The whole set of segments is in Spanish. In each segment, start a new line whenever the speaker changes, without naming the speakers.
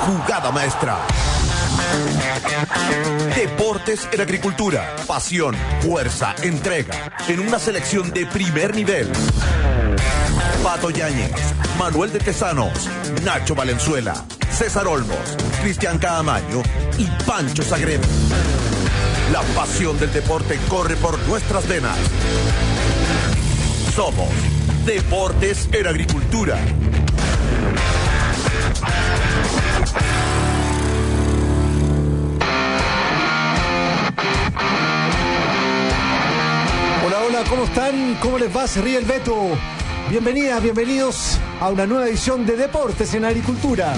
jugada maestra. Deportes en agricultura, pasión, fuerza, entrega, en una selección de primer nivel. Pato Yáñez, Manuel de Tesanos, Nacho Valenzuela, César Olmos, Cristian Caamaño y Pancho Sagredo. La pasión del deporte corre por nuestras venas. Somos Deportes en Agricultura.
Hola, hola, ¿cómo están? ¿Cómo les va? Se ríe el Beto. Bienvenidas, bienvenidos a una nueva edición de Deportes en Agricultura.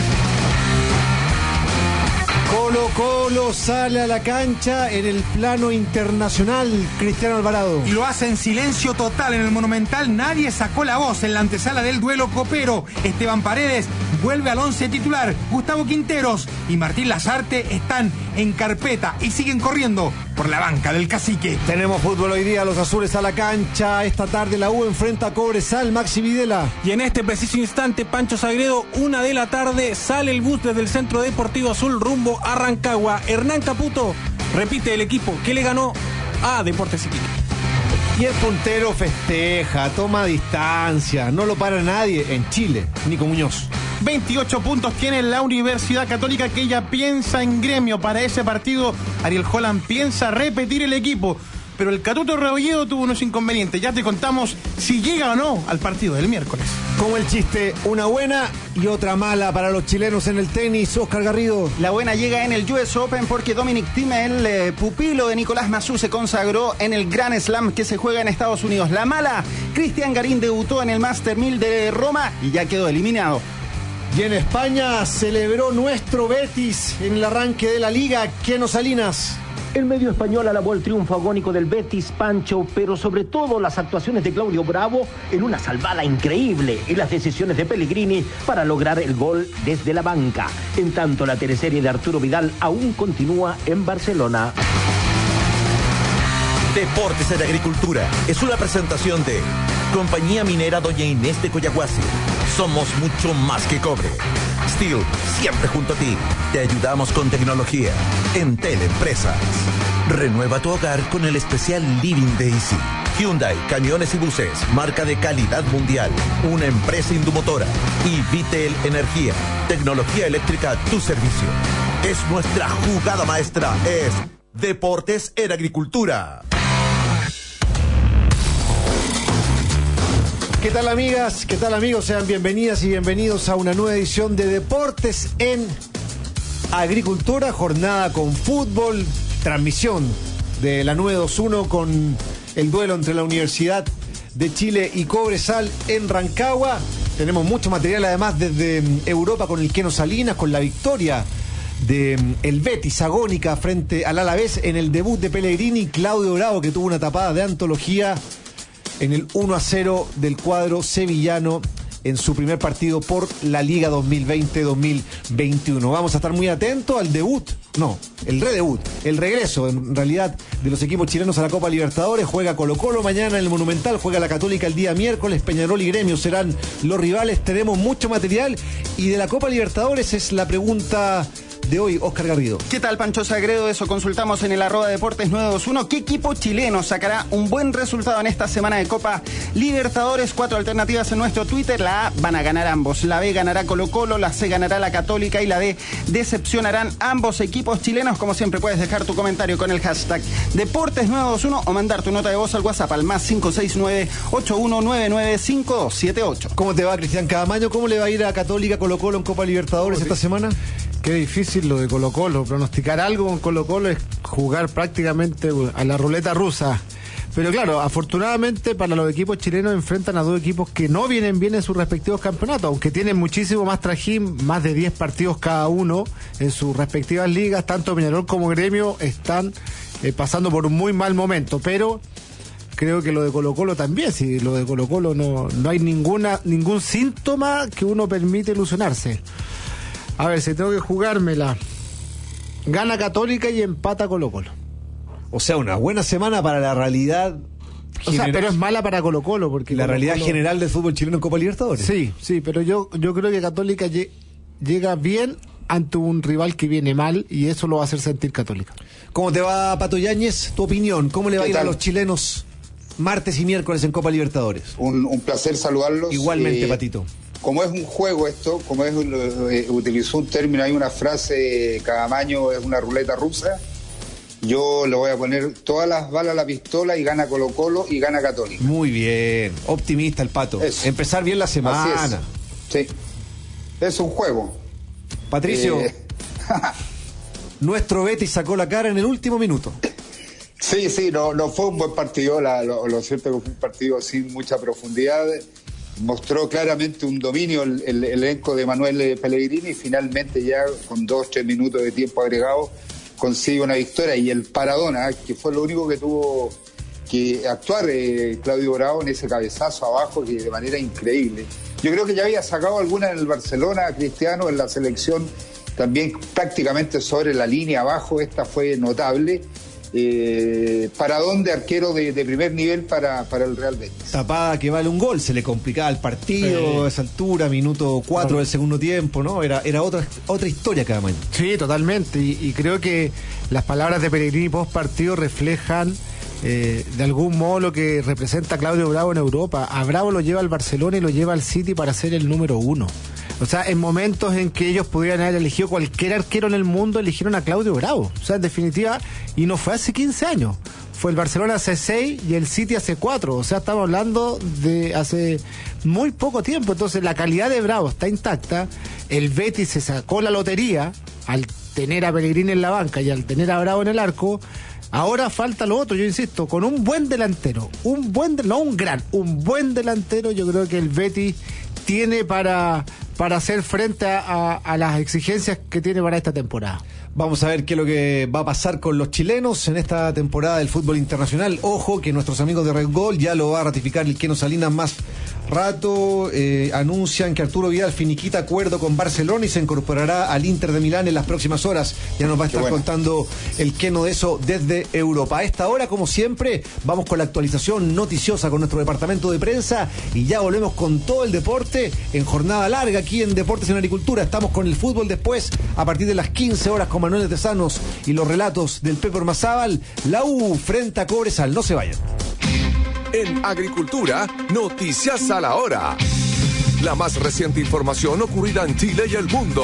Colo-Colo sale a la cancha en el plano internacional, Cristiano Alvarado.
Y lo hace en silencio total en el Monumental. Nadie sacó la voz en la antesala del duelo copero. Esteban Paredes vuelve al 11 titular. Gustavo Quinteros y Martín Lazarte están en carpeta y siguen corriendo por la banca del Cacique.
Tenemos fútbol hoy día, los azules a la cancha. Esta tarde la U enfrenta a Cobresal, Maxi Videla.
Y en este preciso instante, Pancho Sagredo, 1 de la tarde, sale el bus desde el Centro Deportivo Azul rumbo a Rancagua. Hernán Caputo repite el equipo que le ganó a Deportes Iquique.
Y el puntero festeja, toma distancia, no lo para nadie en Chile, Nico Muñoz.
28 puntos tiene la Universidad Católica, que ella piensa en Gremio. Para ese partido, Ariel Holland piensa repetir el equipo, pero el Catuto Rebolledo tuvo unos inconvenientes. Ya te contamos si llega o no al partido del miércoles.
Como el chiste, una buena y otra mala para los chilenos en el tenis. Oscar Garrido.
La buena llega en el US Open porque Dominic Thiem, el pupilo de Nicolás Massú, se consagró en el Grand Slam que se juega en Estados Unidos. La mala, Cristian Garín debutó en el Master 1000 de Roma y ya quedó eliminado.
Y en España celebró nuestro Betis en el arranque de la Liga. Keno Salinas.
El medio español alabó el triunfo agónico del Betis, Pancho, pero sobre todo las actuaciones de Claudio Bravo en una salvada increíble y las decisiones de Pellegrini para lograr el gol desde la banca. En tanto, la teleserie de Arturo Vidal aún continúa en Barcelona.
Deportes en Agricultura es una presentación de Compañía Minera Doña Inés de Coyahuasi. Somos mucho más que cobre. Steel, siempre junto a ti. Te ayudamos con tecnología. Entel Empresas. Renueva tu hogar con el especial Living de Easy. Hyundai, camiones y buses, marca de calidad mundial. Una empresa indumotora. Y Vitel Energía, tecnología eléctrica a tu servicio. Es nuestra jugada maestra. Es Deportes en Agricultura.
¿Qué tal, amigas? ¿Qué tal, amigos? Sean bienvenidas y bienvenidos a una nueva edición de Deportes en Agricultura. Jornada con fútbol, transmisión de la 921 con el duelo entre la Universidad de Chile y Cobresal en Rancagua. Tenemos mucho material además desde Europa con el Keno Salinas, con la victoria de el Betis agónica frente al Alavés en el debut de Pellegrini. Claudio Bravo, que tuvo una tapada de antología en el 1-0 del cuadro sevillano en su primer partido por la Liga 2020-2021. Vamos a estar muy atentos al debut, no, el redebut, el regreso en realidad de los equipos chilenos a la Copa Libertadores. Juega Colo-Colo mañana en el Monumental, juega la Católica el día miércoles, Peñarol y Gremio serán los rivales. Tenemos mucho material y de la Copa Libertadores es la pregunta de hoy, Oscar Garrido.
¿Qué tal, Pancho Sagredo? Eso consultamos en el @Deportes 921. ¿Qué equipo chileno sacará un buen resultado en esta semana de Copa Libertadores? 4 alternativas en nuestro Twitter. La A van a ganar ambos. La B ganará Colo-Colo, la C ganará la Católica y la D decepcionarán ambos equipos chilenos. Como siempre, puedes dejar tu comentario con el hashtag Deportes 921 o mandar tu nota de voz al WhatsApp al más 569-8199-5278.
¿Cómo te va, Cristian Caamaño? ¿Cómo le va a ir a Católica Colo-Colo en Copa Libertadores esta semana?
Qué difícil lo de Colo-Colo. Pronosticar algo con Colo-Colo es jugar prácticamente a la ruleta rusa. Pero claro, afortunadamente para los equipos chilenos enfrentan a dos equipos que no vienen bien en sus respectivos campeonatos, aunque tienen muchísimo más trajín, más de 10 partidos cada uno en sus respectivas ligas. Tanto Peñarol como Gremio están pasando por un muy mal momento, pero creo que lo de Colo-Colo también. Si lo de Colo-Colo no hay ningún síntoma que uno permite ilusionarse. A ver, si tengo que jugármela, gana Católica y empata Colo-Colo.
O sea, una buena semana para la realidad.
O sea, pero es mala para Colo-Colo, porque
la realidad
Colo-Colo
general del fútbol chileno en Copa Libertadores.
Sí, pero yo creo que Católica llega bien ante un rival que viene mal, y eso lo va a hacer sentir Católica.
¿Cómo te va, Pato Yáñez? Tu opinión, ¿cómo le va a ir a los chilenos martes y miércoles en Copa Libertadores?
Un placer saludarlos.
Igualmente, Patito.
Como es un juego esto, utilizó un término, hay una frase, Caamaño es una ruleta rusa, yo le voy a poner todas las balas a la pistola y gana Colo-Colo y gana Católica.
Muy bien, optimista el Pato.
Eso.
Empezar bien la semana.
Así es. Sí, es un juego.
Patricio, nuestro Betis sacó la cara en el último minuto.
Sí, no fue un buen partido, lo cierto es que fue un partido sin mucha profundidad. Mostró claramente un dominio el elenco de Manuel Pellegrini, y finalmente ya con 2-3 minutos de tiempo agregado consigue una victoria, y el Paradona, que fue lo único que tuvo que actuar Claudio Bravo en ese cabezazo abajo, que de manera increíble. Yo creo que ya había sacado alguna en el Barcelona, Cristiano, en la selección también prácticamente sobre la línea abajo, esta fue notable. Paradón de arquero de primer nivel para el Real Betis.
Tapada que vale un gol, se le complicaba el partido a esa altura, minuto 4 del segundo tiempo, ¿no? Era otra historia cada mañana.
Sí, totalmente, y creo que las palabras de Pellegrini post partido reflejan de algún modo lo que representa Claudio Bravo en Europa. A Bravo lo lleva al Barcelona y lo lleva al City para ser el número 1. O sea, en momentos en que ellos pudieran haber elegido cualquier arquero en el mundo, eligieron a Claudio Bravo. O sea, en definitiva, y no fue hace 15 años. Fue el Barcelona hace 6 y el City hace 4. O sea, estamos hablando de hace muy poco tiempo. Entonces, la calidad de Bravo está intacta. El Betis se sacó la lotería al tener a Pellegrini en la banca y al tener a Bravo en el arco. Ahora falta lo otro, yo insisto, con un buen delantero, un buen delantero, yo creo que el Betis tiene para hacer frente a las exigencias que tiene para esta temporada.
Vamos a ver qué es lo que va a pasar con los chilenos en esta temporada del fútbol internacional. Ojo que nuestros amigos de Red Gol ya lo va a ratificar el Keno Salinas más rato. Anuncian que Arturo Vidal finiquita acuerdo con Barcelona y se incorporará al Inter de Milán en las próximas horas. Ya nos va a estar contando el Keno de eso desde Europa. A esta hora, como siempre, vamos con la actualización noticiosa con nuestro departamento de prensa y ya volvemos con todo el deporte en jornada larga aquí en Deportes en Agricultura. Estamos con el fútbol después, a partir de las 15 horas con Manuel Tesanos y los relatos del Pepe Ormazábal. La U frente a Cobresal. No se vayan.
En Agricultura, noticias a la hora. La más reciente información ocurrida en Chile y el mundo.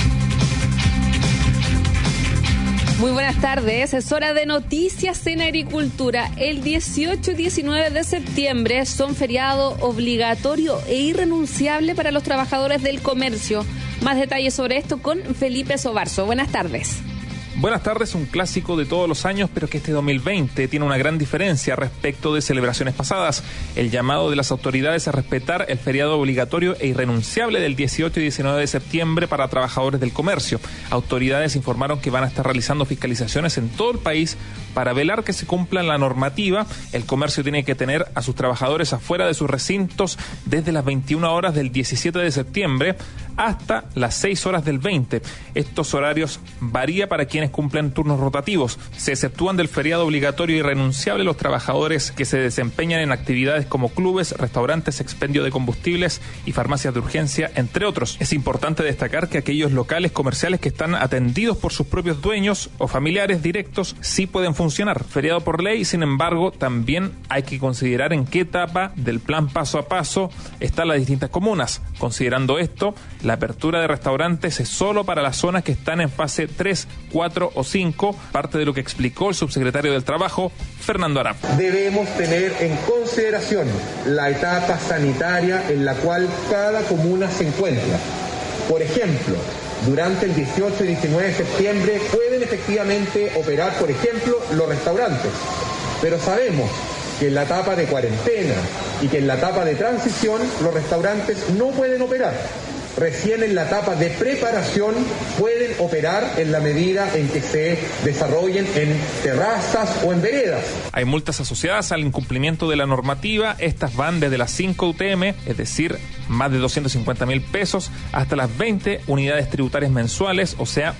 Muy buenas tardes, es hora de noticias en agricultura. El 18 y 19 de septiembre son feriado obligatorio e irrenunciable para los trabajadores del comercio. Más detalles sobre esto con Felipe Sobarzo. Buenas tardes.
Buenas tardes, un clásico de todos los años, pero que este 2020 tiene una gran diferencia respecto de celebraciones pasadas. El llamado de las autoridades a respetar el feriado obligatorio e irrenunciable del 18 y 19 de septiembre para trabajadores del comercio. Autoridades informaron que van a estar realizando fiscalizaciones en todo el país para velar que se cumpla la normativa. El comercio tiene que tener a sus trabajadores afuera de sus recintos desde las 21 horas del 17 de septiembre hasta las 6 horas del 20. Estos horarios varían para quienes cumplen turnos rotativos. Se exceptúan del feriado obligatorio y irrenunciable los trabajadores que se desempeñan en actividades como clubes, restaurantes, expendio de combustibles y farmacias de urgencia, entre otros. Es importante destacar que aquellos locales comerciales que están atendidos por sus propios dueños o familiares directos sí pueden funcionar. Feriado por ley, sin embargo, también hay que considerar en qué etapa del plan paso a paso están las distintas comunas. Considerando esto, la apertura de restaurantes es solo para las zonas que están en fase 3, 4 o 5, parte de lo que explicó el subsecretario del Trabajo, Fernando Arán.
Debemos tener en consideración la etapa sanitaria en la cual cada comuna se encuentra. Por ejemplo, durante el 18 y 19 de septiembre pueden efectivamente operar, por ejemplo, los restaurantes, pero sabemos que en la etapa de cuarentena y que en la etapa de transición los restaurantes no pueden operar. Recién en la etapa de preparación pueden operar en la medida en que se desarrollen en terrazas o en veredas.
Hay multas asociadas al incumplimiento de la normativa. Estas van desde las 5 UTM, es decir, más de 250.000 pesos, hasta las 20 unidades tributarias mensuales, o sea,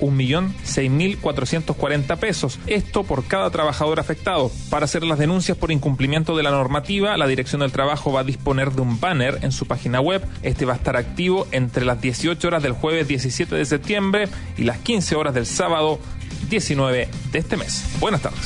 1.006.440 pesos. Esto por cada trabajador afectado. Para hacer las denuncias por incumplimiento de la normativa, la Dirección del Trabajo va a disponer de un banner en su página web. Este va a estar activo entre las 18 horas del jueves 17 de septiembre y las 15 horas del sábado 19 de este mes. Buenas tardes.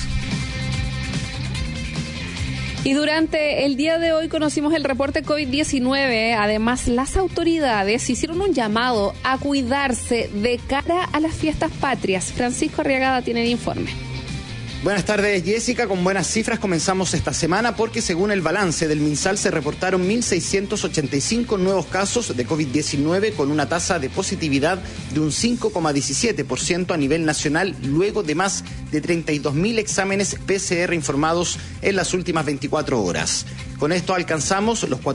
Y durante el día de hoy conocimos el reporte COVID-19. Además, las autoridades hicieron un llamado a cuidarse de cara a las fiestas patrias. Francisco Arriagada tiene el informe.
Buenas tardes, Jessica. Con buenas cifras comenzamos esta semana porque según el balance del MinSal se reportaron 1.685 nuevos casos de COVID-19 con una tasa de positividad de un 5,17% a nivel nacional luego de más de 32.000 exámenes PCR informados en las últimas 24 horas. Con esto alcanzamos los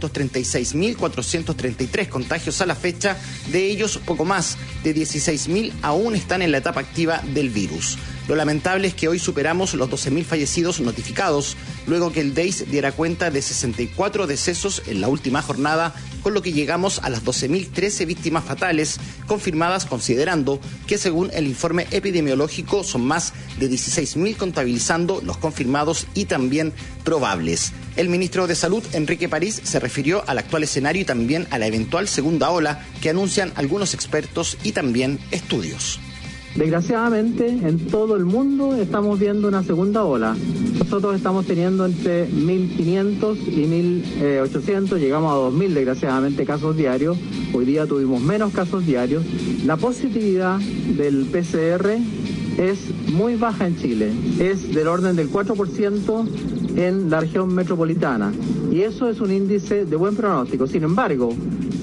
436.433 contagios a la fecha, de ellos poco más de 16.000 aún están en la etapa activa del virus. Lo lamentable es que hoy superamos los 12.000 fallecidos notificados, luego que el DEIS diera cuenta de 64 decesos en la última jornada, con lo que llegamos a las 12.013 víctimas fatales confirmadas, considerando que según el informe epidemiológico son más de 16.000 contabilizando los confirmados y también probables. El ministro de Salud, Enrique París, se refirió al actual escenario y también a la eventual segunda ola que anuncian algunos expertos y también estudios.
Desgraciadamente, en todo el mundo estamos viendo una segunda ola. Nosotros estamos teniendo entre 1.500 y 1.800, llegamos a 2.000 desgraciadamente casos diarios. Hoy día tuvimos menos casos diarios. La positividad del PCR es muy baja en Chile, es del orden del 4% en la región metropolitana. Y eso es un índice de buen pronóstico. Sin embargo,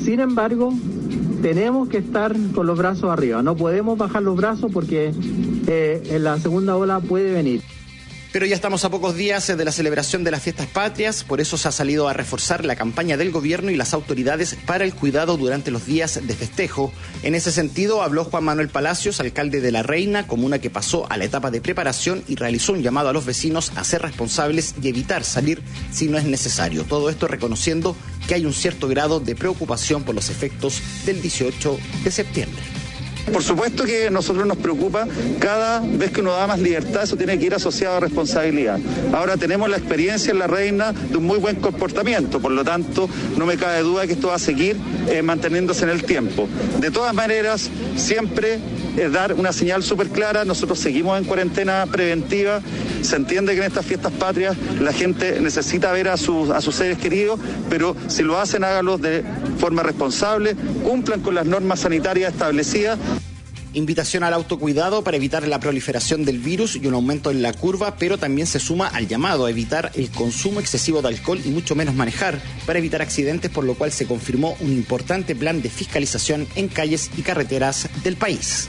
tenemos que estar con los brazos arriba. No podemos bajar los brazos porque en la segunda ola puede venir.
Pero ya estamos a pocos días de la celebración de las fiestas patrias, por eso se ha salido a reforzar la campaña del gobierno y las autoridades para el cuidado durante los días de festejo. En ese sentido habló Juan Manuel Palacios, alcalde de La Reina, comuna que pasó a la etapa de preparación y realizó un llamado a los vecinos a ser responsables y evitar salir si no es necesario. Todo esto reconociendo que hay un cierto grado de preocupación por los efectos del 18 de septiembre.
Por supuesto que a nosotros nos preocupa, cada vez que uno da más libertad, eso tiene que ir asociado a responsabilidad. Ahora tenemos la experiencia en La Reina de un muy buen comportamiento, por lo tanto no me cabe duda que esto va a seguir manteniéndose en el tiempo. De todas maneras, siempre dar una señal súper clara, nosotros seguimos en cuarentena preventiva, se entiende que en estas fiestas patrias la gente necesita ver a sus seres queridos, pero si lo hacen, háganlo de forma responsable, cumplan con las normas sanitarias establecidas.
Invitación al autocuidado para evitar la proliferación del virus y un aumento en la curva, pero también se suma al llamado a evitar el consumo excesivo de alcohol y mucho menos manejar para evitar accidentes, por lo cual se confirmó un importante plan de fiscalización en calles y carreteras del país.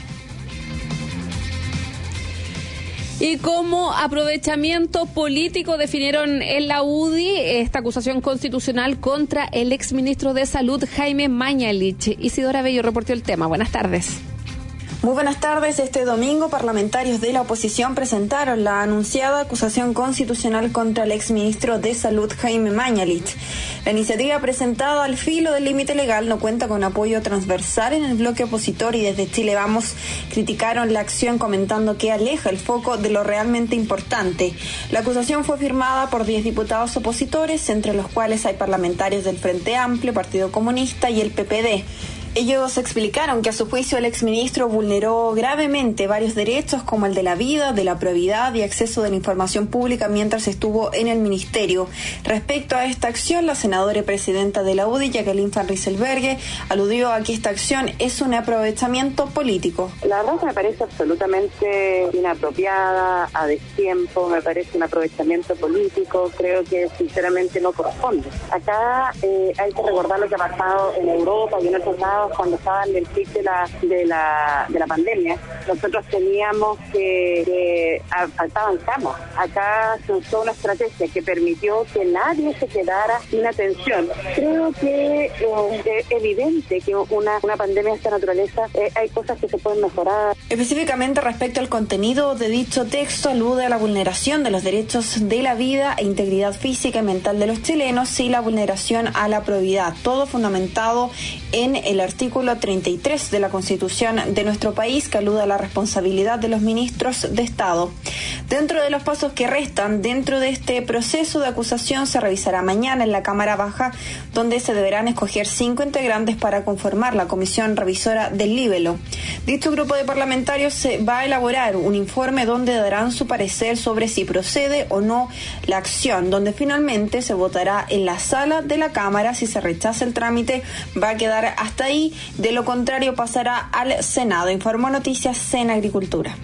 Y como aprovechamiento político definieron en la UDI esta acusación constitucional contra el exministro de Salud, Jaime Mañalich. Isidora Bello reportó el tema. Buenas tardes.
Muy buenas tardes. Este domingo, parlamentarios de la oposición presentaron la anunciada acusación constitucional contra el exministro de Salud, Jaime Mañalich. La iniciativa presentada al filo del límite legal no cuenta con apoyo transversal en el bloque opositor y desde Chile Vamos criticaron la acción comentando que aleja el foco de lo realmente importante. La acusación fue firmada por 10 diputados opositores, entre los cuales hay parlamentarios del Frente Amplio, Partido Comunista y el PPD. Ellos explicaron que a su juicio el exministro vulneró gravemente varios derechos como el de la vida, de la probidad y acceso de la información pública mientras estuvo en el ministerio. Respecto a esta acción, la senadora y presidenta de la UDI, Jacqueline Van Rysselberghe, aludió a que esta acción es un aprovechamiento político.
La verdad que me parece absolutamente inapropiada, a destiempo, me parece un aprovechamiento político, creo que sinceramente no corresponde. Acá hay que recordar lo que ha pasado en Europa y en otros lados cuando estaba en el pic de la pandemia. Nosotros teníamos que avanzamos. Acá se usó una estrategia que permitió que nadie se quedara sin atención. Creo que es evidente que una pandemia de esta naturaleza hay cosas que se pueden mejorar.
Específicamente respecto al contenido de dicho texto, alude a la vulneración de los derechos de la vida e integridad física y mental de los chilenos y la vulneración a la probidad, todo fundamentado en el artículo artículo 33 de la Constitución de nuestro país, que alude a la responsabilidad de los ministros de Estado. Dentro de los pasos que restan dentro de este proceso de acusación, se revisará mañana en la Cámara Baja, donde se deberán escoger 5 integrantes para conformar la comisión revisora del libelo. Dicho grupo de parlamentarios se va a elaborar un informe donde darán su parecer sobre si procede o no la acción, donde finalmente se votará en la sala de la Cámara. Si se rechaza el trámite, va a quedar hasta ahí; de lo contrario pasará al Senado, informó Noticias Sena Agricultura.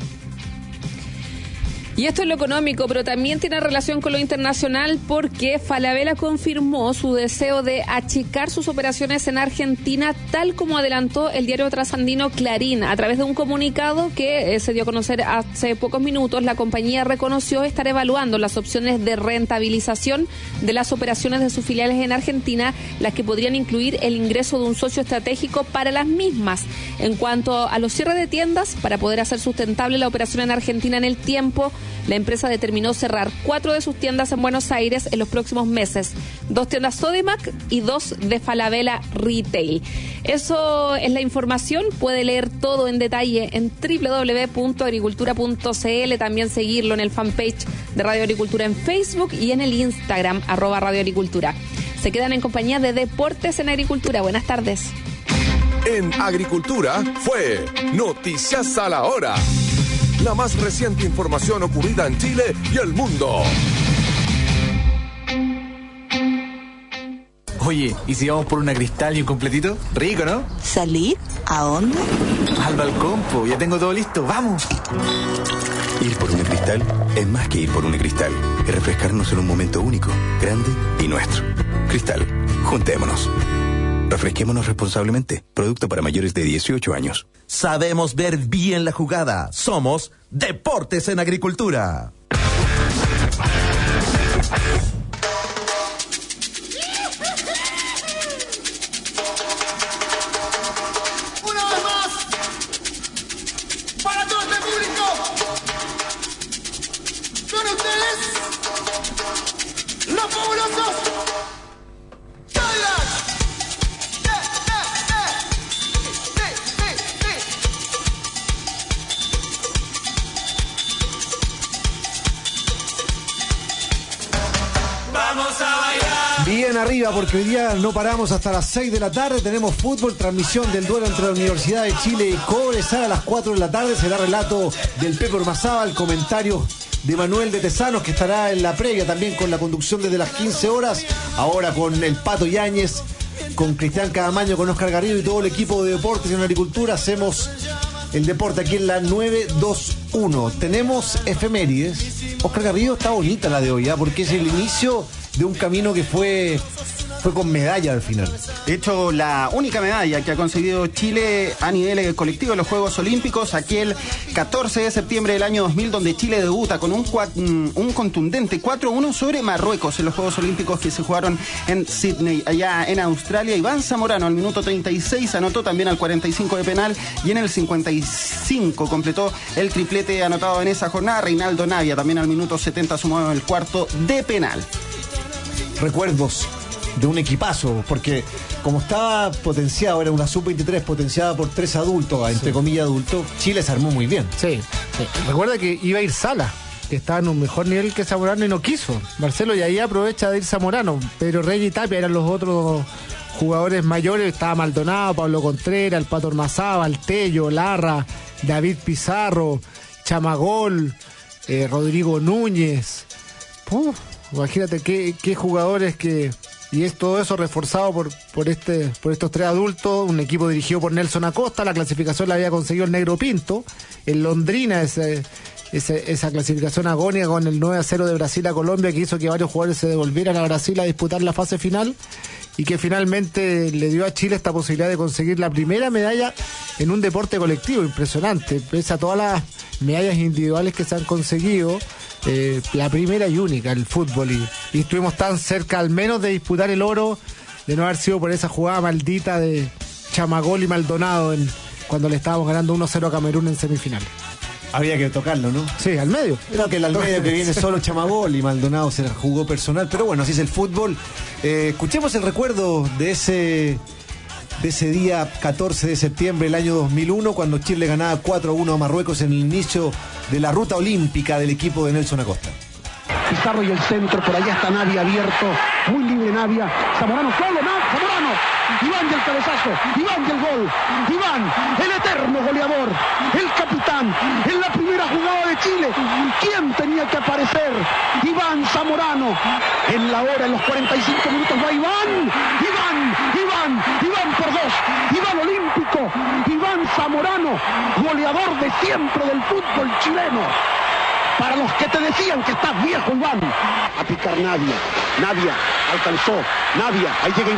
Y esto es lo económico, pero también tiene relación con lo internacional, porque Falabella confirmó su deseo de achicar sus operaciones en Argentina, tal como adelantó el diario trasandino Clarín. A través de un comunicado que se dio a conocer hace pocos minutos, la compañía reconoció estar evaluando las opciones de rentabilización de las operaciones de sus filiales en Argentina, las que podrían incluir el ingreso de un socio estratégico para las mismas. En cuanto a los cierres de tiendas, para poder hacer sustentable la operación en Argentina en el tiempo, la empresa determinó cerrar 4 de sus tiendas en Buenos Aires en los próximos meses, 2 tiendas Sodimac y 2 de Falabella Retail. Eso es la información. Puede leer todo en detalle en www.agricultura.cl, también seguirlo en el fanpage de Radio Agricultura en Facebook y en el Instagram @Radio Agricultura. Se quedan en compañía de Deportes en Agricultura. Buenas tardes.
En Agricultura fue Noticias a la Hora. La más reciente información ocurrida en Chile y el mundo.
Oye, ¿y si vamos por una Cristal y un completito? Rico, ¿no?
¿Salir? ¿A dónde?
Al balcón, po. Ya tengo todo listo. ¡Vamos!
Ir por una Cristal es más que ir por una Cristal. Es refrescarnos en un momento único, grande y nuestro. Cristal, juntémonos. Refresquémonos responsablemente. Producto para mayores de 18 años.
Sabemos ver bien la jugada. Somos Deportes en Agricultura.
Una vez más, para todo este público, con ustedes, los fabulosos Cadillacs.
Bien arriba, porque hoy día no paramos hasta las 6 de la tarde. Tenemos fútbol, transmisión del duelo entre la Universidad de Chile y Cobresal a las 4 de la tarde. Será relato del Pepe Ormazábal, comentario de Manuel de Tesanos, que estará en la previa también con la conducción desde las 15 horas. Ahora con el Pato Yáñez, con Cristian Cadamaño, con Oscar Garrido y todo el equipo de Deportes en Agricultura. Hacemos el deporte aquí en la 921. Tenemos efemérides. Oscar Garrido, está bonita la de hoy, ¿eh? Porque es el inicio de un camino que fue con medalla al final.
De hecho, la única medalla que ha conseguido Chile a nivel colectivo en los Juegos Olímpicos, aquel 14 de septiembre del año 2000, donde Chile debuta con un contundente 4-1 sobre Marruecos en los Juegos Olímpicos que se jugaron en Sydney, allá en Australia. Iván Zamorano al minuto 36 anotó también al 45 de penal, y en el 55 completó el triplete anotado en esa jornada. Reinaldo Navia también al minuto 70 sumó el cuarto de penal.
Recuerdos de un equipazo, porque como estaba potenciado, era una sub-23 potenciada por 3 adultos, entre comillas adultos, Chile se armó muy bien.
Sí. Recuerda que iba a ir Sala, que estaba en un mejor nivel que Zamorano, y no quiso Marcelo, y ahí aprovecha de ir Zamorano, pero Rey y Tapia eran los otros jugadores mayores. Estaba Maldonado, Pablo Contreras, el Pato Ormazábal, Tello, Larra, David Pizarro, Chamagol, Rodrigo Núñez. Imagínate qué jugadores que... Y es todo eso reforzado por estos 3 adultos, un equipo dirigido por Nelson Acosta. La clasificación la había conseguido el Negro Pinto, el Londrina, esa clasificación agónica con el 9-0 de Brasil a Colombia, que hizo que varios jugadores se devolvieran a Brasil a disputar la fase final, y que finalmente le dio a Chile esta posibilidad de conseguir la primera medalla en un deporte colectivo. Impresionante, pese a todas las medallas individuales que se han conseguido. La primera y única, el fútbol, y estuvimos tan cerca al menos de disputar el oro, de no haber sido por esa jugada maldita de Chamagol y Maldonado cuando le estábamos ganando 1-0 a Camerún en semifinales.
Había que tocarlo, ¿no?
Sí, al medio.
Creo que el al medio que viene solo Chamagol, y Maldonado se la jugó personal, pero bueno, así es el fútbol. Escuchemos el recuerdo de de ese día 14 de septiembre del año 2001, cuando Chile ganaba 4-1 a Marruecos en el inicio de la ruta olímpica del equipo de Nelson Acosta.
Pizarro y el centro, por allá está Navia abierto, muy libre Navia, Zamorano solo, Zamorano, Iván y el cabezazo, Iván y el gol, Iván, el eterno goleador, el capitán, en la primera jugada de Chile, ¿quién tenía que aparecer? Iván Zamorano, en la hora, en los 45 minutos va Iván por dos, Iván olímpico, Iván Zamorano, goleador de siempre del fútbol chileno. Para los que te decían que estás viejo, Iván. A picar Navia alcanzó, Navia, ahí llega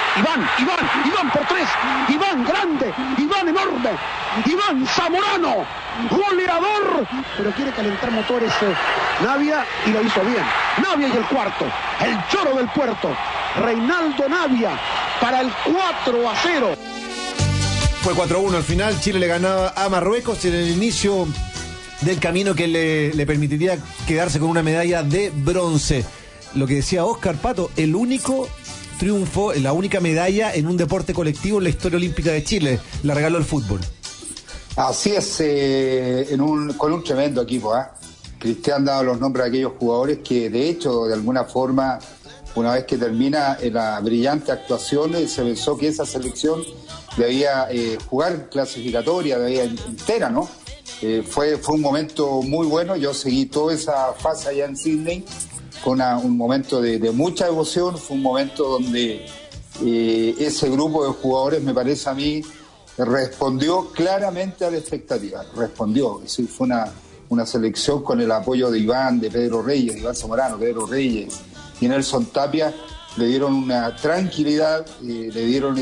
Iván por tres, Iván grande, Iván enorme, Iván Zamorano, goleador, pero quiere calentar motores Navia y lo hizo bien. Navia y el cuarto, el choro del puerto, Reinaldo Navia para el 4-0.
Fue 4-1 al final, Chile le ganaba a Marruecos en el inicio del camino que le permitiría quedarse con una medalla de bronce. Lo que decía Oscar Pato, el único triunfo, la única medalla en un deporte colectivo en la historia olímpica de Chile, la regaló el fútbol.
Así es, con un tremendo equipo. Cristian daba los nombres de aquellos jugadores que, de hecho, de alguna forma, una vez que termina la brillante actuación, se pensó que esa selección debía jugar clasificatoria, debía entera, ¿no? Fue un momento muy bueno. Yo seguí toda esa fase allá en Sydney con un momento de mucha emoción. Fue un momento donde ese grupo de jugadores, me parece a mí, respondió claramente a la expectativa. Respondió, es decir, fue una selección con el apoyo de Iván, de Pedro Reyes, Iván Zamorano, Pedro Reyes y Nelson Tapia. Le dieron una tranquilidad, le dieron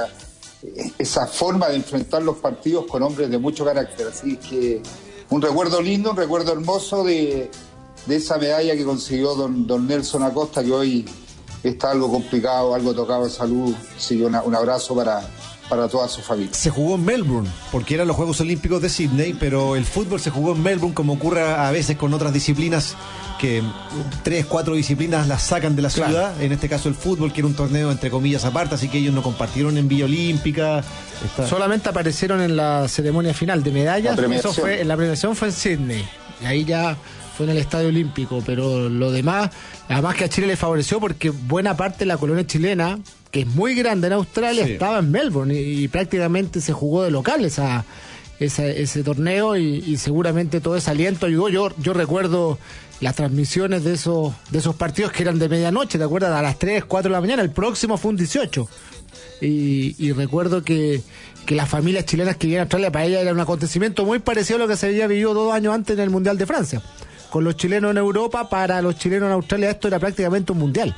esa forma de enfrentar los partidos con hombres de mucho carácter. Así que un recuerdo lindo, un recuerdo hermoso de esa medalla que consiguió don Nelson Acosta, que hoy está algo complicado, algo tocado de salud. Sí, un abrazo para toda su familia.
Se jugó en Melbourne, porque eran los Juegos Olímpicos de Sydney, pero el fútbol se jugó en Melbourne, como ocurre a veces con otras disciplinas, que 3, 4 disciplinas las sacan de la ciudad. Claro. En este caso el fútbol, que era un torneo entre comillas aparte, así que ellos no compartieron en Villa Olímpica.
Solamente aparecieron en la ceremonia final de medallas. Eso fue, la premiación fue en Sydney, y ahí ya fue en el Estadio Olímpico, pero lo demás, además que a Chile le favoreció porque buena parte de la colonia chilena, que es muy grande en Australia, sí, estaba en Melbourne y prácticamente se jugó de local ese torneo y seguramente todo ese aliento ayudó. Yo recuerdo las transmisiones de esos partidos que eran de medianoche, ¿te acuerdas? A las 3, 4 de la mañana. El próximo fue un 18 y recuerdo que las familias chilenas que vivían en Australia, para ellas era un acontecimiento muy parecido a lo que se había vivido 2 años antes en el Mundial de Francia. Con los chilenos en Europa, para los chilenos en Australia esto era prácticamente un mundial.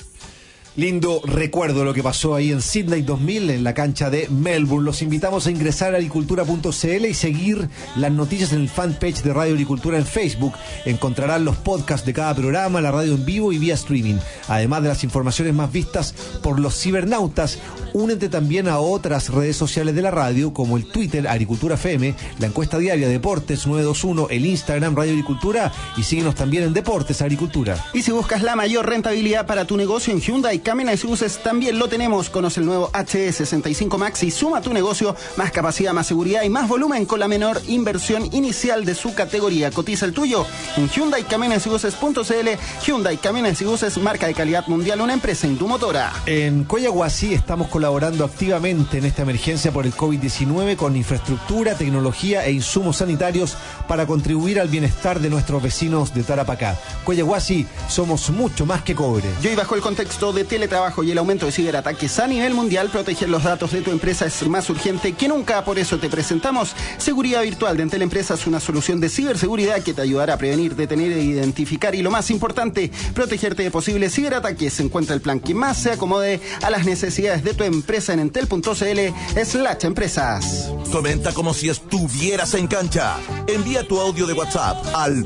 Lindo recuerdo lo que pasó ahí en Sydney 2000, en la cancha de Melbourne. Los invitamos a ingresar a agricultura.cl y seguir las noticias en el fanpage de Radio Agricultura en Facebook. Encontrarán los podcasts de cada programa, la radio en vivo y vía streaming. Además de las informaciones más vistas por los cibernautas, únete también a otras redes sociales de la radio, como el Twitter Agricultura FM, la encuesta diaria Deportes 921, el Instagram Radio Agricultura, y síguenos también en Deportes Agricultura.
Y si buscas la mayor rentabilidad para tu negocio en Hyundai Camiones y Buses, también lo tenemos. Conoce el nuevo HE65 Max y suma a tu negocio más capacidad, más seguridad y más volumen con la menor inversión inicial de su categoría. Cotiza el tuyo en Hyundai Camiones y Buses.cl. Hyundai Camiones y Buses, marca de calidad mundial, una empresa indumotora.
En Coyahuasi estamos colaborando activamente en esta emergencia por el COVID-19 con infraestructura, tecnología e insumos sanitarios para contribuir al bienestar de nuestros vecinos de Tarapacá. Coyahuasi, somos mucho más que cobre.
Y hoy, bajo el contexto de teletrabajo y el aumento de ciberataques a nivel mundial, proteger los datos de tu empresa es más urgente que nunca. Por eso te presentamos Seguridad Virtual de Entel Empresas, una solución de ciberseguridad que te ayudará a prevenir, detener e identificar y, lo más importante, protegerte de posibles ciberataques. Encuentra el plan que más se acomode a las necesidades de tu empresa en entel.cl/empresas.
Comenta como si estuvieras en cancha. Envía tu audio de WhatsApp al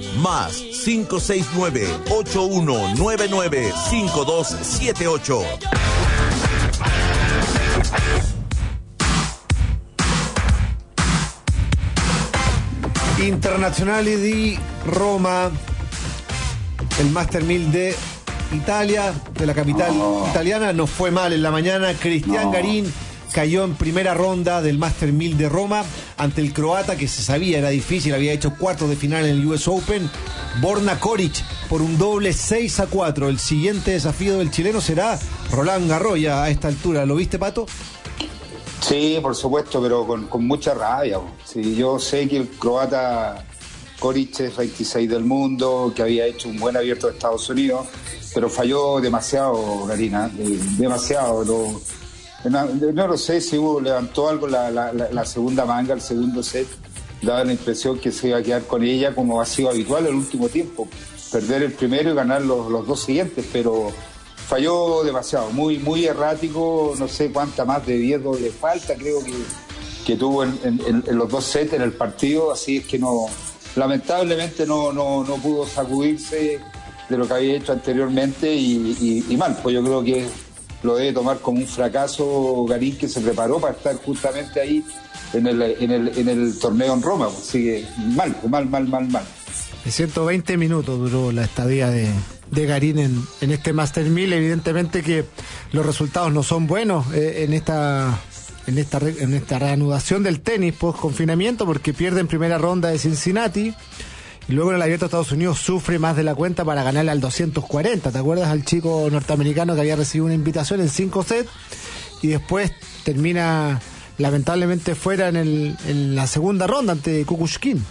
+569 8199 5278.
Internazionale di Roma, el Master 1000 de Italia, de la capital italiana. Nos fue mal en la mañana. Cristian Garín cayó en primera ronda del Master 1000 de Roma ante el croata, que se sabía era difícil, había hecho cuartos de final en el US Open, Borna Coric, por un doble 6-4. El siguiente desafío del chileno será Roland Garros a esta altura. ¿Lo viste, Pato?
Sí, por supuesto, pero con mucha rabia. Sí, yo sé que el croata Coric es 26 del mundo, que había hecho un buen abierto de Estados Unidos, pero falló demasiado, Karina, demasiado. No lo sé si levantó algo la segunda manga, el segundo set. Daba la impresión que se iba a quedar con ella como ha sido habitual el último tiempo. Perder el primero y ganar los dos siguientes, pero falló demasiado, muy errático. No sé cuánta más de 10 dobles falta creo que tuvo en los dos sets en el partido, así es que no, lamentablemente no pudo sacudirse de lo que había hecho anteriormente y mal, pues yo creo que lo debe tomar como un fracaso Garín, que se preparó para estar justamente ahí en el torneo en Roma, así que mal.
120 minutos duró la estadía de Garín en este Master 1000. Evidentemente que los resultados no son buenos en esta reanudación del tenis post confinamiento, porque pierde en primera ronda de Cincinnati y luego en el Abierto de Estados Unidos sufre más de la cuenta para ganarle al 240. ¿Te acuerdas al chico norteamericano que había recibido una invitación en 5 sets y después termina lamentablemente fuera en la segunda ronda ante Kukushkin?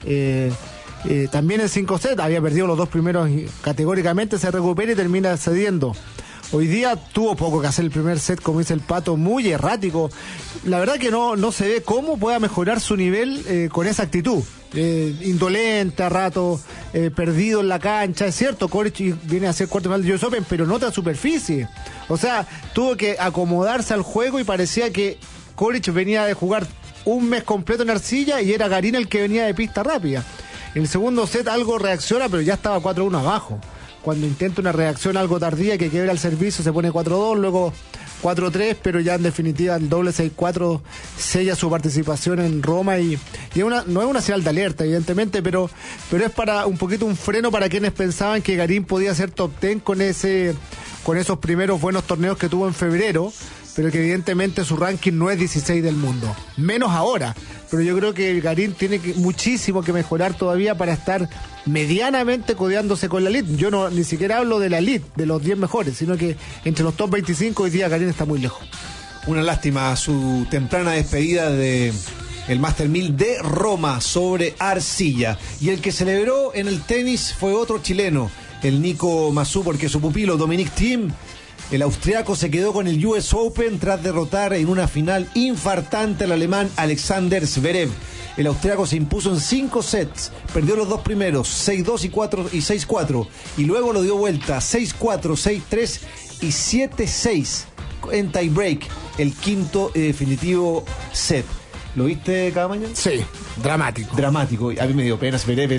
También en 5 sets había perdido los dos primeros categóricamente, se recupera y termina cediendo. Hoy día tuvo poco que hacer el primer set, como dice el Pato, muy errático. La verdad que no se ve cómo pueda mejorar su nivel con esa actitud. Indolente a rato, perdido en la cancha. Es cierto, Coric viene a ser cuarto final de US Open, pero en otra superficie. O sea, tuvo que acomodarse al juego y parecía que Coric venía de jugar un mes completo en arcilla y era Garín el que venía de pista rápida. En el segundo set algo reacciona, pero ya estaba 4-1 abajo. Cuando intenta una reacción algo tardía que quiebra el servicio, se pone 4-2, luego 4-3, pero ya en definitiva el doble 6-4 sella su participación en Roma y no es una señal de alerta, evidentemente, pero es para un poquito un freno para quienes pensaban que Garín podía ser top 10 con esos primeros buenos torneos que tuvo en febrero, pero que evidentemente su ranking no es 16 del mundo, menos ahora. Pero yo creo que Garín tiene muchísimo que mejorar todavía para estar medianamente codeándose con la elite. Yo ni siquiera hablo de la elite, de los 10 mejores, sino que entre los top 25 hoy día Garín está muy lejos.
Una lástima su temprana despedida de el Master 1000 de Roma sobre arcilla. Y el que celebró en el tenis fue otro chileno, el Nico Massú, porque su pupilo Dominic Thiem, el austriaco, se quedó con el US Open tras derrotar en una final infartante al alemán Alexander Zverev. El austriaco se impuso en 5 sets, perdió los dos primeros, 6-2 y 6-4, y luego lo dio vuelta, 6-4, 6-3 y 7-6 en tiebreak, el quinto y definitivo set. ¿Lo viste cada mañana?
Sí, dramático.
A mí me dio pena Zverev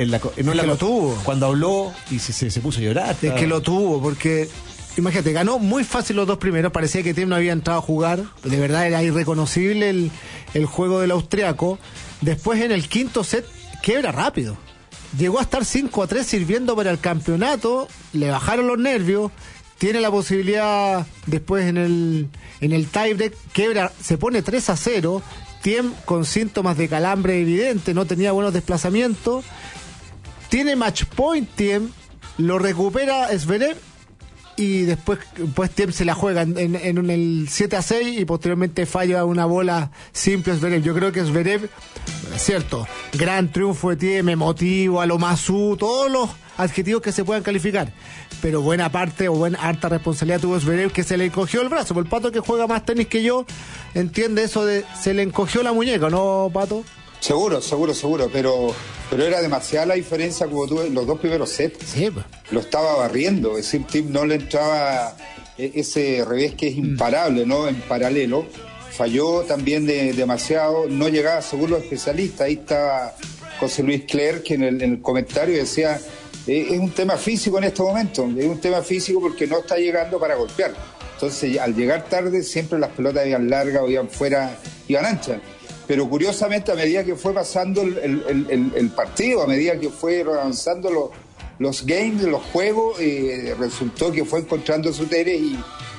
lo tuvo.
Cuando habló y se puso a llorar.
Es que lo tuvo, porque imagínate, ganó muy fácil los dos primeros, parecía que Thiem no había entrado a jugar, de verdad era irreconocible el juego del austriaco. Después en el quinto set quiebra rápido, llegó a estar 5-3 sirviendo para el campeonato, le bajaron los nervios, tiene la posibilidad después en el tiebreak, quiebra, se pone 3-0, Thiem con síntomas de calambre evidente, no tenía buenos desplazamientos, tiene match point Thiem, lo recupera Zverev y después Thiem se la juega en el 7-6 y posteriormente falla una bola simple Zverev. Yo creo que Zverev, cierto, gran triunfo de Thiem, emotivo, a lo Massú, todos los adjetivos que se puedan calificar, pero buena parte o harta responsabilidad tuvo Zverev, que se le encogió el brazo. Por el Pato, que juega más tenis que yo, entiende eso de se le encogió la muñeca, ¿no, Pato?
Seguro, pero era demasiada la diferencia como tuve en los dos primeros sets.
Sí, pues.
Lo estaba barriendo, es decir, Thiem no le entraba ese revés que es imparable, ¿no? En paralelo. Falló también demasiado, no llegaba, según los especialistas. Ahí estaba José Luis Clerc, que en el comentario decía, es un tema físico en este momento, es un tema físico porque no está llegando para golpear. Entonces, al llegar tarde, siempre las pelotas iban largas o iban fuera, iban anchas. Pero curiosamente, a medida que fue pasando el partido, a medida que fue avanzando los games, los juegos, resultó que fue encontrando su teres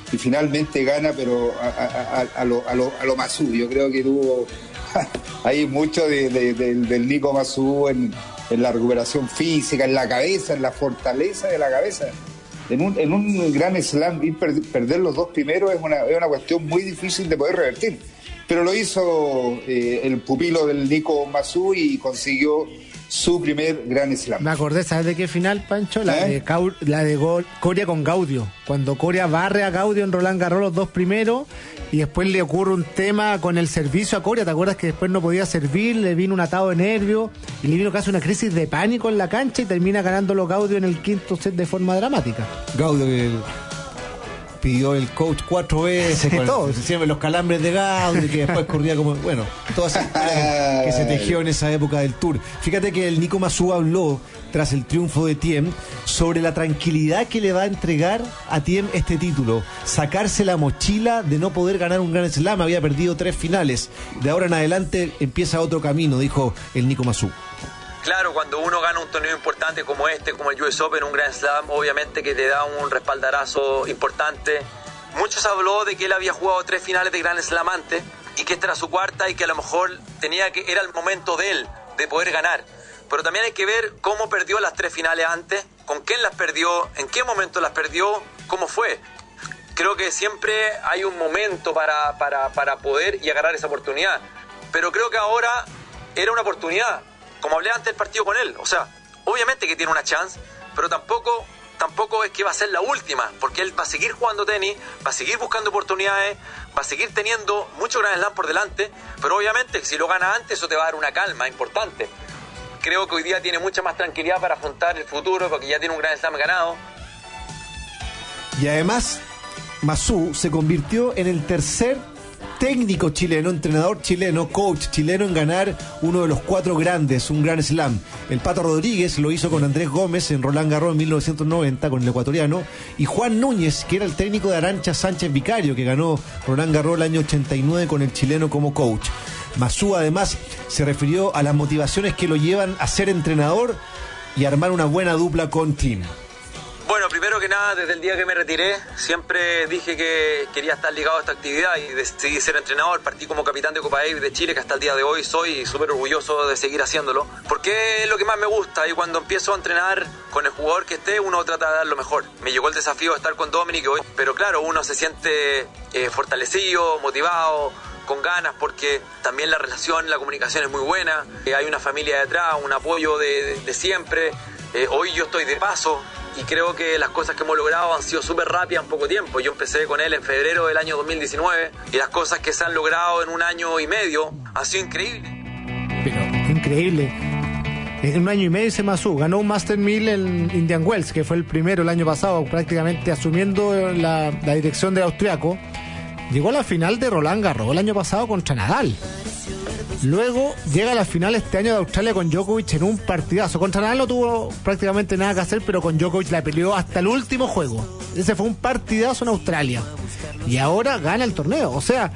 y finalmente gana, pero a lo Masú. Yo creo que tuvo hay mucho del Nico Masú en la recuperación física, en la cabeza, en la fortaleza de la cabeza. En un gran slam, perder los dos primeros es una cuestión muy difícil de poder revertir. Pero lo hizo el pupilo del Nico Masú y consiguió su primer gran slam.
Me acordé, ¿sabes de qué final, Pancho? La de Coria con Gaudio. Cuando Coria barre a Gaudio en Roland Garros los dos primeros y después le ocurre un tema con el servicio a Coria. ¿Te acuerdas que después no podía servir? Le vino un atado de nervios y le vino casi una crisis de pánico en la cancha y termina ganándolo Gaudio en el quinto set de forma dramática.
Gaudio que pidió el coach 4 veces, siempre los calambres de Gaudio, que después corría como, bueno, toda esa historia que se tejió en esa época del Tour. Fíjate que el Nico Masú habló, tras el triunfo de Thiem, sobre la tranquilidad que le va a entregar a Thiem este título, sacarse la mochila de no poder ganar un Grand Slam, había perdido 3 finales, de ahora en adelante empieza otro camino, dijo el Nico Masú.
Claro, cuando uno gana un torneo importante como este, como el US Open, un Grand Slam, obviamente que te da un respaldarazo importante. Muchos habló de que él había jugado 3 finales de Grand Slam antes y que esta era su cuarta y que a lo mejor era el momento de él, de poder ganar. Pero también hay que ver cómo perdió las 3 finales antes, con quién las perdió, en qué momento las perdió, cómo fue. Creo que siempre hay un momento para poder y agarrar esa oportunidad. Pero creo que ahora era una oportunidad. Como hablé antes del partido con él, o sea, obviamente que tiene una chance, pero tampoco es que va a ser la última, porque él va a seguir jugando tenis, va a seguir buscando oportunidades, va a seguir teniendo mucho Grand Slam por delante, pero obviamente si lo gana antes eso te va a dar una calma importante. Creo que hoy día tiene mucha más tranquilidad para afrontar el futuro, porque ya tiene un Grand Slam ganado.
Y además, Masú se convirtió en el tercer técnico chileno, entrenador chileno, coach chileno en ganar uno de los 4 grandes, un Grand Slam. El Pato Rodríguez lo hizo con Andrés Gómez en Roland Garros en 1990 con el ecuatoriano, y Juan Núñez, que era el técnico de Arantxa Sánchez Vicario, que ganó Roland Garros el año 89 con el chileno como coach. Masú además se refirió a las motivaciones que lo llevan a ser entrenador y armar una buena dupla con Thiem.
Bueno, primero que nada, desde el día que me retiré, siempre dije que quería estar ligado a esta actividad y decidí ser entrenador. Partí como capitán de Copa Davis de Chile, que hasta el día de hoy soy súper orgulloso de seguir haciéndolo, porque es lo que más me gusta, y cuando empiezo a entrenar con el jugador que esté, uno trata de dar lo mejor. Me llegó el desafío de estar con Dominic hoy, pero claro, uno se siente fortalecido, motivado, con ganas, porque también la relación, la comunicación es muy buena, hay una familia detrás, un apoyo de siempre. Hoy yo estoy de paso y creo que las cosas que hemos logrado han sido súper rápidas en poco tiempo. Yo empecé con él en febrero del año 2019 y las cosas que se han logrado en un año y medio han sido increíbles.
Pero increíble. En un año y medio se Masú ganó un Master 1000 en Indian Wells, que fue el primero el año pasado, prácticamente asumiendo la dirección del austriaco. Llegó a la final de Roland Garros el año pasado contra Nadal. Luego llega a la final este año de Australia con Djokovic en un partidazo. Contra Nadal no tuvo prácticamente nada que hacer, pero con Djokovic la peleó hasta el último juego. Ese fue un partidazo en Australia. Y ahora gana el torneo. O sea,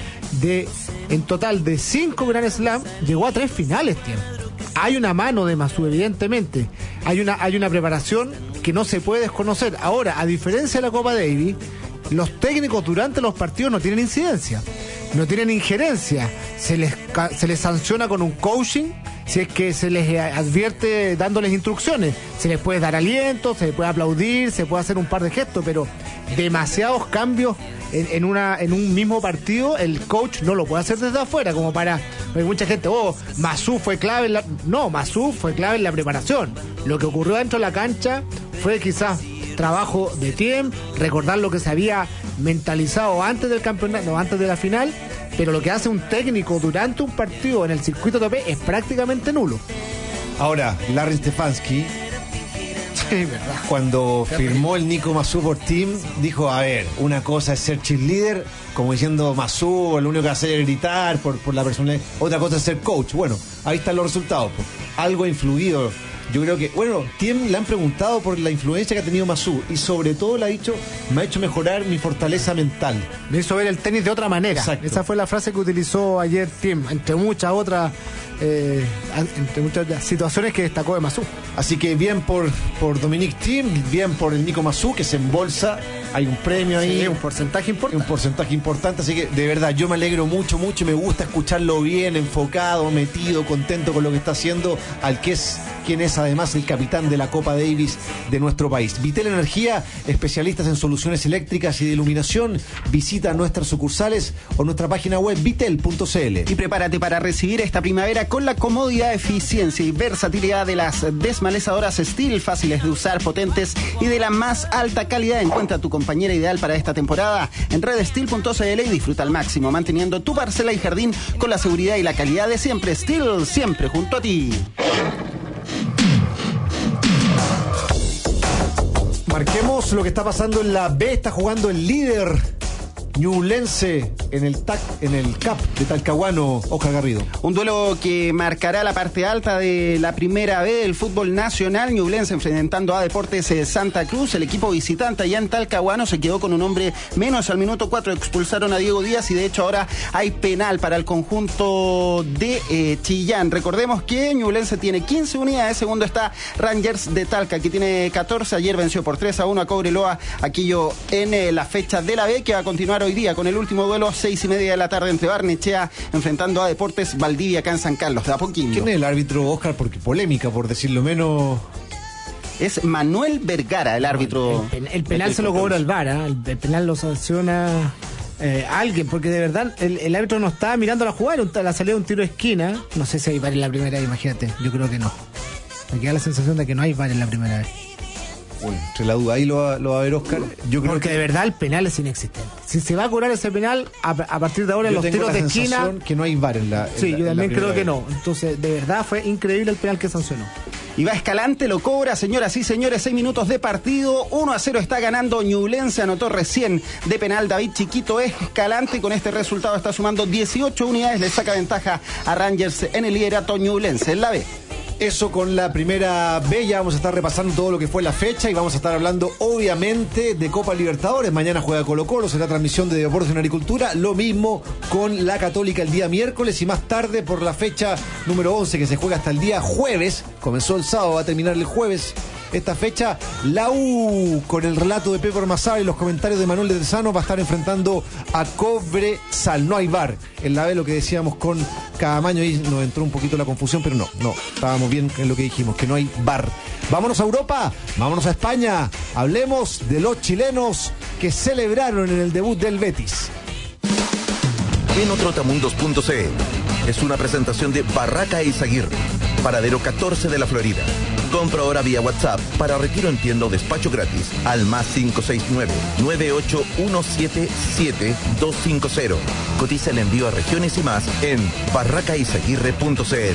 en total de 5 Grand Slam, llegó a 3 finales, tío. Hay una mano de Masú, evidentemente. Hay una preparación que no se puede desconocer. Ahora, a diferencia de la Copa Davis, los técnicos durante los partidos no tienen incidencia, no tienen injerencia. Se les sanciona con un coaching si es que se les advierte dándoles instrucciones. Se les puede dar aliento, se les puede aplaudir, se puede hacer un par de gestos, pero demasiados cambios en un mismo partido el coach no lo puede hacer desde afuera, como para... Hay mucha gente, Masú fue clave Masú fue clave en la preparación. Lo que ocurrió dentro de la cancha fue quizás trabajo de Thiem, recordar lo que se había mentalizado antes del campeonato, antes de la final, pero lo que hace un técnico durante un partido en el circuito ATP es prácticamente nulo.
Ahora, Larry Stefanski, sí, ¿verdad? Cuando firmó el Nico Masú por Thiem, dijo, a ver, una cosa es ser cheerleader, como diciendo Masú, lo único que hace es gritar por la personalidad, otra cosa es ser coach. Bueno, ahí están los resultados, pues. Algo ha influido. Yo creo que, Thiem le han preguntado por la influencia que ha tenido Masú y sobre todo le ha dicho, me ha hecho mejorar mi fortaleza mental.
Me hizo ver el tenis de otra manera.
Exacto.
Esa fue la frase que utilizó ayer Thiem, entre muchas otras situaciones que destacó de Masú.
Así que bien por Dominic Thiem, bien por el Nico Masú, que se embolsa hay un premio ahí.
Sí, un porcentaje importante.
Un porcentaje importante, así que de verdad yo me alegro mucho, mucho, me gusta escucharlo bien, enfocado, metido, contento con lo que está haciendo, quien es además el capitán de la Copa Davis de nuestro país. Vitel Energía, especialistas en soluciones eléctricas y de iluminación. Visita nuestras sucursales o nuestra página web vitel.cl.
Y prepárate para recibir esta primavera con la comodidad, eficiencia y versatilidad de las desmalezadoras Stihl, fáciles de usar, potentes y de la más alta calidad. Encuentra tu compañera ideal para esta temporada en redstihl.cl y disfruta al máximo, manteniendo tu parcela y jardín con la seguridad y la calidad de siempre. Stihl, siempre junto a ti.
Marquemos lo que está pasando en la B. Está jugando el líder Ñublense en el CAP de Talcahuano, Oscar Garrido.
Un duelo que marcará la parte alta de la primera B del fútbol nacional. Ñublense enfrentando a Deportes Santa Cruz. El equipo visitante allá en Talcahuano se quedó con un hombre menos al minuto 4. Expulsaron a Diego Díaz y de hecho ahora hay penal para el conjunto de Chillán. Recordemos que Ñublense tiene 15 unidades. Segundo está Rangers de Talca, que tiene 14. Ayer venció por 3-1 a Cobreloa, aquello en la fecha de la B, que va a continuar hoy día con el último duelo, 6:30 de la tarde, entre Barnechea enfrentando a Deportes Valdivia acá en San Carlos de Apoquindo.
¿Quién es el árbitro, Oscar? Porque polémica, por decirlo menos.
Es Manuel Vergara, el árbitro.
El penal se lo cobra el VAR, ¿eh? El penal lo sanciona alguien, porque de verdad el árbitro no estaba mirando la jugada, la salida de un tiro de esquina. No sé si hay VAR en la primera, imagínate, yo creo que no. Me queda la sensación de que no hay VAR en la primera vez.
Bueno, entre la duda ahí lo va a ver Oscar. Yo creo
porque de verdad el penal es inexistente. Si se va a cobrar ese penal a partir de ahora en los tiros de esquina,
que no hay VAR en la.
Sí, yo también creo que no. Entonces, de verdad fue increíble el penal que sancionó.
Y va Escalante, lo cobra, señoras y señores, 6 minutos de partido, 1-0 está ganando Ñublense, anotó recién de penal David Chiquito Escalante, y con este resultado está sumando 18 unidades, le saca ventaja a Rangers en el liderato Ñublense en la B.
Eso con la primera B. Ya vamos a estar repasando todo lo que fue la fecha y vamos a estar hablando obviamente de Copa Libertadores. Mañana juega Colo-Colo, será transmisión de Deportes en Agricultura. Lo mismo con la Católica el día miércoles y más tarde por la fecha número 11 que se juega hasta el día jueves. Comenzó el sábado, va a terminar el jueves. Esta fecha, la U, con el relato de Pepe Ormazábal y los comentarios de Manuel de Tesano, va a estar enfrentando a Cobresal. No hay VAR. En la B, lo que decíamos con Cadamaño, ahí nos entró un poquito la confusión, pero no, estábamos bien en lo que dijimos, que no hay VAR. Vámonos a Europa, vámonos a España. Hablemos de los chilenos que celebraron en el debut del Betis.
Trotamundos.cl es una presentación de Barraca Izaguirre, paradero 14 de la Florida. Compra ahora vía WhatsApp para retiro en tienda o despacho gratis al más 569-98177-250. Cotiza el envío a regiones y más en barracaizaguirre.cl.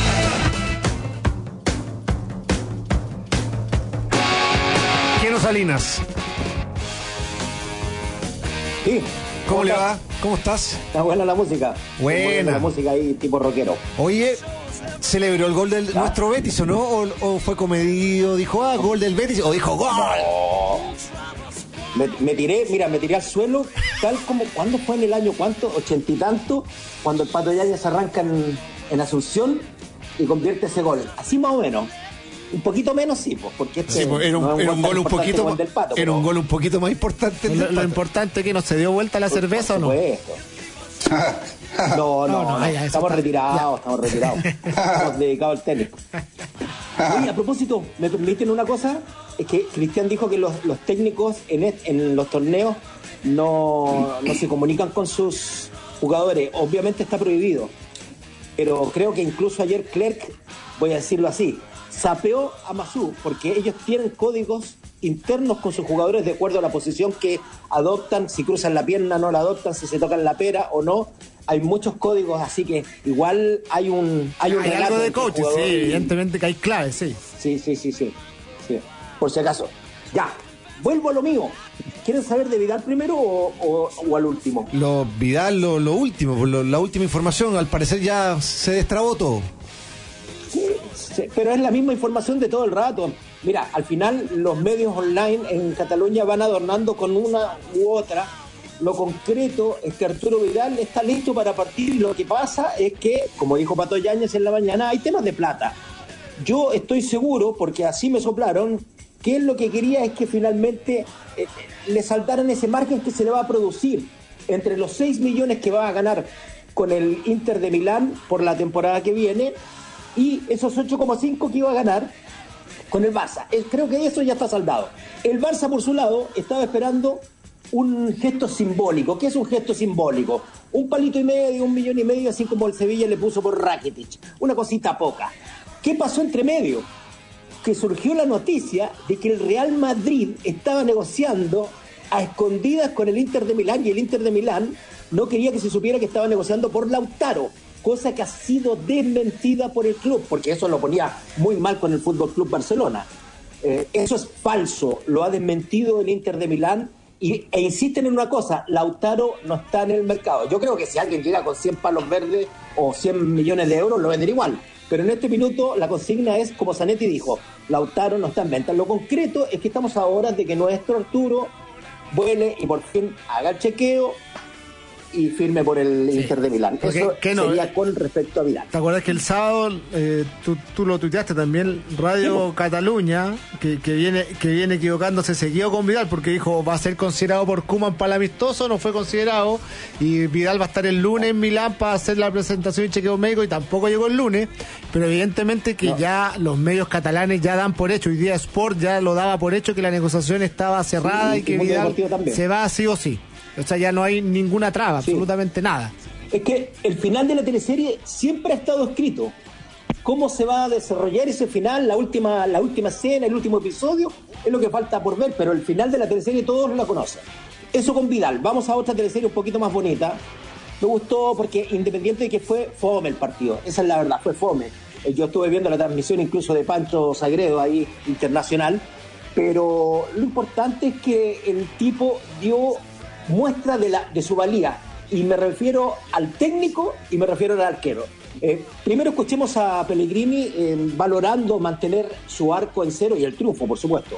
Quiero Salinas.
Sí.
¿Cómo le va? ¿Cómo estás?
Está buena la música.
Buena.
La música ahí tipo rockero.
Oye, ¿celebró el gol de nuestro Betis o no? ¿O fue comedido? ¿Dijo, gol del Betis? ¿O dijo, gol?
Me tiré al suelo, tal como, ¿cuándo fue en el año? ¿Cuánto? 80 y tanto, cuando el Pato Yáñez arranca en Asunción y convierte ese gol. Así más o menos. Un poquito menos, sí, pues, porque
sí, pues, era un gol un poquito más, Pato, era un gol un poquito más importante.
Lo importante es que no se dio vuelta la cerveza, ¿o no?
No, estamos retirados. Estamos dedicados al tenis. Oye, a propósito, ¿me permiten una cosa? Es que Cristian dijo que los técnicos en los torneos no se comunican con sus jugadores. Obviamente está prohibido. Pero creo que incluso ayer Clerc, voy a decirlo así, sapeó a Masú, porque ellos tienen códigos internos con sus jugadores de acuerdo a la posición que adoptan, si cruzan la pierna no la adoptan, si se tocan la pera o no. Hay muchos códigos, así que igual hay
algo de coaches, sí, evidentemente que hay claves, sí.
Sí. Por si acaso. Ya, vuelvo a lo mío. ¿Quieren saber de Vidal primero o al último?
Vidal, lo último, la última información, al parecer ya se destrabó todo.
Sí, pero es la misma información de todo el rato. Mira, al final los medios online en Cataluña van adornando con una u otra. Lo concreto es que Arturo Vidal está listo para partir y lo que pasa es que, como dijo Pato Yáñez en la mañana, hay temas de plata. Yo estoy seguro, porque así me soplaron, que él lo que quería es que finalmente le saltaran ese margen que se le va a producir entre los 6 millones que va a ganar con el Inter de Milán por la temporada que viene y esos 8,5 que iba a ganar con el Barça. Creo que eso ya está saldado. El Barça, por su lado, estaba esperando un gesto simbólico. ¿Qué es un gesto simbólico? Un palito y medio, 1,5 millones, así como el Sevilla le puso por Rakitic. Una cosita poca. ¿Qué pasó entre medio? Que surgió la noticia de que el Real Madrid estaba negociando a escondidas con el Inter de Milán, y el Inter de Milán no quería que se supiera que estaba negociando por Lautaro, cosa que ha sido desmentida por el club, porque eso lo ponía muy mal con el Fútbol Club Barcelona. Eso es falso, lo ha desmentido el Inter de Milán e insisten en una cosa: Lautaro no está en el mercado. Yo creo que si alguien llega con 100 palos verdes o 100 millones de euros, lo vendería igual. Pero en este minuto la consigna es, como Zanetti dijo, Lautaro no está en venta. Lo concreto es que estamos a horas de que nuestro Arturo vuele y por fin haga el chequeo y firme por el Inter de Milán. Eso sería con respecto a Vidal.
¿Te acuerdas que el sábado tú lo tuiteaste también, Radio sí, Cataluña, que viene equivocándose seguido con Vidal, porque dijo va a ser considerado por Koeman para el amistoso, no fue considerado, y Vidal va a estar el lunes en Milán para hacer la presentación y chequeo médico, y tampoco llegó el lunes, pero evidentemente que ya los medios catalanes ya dan por hecho, hoy día Sport ya lo daba por hecho, que la negociación estaba cerrada, y que Vidal se va sí o sí. O sea, ya no hay ninguna traba, absolutamente nada.
Es que el final de la teleserie siempre ha estado escrito. Cómo se va a desarrollar ese final, la última escena, el último episodio, es lo que falta por ver, pero el final de la teleserie todos la conocen. Eso con Vidal. Vamos a otra teleserie un poquito más bonita. Me gustó porque, independiente de que fue fome el partido, esa es la verdad, fue fome. Yo estuve viendo la transmisión incluso de Pancho Sagredo ahí, internacional, pero lo importante es que el tipo dio muestra de su valía, y me refiero al técnico y me refiero al arquero. Primero escuchemos a Pellegrini valorando mantener su arco en cero y el triunfo, por supuesto.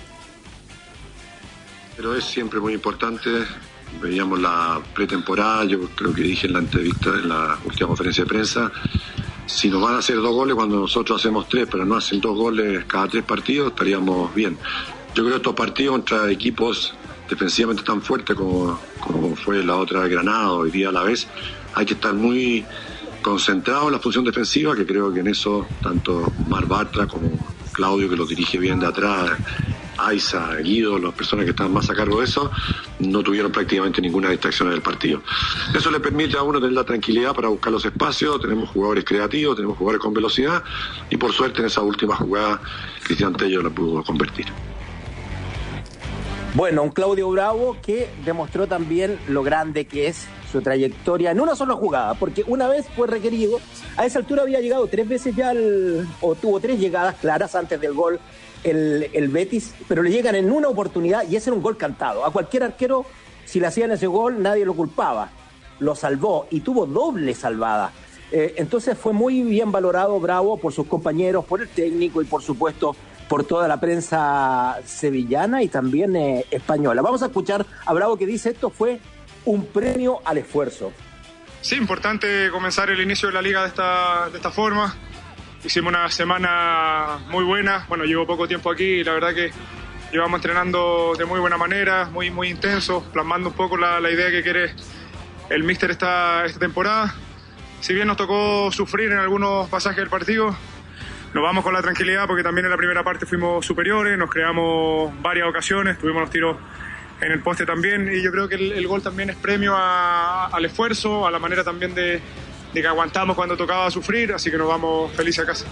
Pero es siempre muy importante. Veíamos la pretemporada, yo creo que dije en la entrevista, en la última conferencia de prensa, si nos van a hacer 2 goles cuando nosotros hacemos 3, pero no hacen 2 goles cada 3 partidos, estaríamos bien. Yo creo que estos partidos contra equipos defensivamente tan fuerte como fue la otra de Granada, hoy día a la vez, hay que estar muy concentrado en la función defensiva, que creo que en eso tanto Mar Bartra como Claudio, que lo dirige bien de atrás, Aiza, Guido, las personas que están más a cargo de eso, no tuvieron prácticamente ninguna distracción en el partido. Eso le permite a uno tener la tranquilidad para buscar los espacios. Tenemos jugadores creativos, tenemos jugadores con velocidad, y por suerte en esa última jugada Cristian Tello la pudo convertir.
Bueno, un Claudio Bravo que demostró también lo grande que es su trayectoria en una sola jugada, porque una vez fue requerido, a esa altura había llegado 3 veces ya, o tuvo 3 llegadas claras antes del gol el Betis, pero le llegan en una oportunidad y ese era un gol cantado. A cualquier arquero, si le hacían ese gol, nadie lo culpaba. Lo salvó y tuvo doble salvada. Entonces fue muy bien valorado Bravo por sus compañeros, por el técnico y por supuesto por toda la prensa sevillana y también española. Vamos a escuchar a Bravo, que dice: esto fue un premio al esfuerzo.
Sí, importante comenzar el inicio de la liga de esta forma. Hicimos una semana muy buena. Bueno, llevo poco tiempo aquí y la verdad que llevamos entrenando de muy buena manera, muy intenso, plasmando un poco la idea que quiere el míster esta temporada. Si bien nos tocó sufrir en algunos pasajes del partido, nos vamos con la tranquilidad porque también en la primera parte fuimos superiores, nos creamos varias ocasiones, tuvimos los tiros en el poste también, y yo creo que el gol también es premio al esfuerzo, a la manera también de que aguantamos cuando tocaba sufrir, así que nos vamos felices a casa.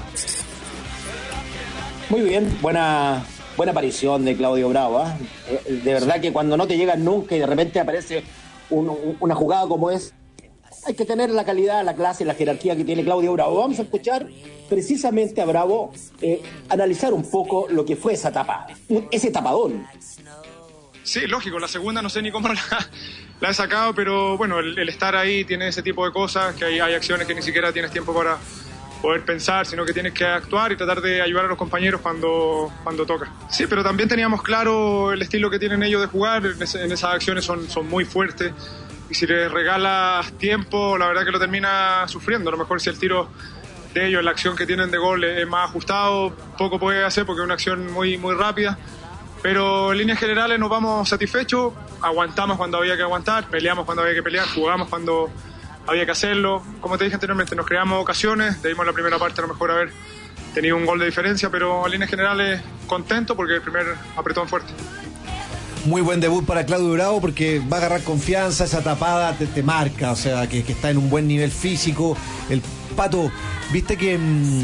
Muy bien, buena aparición de Claudio Bravo, ¿eh? De verdad que cuando no te llegan nunca y de repente aparece una jugada como es, hay que tener la calidad, la clase y la jerarquía que tiene Claudio Bravo. Vamos a escuchar precisamente a Bravo analizar un poco lo que fue esa tapada, ese tapadón.
Sí, lógico, la segunda no sé ni cómo la he sacado, pero bueno, el estar ahí tiene ese tipo de cosas, que hay acciones que ni siquiera tienes tiempo para poder pensar, sino que tienes que actuar y tratar de ayudar a los compañeros cuando toca. Sí, pero también teníamos claro el estilo que tienen ellos de jugar, en esas acciones son muy fuertes, y si les regalas tiempo, la verdad que lo termina sufriendo. A lo mejor si el tiro de ellos, la acción que tienen de gol es más ajustado, poco puede hacer porque es una acción muy, muy rápida, pero en líneas generales nos vamos satisfechos, aguantamos cuando había que aguantar, peleamos cuando había que pelear, jugamos cuando había que hacerlo. Como te dije anteriormente, nos creamos ocasiones, debimos la primera parte a lo mejor haber tenido un gol de diferencia, pero en líneas generales contento porque el primer apretón fuerte.
Muy buen debut para Claudio Bravo porque va a agarrar confianza, esa tapada te marca, o sea, que está en un buen nivel físico. El Pato, viste que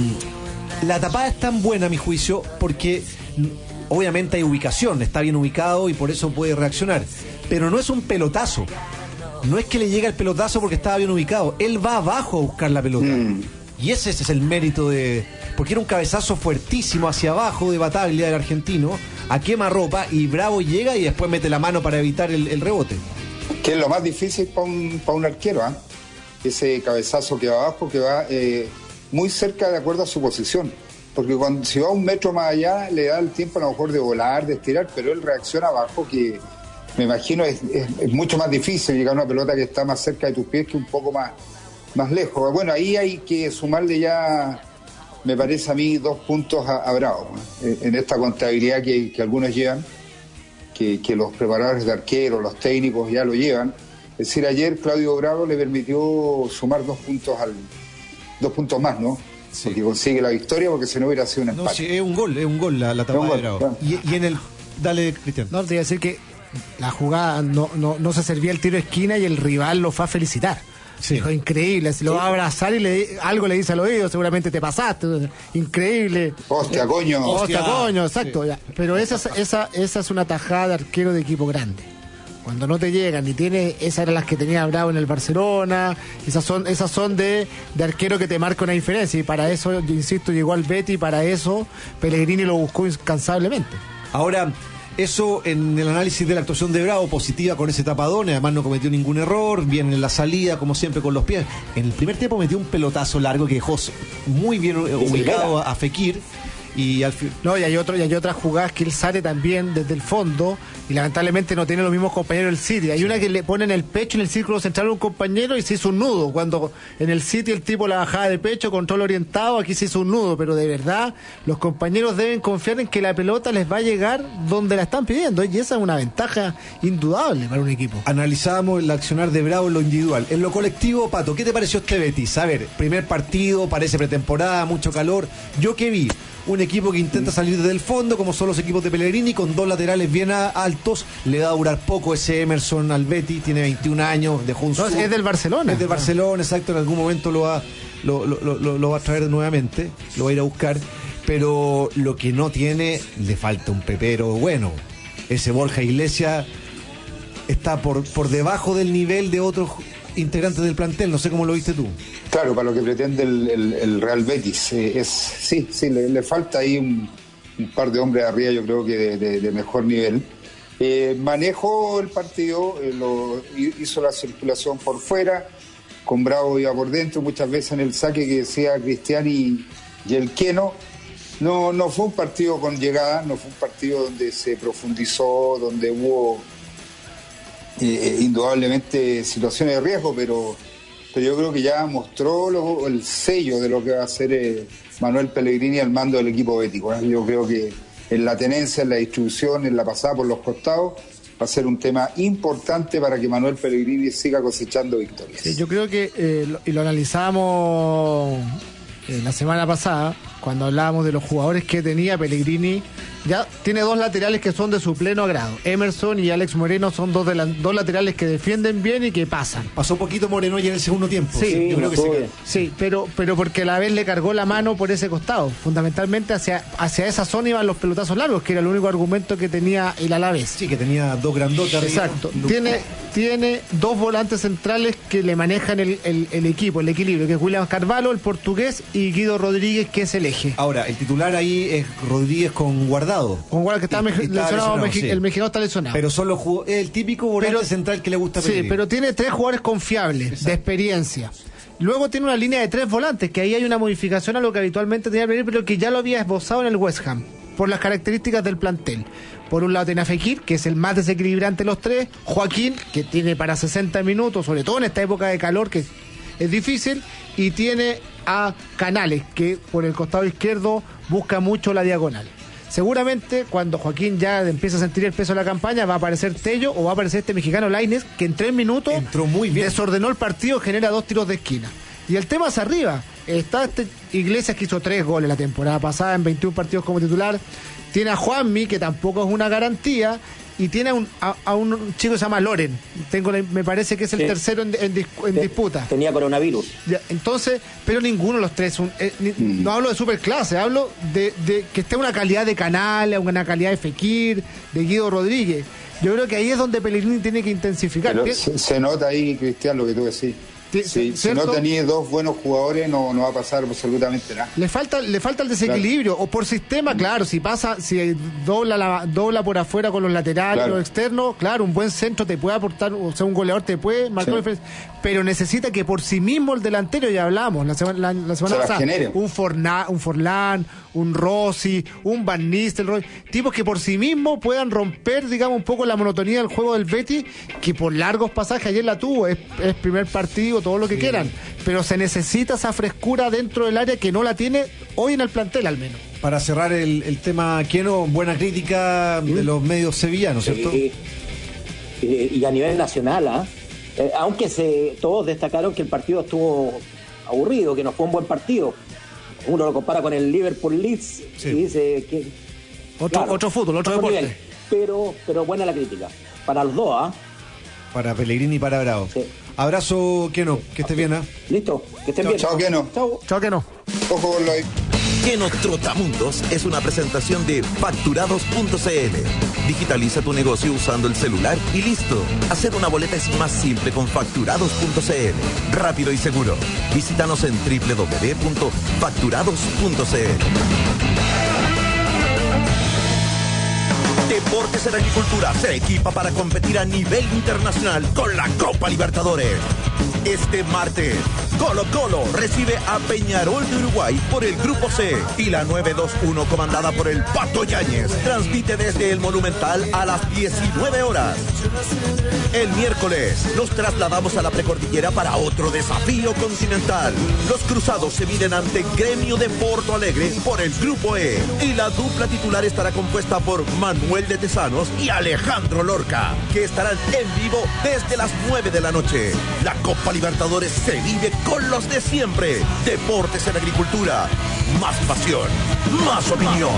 la tapada es tan buena a mi juicio porque obviamente hay ubicación, está bien ubicado y por eso puede reaccionar, pero no es un pelotazo, no es que le llega el pelotazo porque estaba bien ubicado, él va abajo a buscar la pelota. Y ese es el mérito porque era un cabezazo fuertísimo hacia abajo de Bataglia, del argentino, a quemarropa, y Bravo llega y después mete la mano para evitar el rebote.
Que es lo más difícil para un arquero, ¿eh? Ese cabezazo que va abajo, que va muy cerca de acuerdo a su posición. Porque si va un metro más allá, le da el tiempo a lo mejor de volar, de estirar, pero él reacciona abajo, que me imagino es mucho más difícil llegar a una pelota que está más cerca de tus pies que un poco más lejos. Bueno, ahí hay que sumarle ya, me parece a mí, 2 puntos a Bravo, ¿no? En esta contabilidad que algunos llevan, que los preparadores de arqueros, los técnicos ya lo llevan. Es decir, ayer Claudio Bravo le permitió sumar 2 puntos más, ¿no? Sí. Porque consigue la victoria, porque si no hubiera sido un empate.
No, sí, es un gol la tapada de Bravo. Claro. Y en el... Dale, Cristian.
No, te iba a decir que la jugada no se servía el tiro de esquina y el rival lo fue a felicitar. Sí. Dijo, increíble, si lo va a abrazar y algo le dice al oído, seguramente te pasaste, increíble.
Hostia, coño,
exacto. Sí. Pero esa es una tajada de arquero de equipo grande. Cuando no te llegan y esas eran las que tenía Bravo en el Barcelona, esas son de arquero que te marca una diferencia, y para eso, yo insisto, llegó al Betis, y para eso Pellegrini lo buscó incansablemente.
Ahora, eso en el análisis de la actuación de Bravo, positiva con ese tapadón, además no cometió ningún error, bien en la salida, como siempre con los pies. En el primer tiempo metió un pelotazo largo que dejó muy bien ubicado a Fekir. Y al fin...
No, y hay otras jugadas que él sale también desde el fondo y lamentablemente no tiene los mismos compañeros del City. Hay una que le pone en el pecho, en el círculo central, a un compañero y se hizo un nudo. Cuando en el City el tipo la bajaba de pecho, control orientado, aquí se hizo un nudo. Pero de verdad, los compañeros deben confiar en que la pelota les va a llegar donde la están pidiendo. Y esa es una ventaja indudable para un equipo.
Analizábamos el accionar de Bravo en lo individual. En lo colectivo, Pato, ¿qué te pareció este Betis? A ver, primer partido, parece pretemporada, mucho calor. ¿Yo qué vi? Un equipo que intenta salir desde el fondo, como son los equipos de Pellegrini, con 2 laterales bien altos. Le va a durar poco ese Emerson al Betis, tiene 21 años, dejó un
no, es del Barcelona.
Es del Barcelona, exacto, en algún momento lo va a traer nuevamente, lo va a ir a buscar. Pero lo que no tiene, le falta un pepero bueno. Ese Borja Iglesias está por debajo del nivel de otros integrantes del plantel, no sé cómo lo viste tú.
Claro, para lo que pretende el Real Betis, le falta ahí un par de hombres arriba, yo creo que de mejor nivel. Manejó el partido, hizo la circulación por fuera, con Bravo iba por dentro, muchas veces en el saque que decía Cristian y el Queno. No fue un partido con llegada, no fue un partido donde se profundizó, donde hubo indudablemente situaciones de riesgo, pero yo creo que ya mostró el sello de lo que va a hacer Manuel Pellegrini al mando del equipo bético. Yo creo que en la tenencia, en la distribución, en la pasada por los costados, va a ser un tema importante para que Manuel Pellegrini siga cosechando victorias.
Sí, yo creo que, y lo analizamos la semana pasada, cuando hablábamos de los jugadores que tenía Pellegrini, ya tiene 2 laterales que son de su pleno agrado. Emerson y Alex Moreno son dos laterales que defienden bien y que pasan.
Pasó un poquito Moreno ya en el segundo tiempo.
Sí, yo creo que sí, pero porque a la vez le cargó la mano por ese costado. Fundamentalmente hacia esa zona iban los pelotazos largos, que era el único argumento que tenía el Alavés.
Sí, que tenía 2 grandotas.
Exacto. Tiene 2 volantes centrales que le manejan el equipo, el equilibrio, que es William Carvalho, el portugués, y Guido Rodríguez, que es el eje.
Ahora, el titular ahí es Rodríguez con Guardado.
Con Guardado, que está lesionado, sí. El mexicano está lesionado.
Pero son el típico volante central que le gusta pedir.
Sí, pero tiene 3 jugadores confiables. Exacto. De experiencia. Luego tiene una línea de 3 volantes, que ahí hay una modificación a lo que habitualmente tenía que venir, pero que ya lo había esbozado en el West Ham, por las características del plantel. Por un lado tiene a Fekir, que es el más desequilibrante de los 3, Joaquín, que tiene para 60 minutos, sobre todo en esta época de calor, que es difícil, y tiene a Canales, que por el costado izquierdo busca mucho la diagonal. Seguramente cuando Joaquín ya empieza a sentir el peso de la campaña va a aparecer Tello o va a aparecer este mexicano Lainez, que en 3 minutos
entró muy bien,
desordenó el partido, genera 2 tiros de esquina. Y el tema es arriba. Está Iglesias, que hizo 3 goles la temporada pasada en 21 partidos como titular. Tiene a Juanmi, que tampoco es una garantía. Y tiene a un chico que se llama Loren. Me parece que es el tercero en disputa.
Tenía coronavirus.
Ya, entonces, pero ninguno de los tres. No hablo de superclase, hablo de que esté una calidad de Canales, una calidad de Fekir, de Guido Rodríguez. Yo creo que ahí es donde Pellegrini tiene que intensificar.
Pero se nota ahí, Cristian, lo que tú decís. Si no tenías 2 buenos jugadores no va a pasar absolutamente nada.
Le falta el desequilibrio, claro. O por sistema, claro, si dobla por afuera con los laterales, claro, los externos, claro, un buen centro te puede aportar, o sea, un goleador te puede marcar diferencia, pero necesita que por sí mismo el delantero, ya hablamos la semana pasada, un Forlán, un Rossi, un Van Nistelrooy, tipos que por sí mismos puedan romper, digamos, un poco la monotonía del juego del Betis, que por largos pasajes ayer la tuvo, es primer partido, todo lo que quieran, pero se necesita esa frescura dentro del área que no la tiene hoy en el plantel al menos.
Para cerrar el tema, Keno, buena crítica de los medios sevillanos, ¿cierto?
Y a nivel nacional, aunque todos destacaron que el partido estuvo aburrido, que no fue un buen partido. Uno lo compara con el Liverpool-Leeds y dice que
otro fútbol, otro deporte.
Nivel, pero buena la crítica para los dos,
para Pellegrini y para Bravo. Sí. Abrazo, Keno, que estés bien,
Listo, que estén bien.
Chao, Keno.
Chao, Keno.
Ojo con lo ahí.
Keno Trotamundos es una presentación de Facturados.cl. Digitaliza tu negocio usando el celular y listo. Hacer una boleta es más simple con Facturados.cl. Rápido y seguro. Visítanos en www.facturados.cl. Deportes en Agricultura se equipa para competir a nivel internacional con la Copa Libertadores. Este martes, Colo-Colo recibe a Peñarol de Uruguay por el Grupo C y la 921 comandada por el Pato Yáñez transmite desde el Monumental a las 19 horas. El miércoles nos trasladamos a la precordillera para otro desafío continental. Los cruzados se miden ante Gremio de Porto Alegre por el Grupo E y la dupla titular estará compuesta por Manuel de Tesanos y Alejandro Lorca, que estarán en vivo desde las 9 de la noche. La Copa Libertadores se vive con los de siempre. Deportes en Agricultura. Más pasión, más opinión.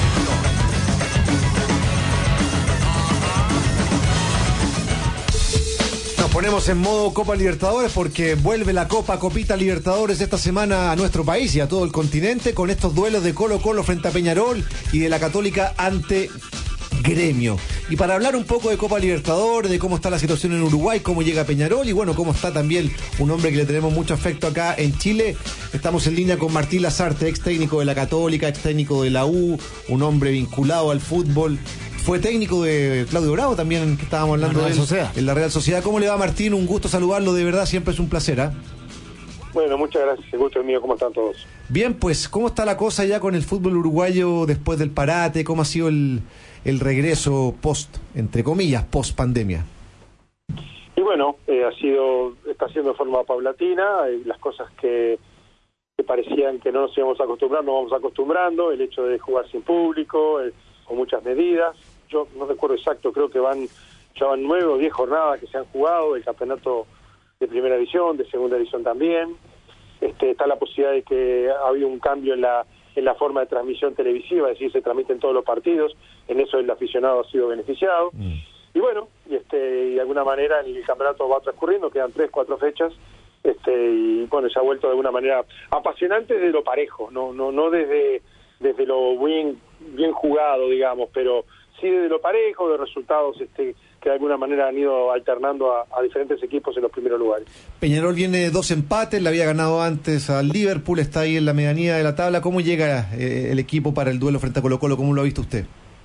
Nos ponemos en modo Copa Libertadores porque vuelve la Copita Libertadores esta semana a nuestro país y a todo el continente con estos duelos de Colo-Colo frente a Peñarol y de la Católica ante Gremio. Y para hablar un poco de Copa Libertadores, de cómo está la situación en Uruguay, cómo llega Peñarol y bueno, cómo está también un hombre que le tenemos mucho afecto acá en Chile, estamos en línea con Martín Lazarte, ex técnico de la Católica, ex técnico de la U, un hombre vinculado al fútbol. Fue técnico de Claudio Bravo también, que estábamos hablando de él, en la Real Sociedad. ¿Cómo le va, Martín? Un gusto saludarlo, de verdad, siempre es un placer,
Bueno, muchas gracias, el gusto es mío. ¿Cómo están todos?
Bien, pues, ¿cómo está la cosa ya con el fútbol uruguayo después del parate? ¿Cómo ha sido el regreso entre comillas, post pandemia?
Y bueno, está siendo de forma paulatina, las cosas que parecían que no nos íbamos a acostumbrar, nos vamos acostumbrando, el hecho de jugar sin público, con muchas medidas. Yo no recuerdo exacto, creo que ya van 9 o 10 jornadas que se han jugado, el campeonato de primera división, de segunda división también. Está la posibilidad de que ha habido un cambio en la forma de transmisión televisiva, es decir, se transmiten todos los partidos, en eso el aficionado ha sido beneficiado. Y bueno, de alguna manera el campeonato va transcurriendo, quedan 3, 4 fechas, y bueno, se ha vuelto de alguna manera apasionante desde lo parejo, no desde lo bien jugado, digamos, pero sí desde lo parejo, de resultados que de alguna manera han ido alternando a diferentes equipos en los primeros lugares.
Peñarol viene 2 empates, le había ganado antes al Liverpool, está ahí en la medianía de la tabla. ¿Cómo llega el equipo para el duelo frente a Colo-Colo? ¿Cómo lo ha visto usted?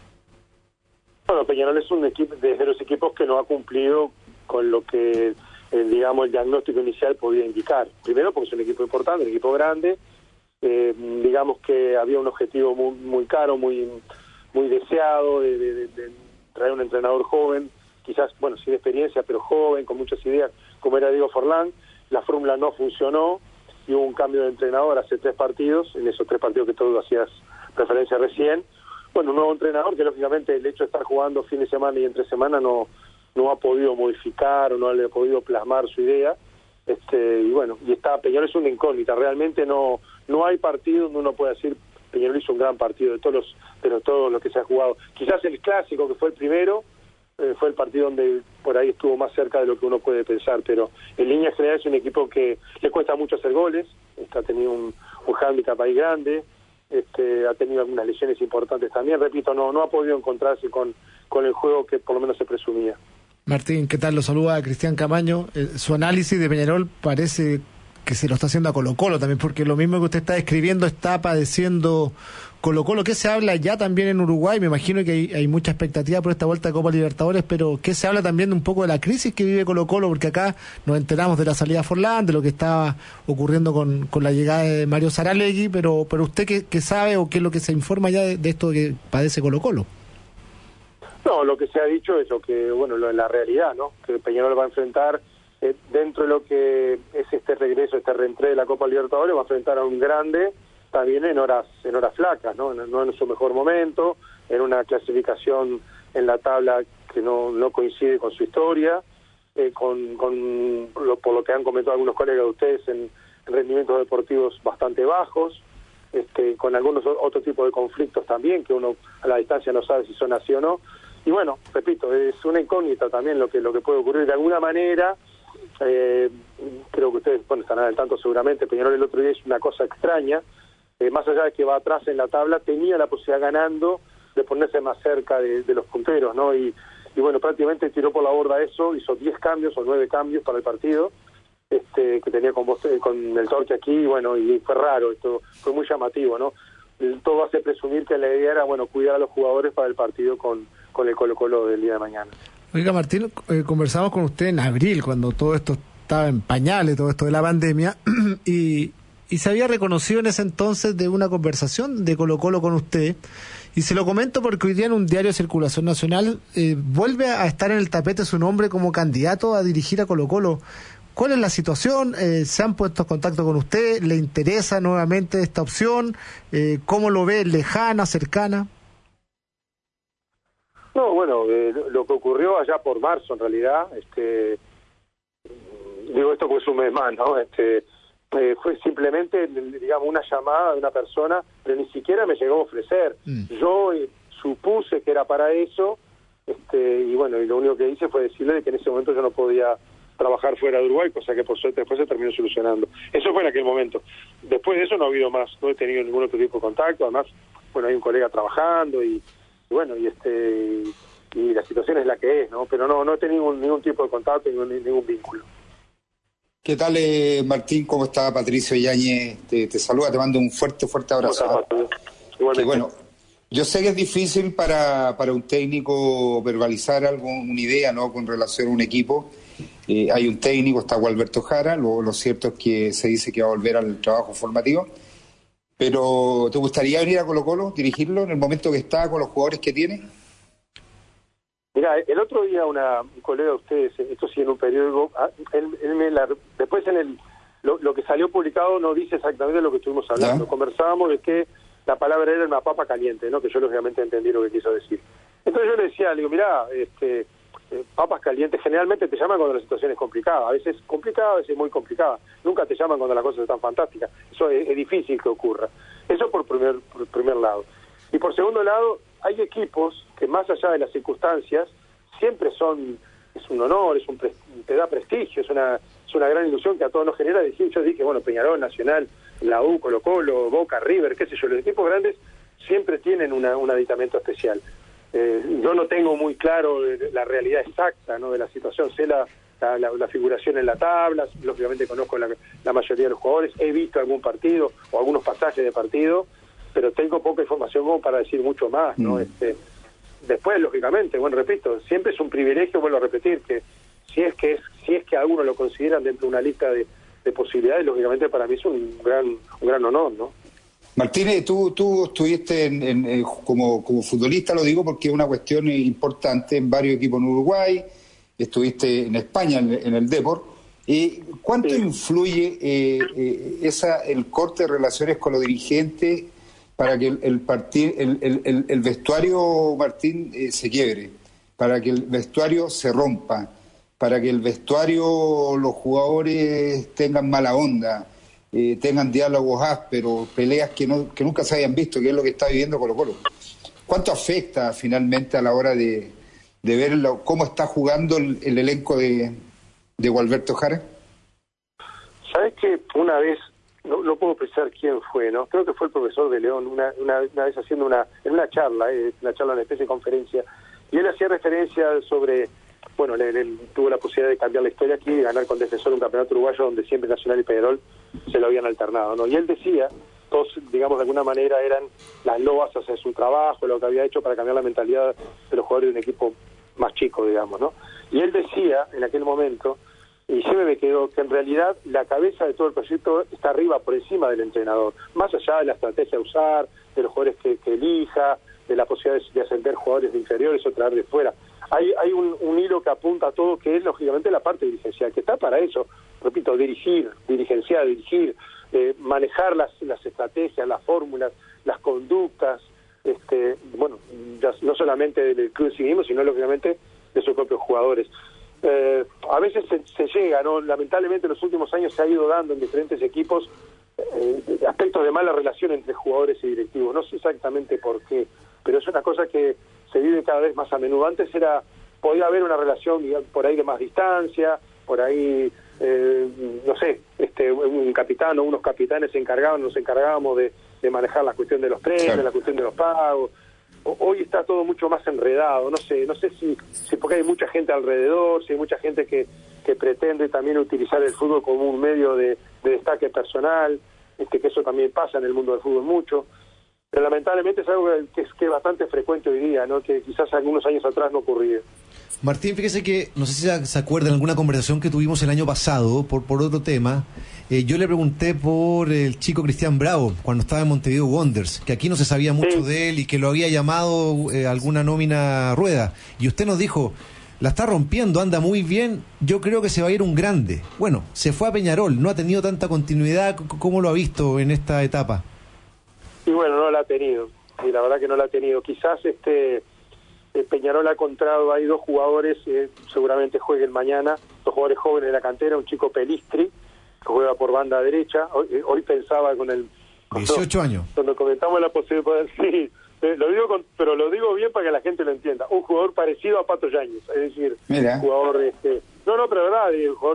Bueno, Peñarol es un equipo desde los equipos que no ha cumplido con lo que digamos el diagnóstico inicial podía indicar. Primero porque es un equipo importante, un equipo grande, digamos que había un objetivo muy caro, muy deseado de traer un entrenador joven, quizás, bueno, sin experiencia, pero joven, con muchas ideas, como era Diego Forlán. La fórmula no funcionó y hubo un cambio de entrenador hace 3 partidos, en esos 3 partidos que tú hacías referencia recién. Bueno, un nuevo entrenador que lógicamente el hecho de estar jugando fin de semana y entre semana no ha podido modificar o no le ha podido plasmar su idea. Y bueno, y Peñarol es una incógnita, realmente no hay partido donde uno pueda decir Peñarol hizo un gran partido de todos los que se ha jugado. Quizás el clásico, que fue el primero, fue el partido donde por ahí estuvo más cerca de lo que uno puede pensar, pero en línea general es un equipo que le cuesta mucho hacer goles, ha tenido un hándicap ahí grande, ha tenido algunas lesiones importantes también, repito, no ha podido encontrarse con el juego que por lo menos se presumía.
Martín, ¿qué tal? Lo saluda Cristian Camaño. Su análisis de Peñarol parece que se lo está haciendo a Colo-Colo también, porque lo mismo que usted está describiendo está padeciendo Colo-Colo. ¿Qué se habla ya también en Uruguay? Me imagino que hay mucha expectativa por esta vuelta de Copa Libertadores, pero ¿qué se habla también de un poco de la crisis que vive Colo-Colo? Porque acá nos enteramos de la salida de Forlán, de lo que estaba ocurriendo con la llegada de Mario Saralegui, pero usted ¿qué sabe o qué es lo que se informa ya de esto que padece Colo-Colo?
No, lo que se ha dicho es lo que, bueno, la realidad, ¿no? Que Peñarol va a enfrentar, dentro de lo que es este regreso, este reentré de la Copa Libertadores, va a enfrentar a un grande también en horas flacas, ¿no? No en su mejor momento, en una clasificación en la tabla que no coincide con su historia, por lo que han comentado algunos colegas de ustedes, en rendimientos deportivos bastante bajos, con algunos otro tipo de conflictos también, que uno a la distancia no sabe si son así o no. Y bueno, repito, es una incógnita también lo que puede ocurrir. De alguna manera, creo que ustedes estarán al tanto seguramente, Peñarol el otro día hizo una cosa extraña, más allá de que va atrás en la tabla, tenía la posibilidad ganando de ponerse más cerca de los punteros, ¿no? Y bueno, prácticamente tiró por la borda eso, hizo 10 cambios o 9 cambios para el partido, que tenía con el Torque aquí, y bueno, y fue raro, esto fue muy llamativo, ¿no? Todo hace presumir que la idea era, bueno, cuidar a los jugadores para el partido con el Colo-Colo del día de mañana.
Oiga, Martín, conversamos con usted en abril, cuando todo esto estaba en pañales, todo esto de la pandemia, y se había reconocido en ese entonces de una conversación de Colo-Colo con usted, y se lo comento porque hoy día en un diario de circulación nacional vuelve a estar en el tapete su nombre como candidato a dirigir a Colo-Colo. ¿Cuál es la situación? ¿Se han puesto en contacto con usted? ¿Le interesa nuevamente esta opción? ¿Cómo lo ve? ¿Lejana, cercana?
No, bueno, lo que ocurrió allá por marzo, en realidad, digo esto pues un mes más, ¿no? Fue simplemente, digamos, una llamada de una persona, pero ni siquiera me llegó a ofrecer. Yo supuse que era para eso, y bueno, y lo único que hice fue decirle que en ese momento yo no podía trabajar fuera de Uruguay, cosa que por suerte después se terminó solucionando. Eso fue en aquel momento. Después de eso no ha habido más, no he tenido ningún otro tipo de contacto, además, bueno, hay un colega trabajando y bueno, y la situación es la que es, ¿no? Pero no he tenido ningún tipo de contacto, ningún vínculo.
¿Qué tal, Martín? ¿Cómo está? Patricio Yáñez te saluda, te mando un fuerte abrazo.
Igualmente.
Bueno, yo sé que es difícil para un técnico verbalizar una idea, ¿no?, con relación a un equipo. Hay un técnico, está Gualberto Jara, lo cierto es que se dice que va a volver al trabajo formativo, pero ¿te gustaría venir a Colo-Colo, dirigirlo en el momento que está, con los jugadores que tiene?
Mira, el otro día un colega de ustedes, esto sí en un periódico, después lo que salió publicado no dice exactamente lo que estuvimos hablando. Conversábamos de que la palabra era una papa caliente, ¿no? Que yo lógicamente entendí lo que quiso decir. Entonces yo le decía, le digo, mirá, papas calientes generalmente te llaman cuando la situación es complicada, a veces complicada, a veces muy complicada, nunca te llaman cuando las cosas están fantásticas, eso es difícil que ocurra. Eso por primer lado. Y por segundo lado, hay equipos que más allá de las circunstancias siempre es un honor, te da prestigio, es una gran ilusión que a todos nos genera decir. Yo dije, bueno, Peñarol, Nacional, la U, Colo-Colo, Boca, River, qué sé yo, los equipos grandes siempre tienen un aditamento especial. Yo no tengo muy claro la realidad exacta, ¿no?, de la situación, sé la figuración en la tabla, lógicamente conozco la mayoría de los jugadores, he visto algún partido o algunos pasajes de partido, pero tengo poca información como para decir mucho más, ¿no? Después, lógicamente, bueno, repito, siempre es un privilegio, vuelvo a repetir, que si es que algunos lo consideran dentro de una lista de posibilidades, lógicamente para mí es un gran honor, ¿no?
Martínez, tú estuviste como futbolista, lo digo porque es una cuestión importante, en varios equipos en Uruguay, estuviste en España en el Depor, ¿Cuánto influye el corte de relaciones con los dirigentes para que el vestuario, Martín, se quiebre, para que el vestuario se rompa, para que el vestuario, los jugadores tengan mala onda, tengan diálogos ásperos, peleas que nunca se hayan visto, que es lo que está viviendo Colo-Colo? ¿Cuánto afecta finalmente a la hora de ver cómo está jugando el elenco de Gualberto Jara?
¿Sabes que una vez, no puedo precisar quién fue, ¿no? Creo que fue el profesor de León, una vez haciendo en una charla, una especie de conferencia, y él hacía referencia sobre, bueno, él tuvo la posibilidad de cambiar la historia aquí y ganar con Defensor un campeonato uruguayo donde siempre Nacional y Peñarol se lo habían alternado, ¿no? Y él decía, todos, digamos, de alguna manera eran las loas hacia su trabajo, lo que había hecho para cambiar la mentalidad de los jugadores de un equipo más chico, digamos, ¿no? Y él decía en aquel momento, y siempre me quedó, que en realidad la cabeza de todo el proyecto está arriba, por encima del entrenador, más allá de la estrategia a usar, de los jugadores que elija, de la posibilidad de ascender jugadores de inferiores o traer de fuera. Hay un hilo que apunta a todo, que es lógicamente la parte dirigencial, que está para eso, repito, dirigir, manejar las estrategias, las fórmulas, las conductas, bueno, ya no solamente del club en sí mismo, sino lógicamente de sus propios jugadores. A veces se llega, ¿no? Lamentablemente en los últimos años se ha ido dando en diferentes equipos aspectos de mala relación entre jugadores y directivos. No sé exactamente por qué, pero es una cosa que se vive cada vez más a menudo. Antes podía haber una relación, digamos, por ahí de más distancia, por ahí, no sé, un capitán o unos capitanes nos encargábamos de manejar la cuestión de los premios, claro, la cuestión de los pagos. Hoy está todo mucho más enredado, no sé si porque hay mucha gente alrededor, si hay mucha gente que pretende también utilizar el fútbol como un medio de destaque personal, que eso también pasa en el mundo del fútbol mucho, pero lamentablemente es algo que es bastante frecuente hoy día, ¿no? Que quizás algunos años atrás no ocurría.
Martín, fíjese que, no sé si se acuerdan de alguna conversación que tuvimos el año pasado por otro tema. Yo le pregunté por el chico Cristian Bravo, cuando estaba en Montevideo Wanderers, que aquí no se sabía mucho de él y que lo había llamado alguna nómina Rueda. Y usted nos dijo, la está rompiendo, anda muy bien, yo creo que se va a ir un grande. Bueno, se fue a Peñarol, no ha tenido tanta continuidad. ¿Cómo lo ha visto en esta etapa?
Y bueno, no la ha tenido, y la verdad que no la ha tenido. Quizás Peñarol ha encontrado ahí dos jugadores, seguramente jueguen mañana, dos jugadores jóvenes de la cantera, un chico Pelistri, que juega por banda derecha. Hoy pensaba con el...
18 años.
Cuando comentamos la posibilidad, sí, pero lo digo bien para que la gente lo entienda. Un jugador parecido a Pato Yáñez, es decir, un jugador pero verdad, un jugador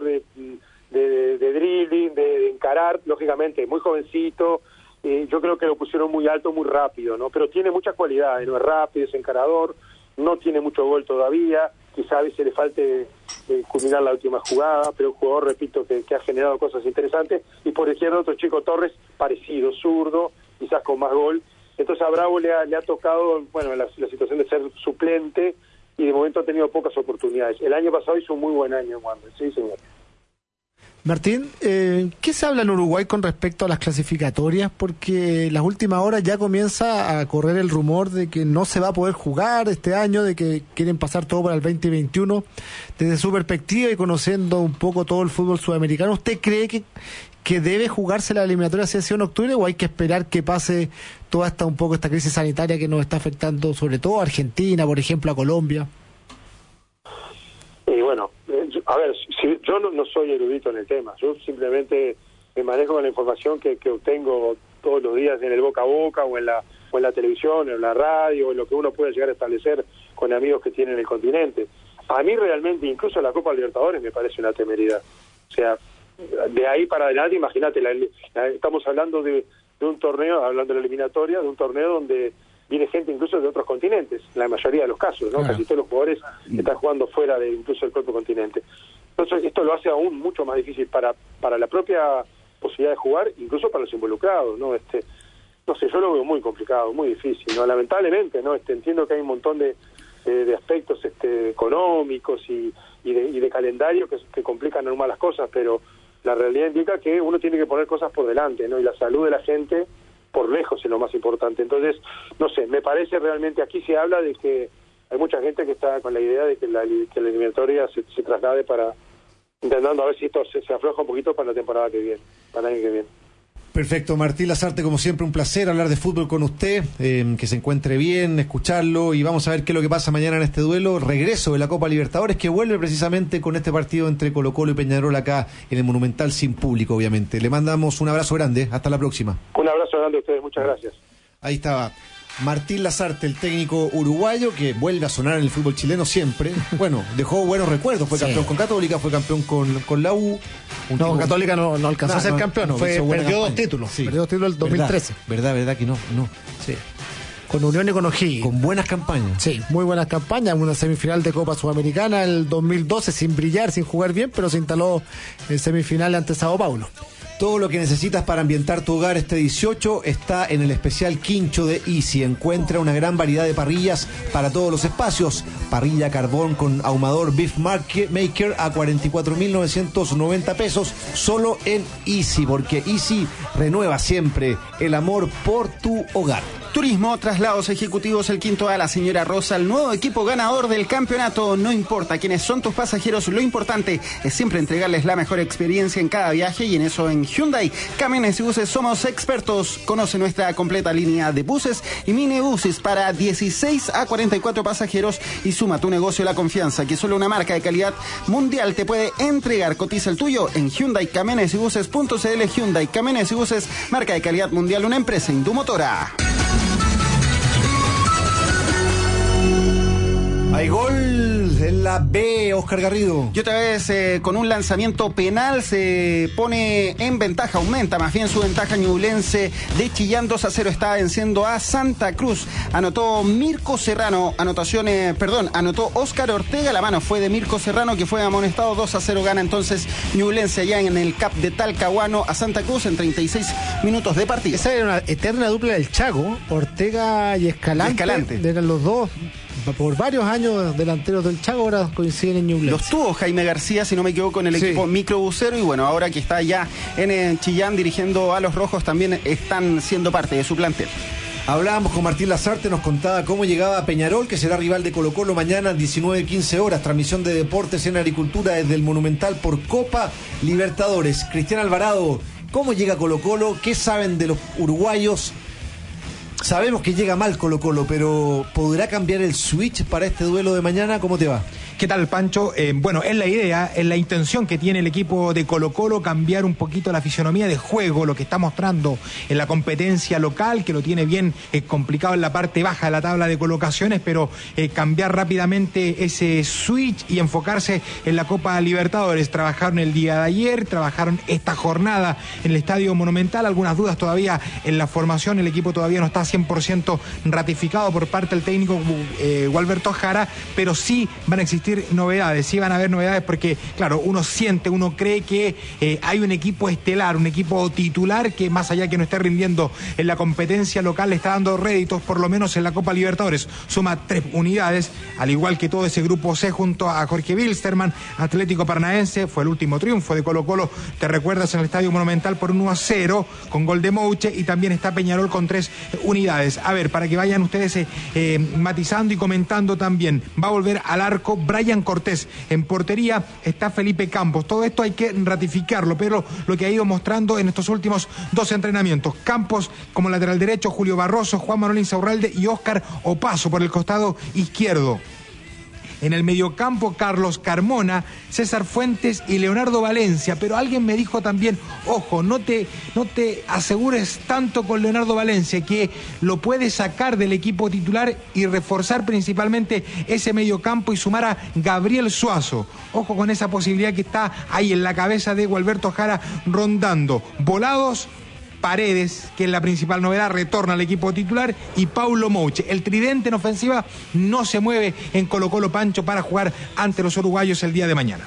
de dribbling, de encarar, lógicamente, muy jovencito. Yo creo que lo pusieron muy alto, muy rápido, ¿no? Pero tiene muchas cualidades, no es rápido, es encarador, no tiene mucho gol todavía, quizá a veces le falte culminar la última jugada, pero un jugador, repito, que ha generado cosas interesantes. Y por izquierda otro chico Torres, parecido, zurdo, quizás con más gol. Entonces a Bravo le ha tocado, bueno, la situación de ser suplente, y de momento ha tenido pocas oportunidades. El año pasado hizo un muy buen año, Wander, sí, señor.
Martín, ¿qué se habla en Uruguay con respecto a las clasificatorias? Porque las últimas horas ya comienza a correr el rumor de que no se va a poder jugar este año, de que quieren pasar todo para el 2021. Desde su perspectiva y conociendo un poco todo el fútbol sudamericano, ¿usted cree que debe jugarse la eliminatoria si en octubre, o hay que esperar que pase toda esta crisis sanitaria que nos está afectando sobre todo a Argentina, por ejemplo, a Colombia?
Y bueno, a ver, yo no soy erudito en el tema, yo simplemente me manejo con la información que obtengo todos los días en el boca a boca, o en la televisión, en la radio, en lo que uno puede llegar a establecer con amigos que tienen el continente. A mí realmente, incluso la Copa Libertadores me parece una temeridad. O sea, de ahí para adelante, imagínate, estamos hablando de un torneo, hablando de la eliminatoria, de un torneo donde viene gente incluso de otros continentes, en la mayoría de los casos, ¿no? Casi todos los jugadores están jugando fuera de incluso el propio continente. Entonces esto lo hace aún mucho más difícil para la propia posibilidad de jugar, incluso para los involucrados, ¿no? No sé, yo lo veo muy complicado, muy difícil, ¿no? Lamentablemente, ¿no? Entiendo que hay un montón de aspectos económicos y de calendario que complican aún más las cosas, pero la realidad indica que uno tiene que poner cosas por delante, ¿no? Y la salud de la gente por lejos es lo más importante. Entonces, no sé, me parece realmente, aquí se habla de que hay mucha gente que está con la idea de que la eliminatoria se traslade para intentando a ver si esto se afloja un poquito para la temporada que viene, para el año que viene.
Perfecto, Martín Lasarte, como siempre, un placer hablar de fútbol con usted, que se encuentre bien, escucharlo, y vamos a ver qué es lo que pasa mañana en este duelo, regreso de la Copa Libertadores, que vuelve precisamente con este partido entre Colo-Colo y Peñarol acá en el Monumental, sin público, obviamente. Le mandamos un abrazo grande, hasta la próxima.
Un abrazo grande a ustedes, muchas gracias.
Ahí estaba Martín Lasarte, el técnico uruguayo, que vuelve a sonar en el fútbol chileno siempre. Bueno, dejó buenos recuerdos, fue campeón con Católica, fue campeón con la U.
No, con Católica no alcanzó a ser campeón, perdió 2 títulos. Sí. Perdió 2 títulos el 2013.
Verdad que no.
Sí. Con Unión y con O'Higgins.
Con buenas campañas.
Sí, muy buenas campañas. Una semifinal de Copa Sudamericana el 2012, sin brillar, sin jugar bien, pero se instaló en semifinal ante Sao Paulo.
Todo lo que necesitas para ambientar tu hogar este 18 está en el especial Quincho de Easy. Encuentra una gran variedad de parrillas para todos los espacios. Parrilla carbón con ahumador Beef Maker a 44.990 pesos solo en Easy, porque Easy renueva siempre el amor por tu hogar.
Turismo, traslados ejecutivos, el Quinto A, la señora Rosa, el nuevo equipo ganador del campeonato. No importa quiénes son tus pasajeros, lo importante es siempre entregarles la mejor experiencia en cada viaje, y en eso en Hyundai Camiones y Buses somos expertos. Conoce nuestra completa línea de buses y minibuses para 16 a 44 pasajeros y suma a tu negocio la confianza que solo una marca de calidad mundial te puede entregar. Cotiza el tuyo en Hyundai Camiones y Buses.cl. Hyundai Camiones y Buses, marca de calidad mundial, una empresa Indumotora.
Hay gol en la B, Oscar Garrido.
Y otra vez con un lanzamiento penal se pone en ventaja, aumenta más bien su ventaja Ñublense de Chillán. 2-0 está venciendo a Santa Cruz. Anotó Mirko Serrano, anotó Oscar Ortega, la mano fue de Mirko Serrano, que fue amonestado. 2-0 gana entonces Ñublense allá en el CAP de Talcahuano a Santa Cruz en 36 minutos de partido.
Esa era una eterna dupla del Chaco, Ortega y Escalante. Eran los dos por varios años delanteros del Chaco, ahora coinciden en Ñublense.
Los tuvo Jaime García, si no me equivoco, en el equipo microbusero, y bueno, ahora que está ya en Chillán dirigiendo a los rojos, también están siendo parte de su plantel.
Hablábamos con Martín Lasarte, nos contaba cómo llegaba a Peñarol, que será rival de Colo-Colo mañana 19:15 horas. Transmisión de Deportes en Agricultura desde el Monumental por Copa Libertadores. Cristian Alvarado, ¿cómo llega Colo-Colo? ¿Qué saben de los uruguayos? Sabemos que llega mal Colo-Colo, pero ¿podrá cambiar el switch para este duelo de mañana? ¿Cómo te va?
¿Qué tal, Pancho? Bueno, es la idea, es la intención que tiene el equipo de Colo-Colo, cambiar un poquito la fisonomía de juego, lo que está mostrando en la competencia local, que lo tiene bien complicado en la parte baja de la tabla de colocaciones, pero cambiar rápidamente ese switch y enfocarse en la Copa Libertadores. Trabajaron el día de ayer, trabajaron esta jornada en el Estadio Monumental, algunas dudas todavía en la formación, el equipo todavía no está 100% ratificado por parte del técnico Gualberto Jara, pero sí van a existir novedades, sí van a haber novedades, porque claro, uno cree que hay un equipo estelar, un equipo titular que más allá que no esté rindiendo en la competencia local, le está dando réditos, por lo menos en la Copa Libertadores. Suma 3 unidades, al igual que todo ese grupo C junto a Jorge Wilstermann. Atlético Paranaense fue el último triunfo de Colo-Colo, te recuerdas, en el Estadio Monumental por 1-0 con gol de Mouche, y también está Peñarol con 3 unidades. A ver, para que vayan ustedes matizando y comentando también, va a volver al arco Brian Cortés, en portería está Felipe Campos. Todo esto hay que ratificarlo, pero lo que ha ido mostrando en estos últimos 2 entrenamientos: Campos como lateral derecho, Julio Barroso, Juan Manuel Insaurralde y Óscar Opaso por el costado izquierdo. En el mediocampo, Carlos Carmona, César Fuentes y Leonardo Valencia. Pero alguien me dijo también, ojo, no te asegures tanto con Leonardo Valencia, que lo puede sacar del equipo titular y reforzar principalmente ese mediocampo y sumar a Gabriel Suazo. Ojo con esa posibilidad que está ahí en la cabeza de Gualberto Jara rondando. Volados, Paredes, que es la principal novedad, retorna al equipo titular, y Paulo Mouche. El tridente en ofensiva no se mueve en Colo-Colo, Pancho, para jugar ante los uruguayos el día de mañana.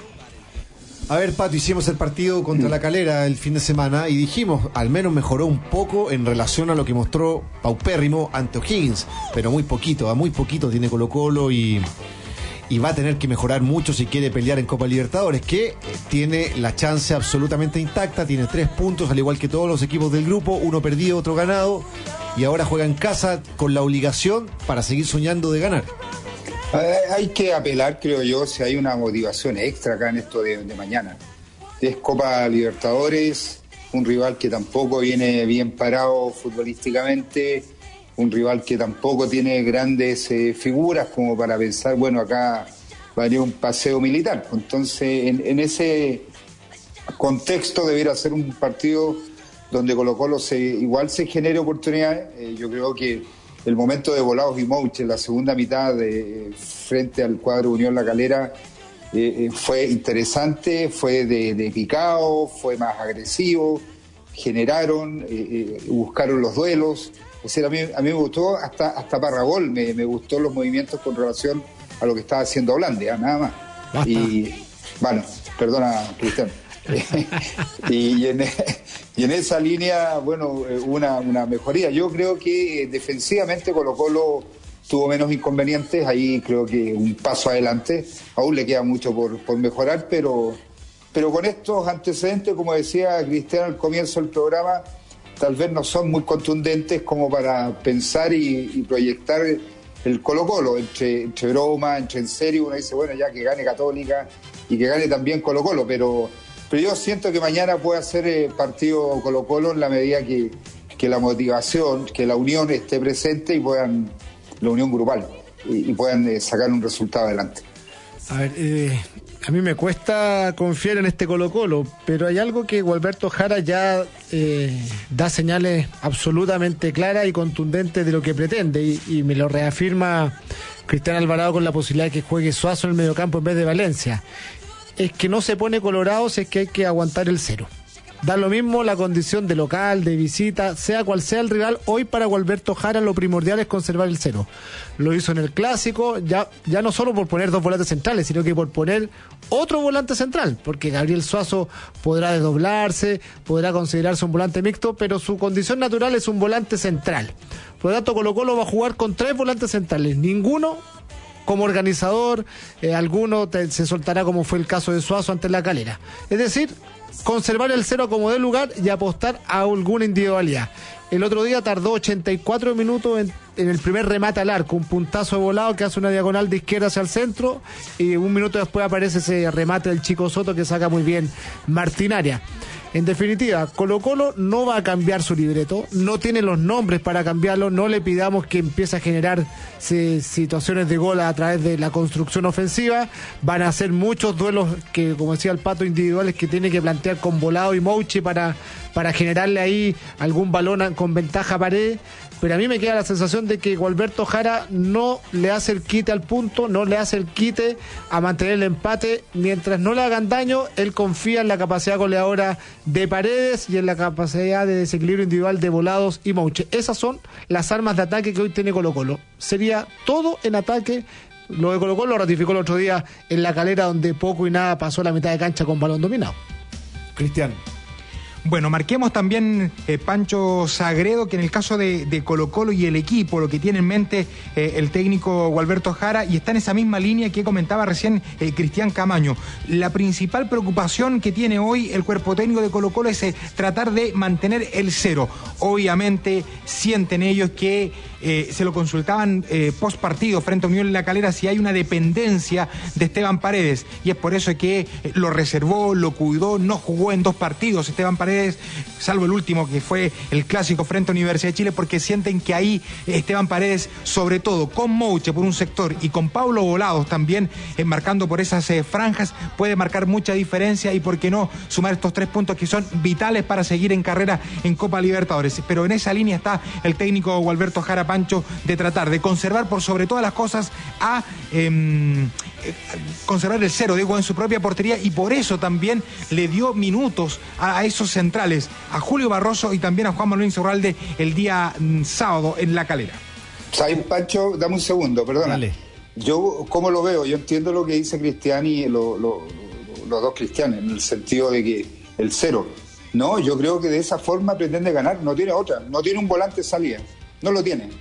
A ver, Pato, hicimos el partido contra La Calera el fin de semana y dijimos, al menos mejoró un poco en relación a lo que mostró paupérrimo ante O'Higgins, pero muy poquito tiene Colo-Colo y va a tener que mejorar mucho si quiere pelear en Copa Libertadores, que tiene la chance absolutamente intacta, tiene 3 puntos, al igual que todos los equipos del grupo, 1 perdido, otro ganado, y ahora juega en casa con la obligación para seguir soñando de ganar.
Hay que apelar, creo yo, si hay una motivación extra acá en esto de mañana. Es Copa Libertadores, un rival que tampoco viene bien parado futbolísticamente, un rival que tampoco tiene grandes figuras como para pensar, bueno, acá va a venir un paseo militar. Entonces, en ese contexto debiera ser un partido donde Colo-Colo igual se genere oportunidades. Yo creo que el momento de Volados y Mouche en la segunda mitad frente al cuadro Unión La Calera fue interesante, fue de picado, fue más agresivo, generaron, buscaron los duelos. Es decir, a mí me gustó hasta Parragol, me gustó los movimientos con relación a lo que estaba haciendo Holanda, nada más. Basta. Y bueno, perdona, Cristian. y en esa línea, bueno, una mejoría. Yo creo que defensivamente Colo-Colo tuvo menos inconvenientes, ahí creo que un paso adelante, aún le queda mucho por mejorar, pero con estos antecedentes, como decía Cristian al comienzo del programa, tal vez no son muy contundentes como para pensar y proyectar el Colo-Colo, entre broma, entre en serio, uno dice, bueno, ya que gane Católica y que gane también Colo-Colo, pero yo siento que mañana puede ser partido Colo-Colo en la medida que la motivación, que la unión esté presente y puedan, la unión grupal, y puedan sacar un resultado adelante.
A ver, a mí me cuesta confiar en este Colo-Colo, pero hay algo que Gualberto Jara ya da señales absolutamente claras y contundentes de lo que pretende, y me lo reafirma Cristian Alvarado con la posibilidad de que juegue Suazo en el mediocampo en vez de Valencia. Es que no se pone colorado si es que hay que aguantar el cero. Da lo mismo la condición de local, de visita, sea cual sea el rival. Hoy para Gualberto Jara lo primordial es conservar el cero. Lo hizo en el Clásico, ya no solo por poner dos volantes centrales, sino que por poner otro volante central, porque Gabriel Suazo podrá desdoblarse, podrá considerarse un volante mixto, pero su condición natural es un volante central. Por lo tanto, Colo-Colo va a jugar con 3 volantes centrales, ninguno como organizador, alguno se soltará como fue el caso de Suazo ante La Calera. Es decir, conservar el cero como de lugar y apostar a alguna individualidad. El otro día tardó 84 minutos en el primer remate al arco, un puntazo de volado que hace una diagonal de izquierda hacia el centro, y un minuto después aparece ese remate del Chico Soto que saca muy bien Martinaria. En definitiva, Colo-Colo no va a cambiar su libreto, no tiene los nombres para cambiarlo, no le pidamos que empiece a generar situaciones de gol a través de la construcción ofensiva. Van a hacer muchos duelos que, como decía el Pato, individuales que tiene que plantear con Volado y Mouche para generarle ahí algún balón con ventaja a Paredes. Pero a mí me queda la sensación de que Gualberto Jara no le hace el quite al punto, no le hace el quite a mantener el empate. Mientras no le hagan daño, él confía en la capacidad goleadora de Paredes y en la capacidad de desequilibrio individual de Volados y Mouche. Esas son las armas de ataque que hoy tiene Colo-Colo. Sería todo en ataque. Lo de Colo-Colo lo ratificó el otro día en La Calera, donde poco y nada pasó la mitad de cancha con balón dominado.
Cristian.
Bueno, marquemos también, Pancho Sagredo, que en el caso de Colo-Colo y el equipo, lo que tiene en mente el técnico Gualberto Jara, y está en esa misma línea que comentaba recién Cristian Camaño. La principal preocupación que tiene hoy el cuerpo técnico de Colo-Colo es tratar de mantener el cero. Obviamente sienten ellos que se lo consultaban post partido frente a Unión La Calera si hay una dependencia de Esteban Paredes, y es por eso que lo reservó, lo cuidó, no jugó en 2 partidos Esteban Paredes, salvo el último que fue el Clásico frente a Universidad de Chile, porque sienten que ahí Esteban Paredes, sobre todo con Mouche por un sector y con Pablo Volados también marcando por esas franjas, puede marcar mucha diferencia, y por qué no sumar estos 3 puntos que son vitales para seguir en carrera en Copa Libertadores. Pero en esa línea está el técnico Gualberto Jara, Pancho, de tratar de conservar por sobre todas las cosas conservar el cero, digo, en su propia portería, y por eso también le dio minutos a esos centrales, a Julio Barroso y también a Juan Manuel Insaurralde el día sábado en La Calera.
¿Sabes, Pancho? Dame un segundo, perdona. Dale. Yo, ¿cómo lo veo? Yo entiendo lo que dice Cristian y los dos Cristianes, en el sentido de que el cero. No, yo creo que de esa forma pretende ganar, no tiene otra, no tiene un volante de salida, no lo tiene.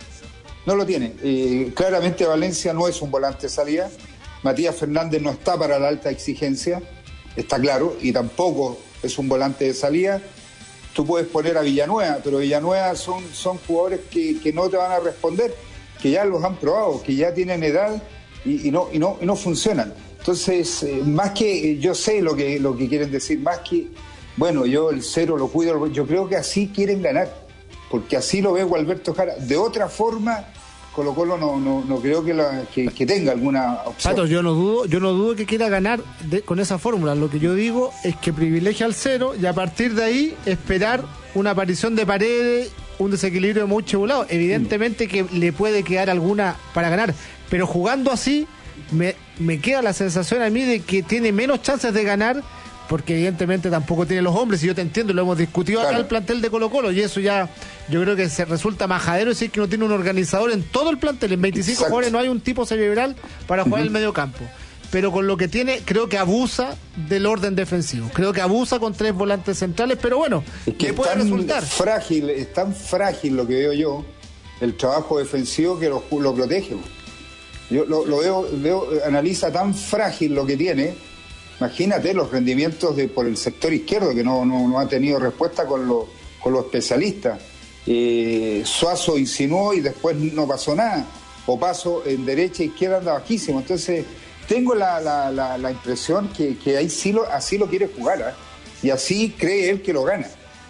Claramente Valencia no es un volante de salida, Matías Fernández no está para la alta exigencia, está claro, y tampoco es un volante de salida. Tú puedes poner a Villanueva, pero Villanueva son jugadores que no te van a responder, que ya los han probado, que ya tienen edad y no funcionan. Entonces, más que, yo sé lo que quieren decir, más que, bueno, yo el 0 lo cuido, yo creo que así quieren ganar, porque así lo veo Alberto Jara. De otra forma, Colo-Colo no creo que tenga alguna opción.
Pato, yo no dudo que quiera ganar con esa fórmula. Lo que yo digo es que privilegia al 0 y a partir de ahí esperar una aparición de Paredes, un desequilibrio muy chibulado. Evidentemente que le puede quedar alguna para ganar, pero jugando así me queda la sensación a mí de que tiene menos chances de ganar, porque evidentemente tampoco tiene los hombres, y yo te entiendo, lo hemos discutido acá el plantel de Colo-Colo, y eso ya yo creo que se resulta majadero decir que no tiene un organizador en todo el plantel, en 25 jugadores no hay un tipo cerebral para jugar el medio campo, pero con lo que tiene creo que abusa del orden defensivo, creo que abusa con 3 volantes centrales, pero bueno,
es que
le puede resultar.
Es tan frágil lo que veo yo, el trabajo defensivo, que lo protege. Yo lo veo, analiza tan frágil lo que tiene. Imagínate los rendimientos por el sector izquierdo, que no ha tenido respuesta con los especialistas. Suazo insinuó y después no pasó nada. O Paso en derecha e izquierda anda bajísimo. Entonces tengo la impresión que ahí así lo quiere jugar, ¿eh? Y así cree él que lo gana.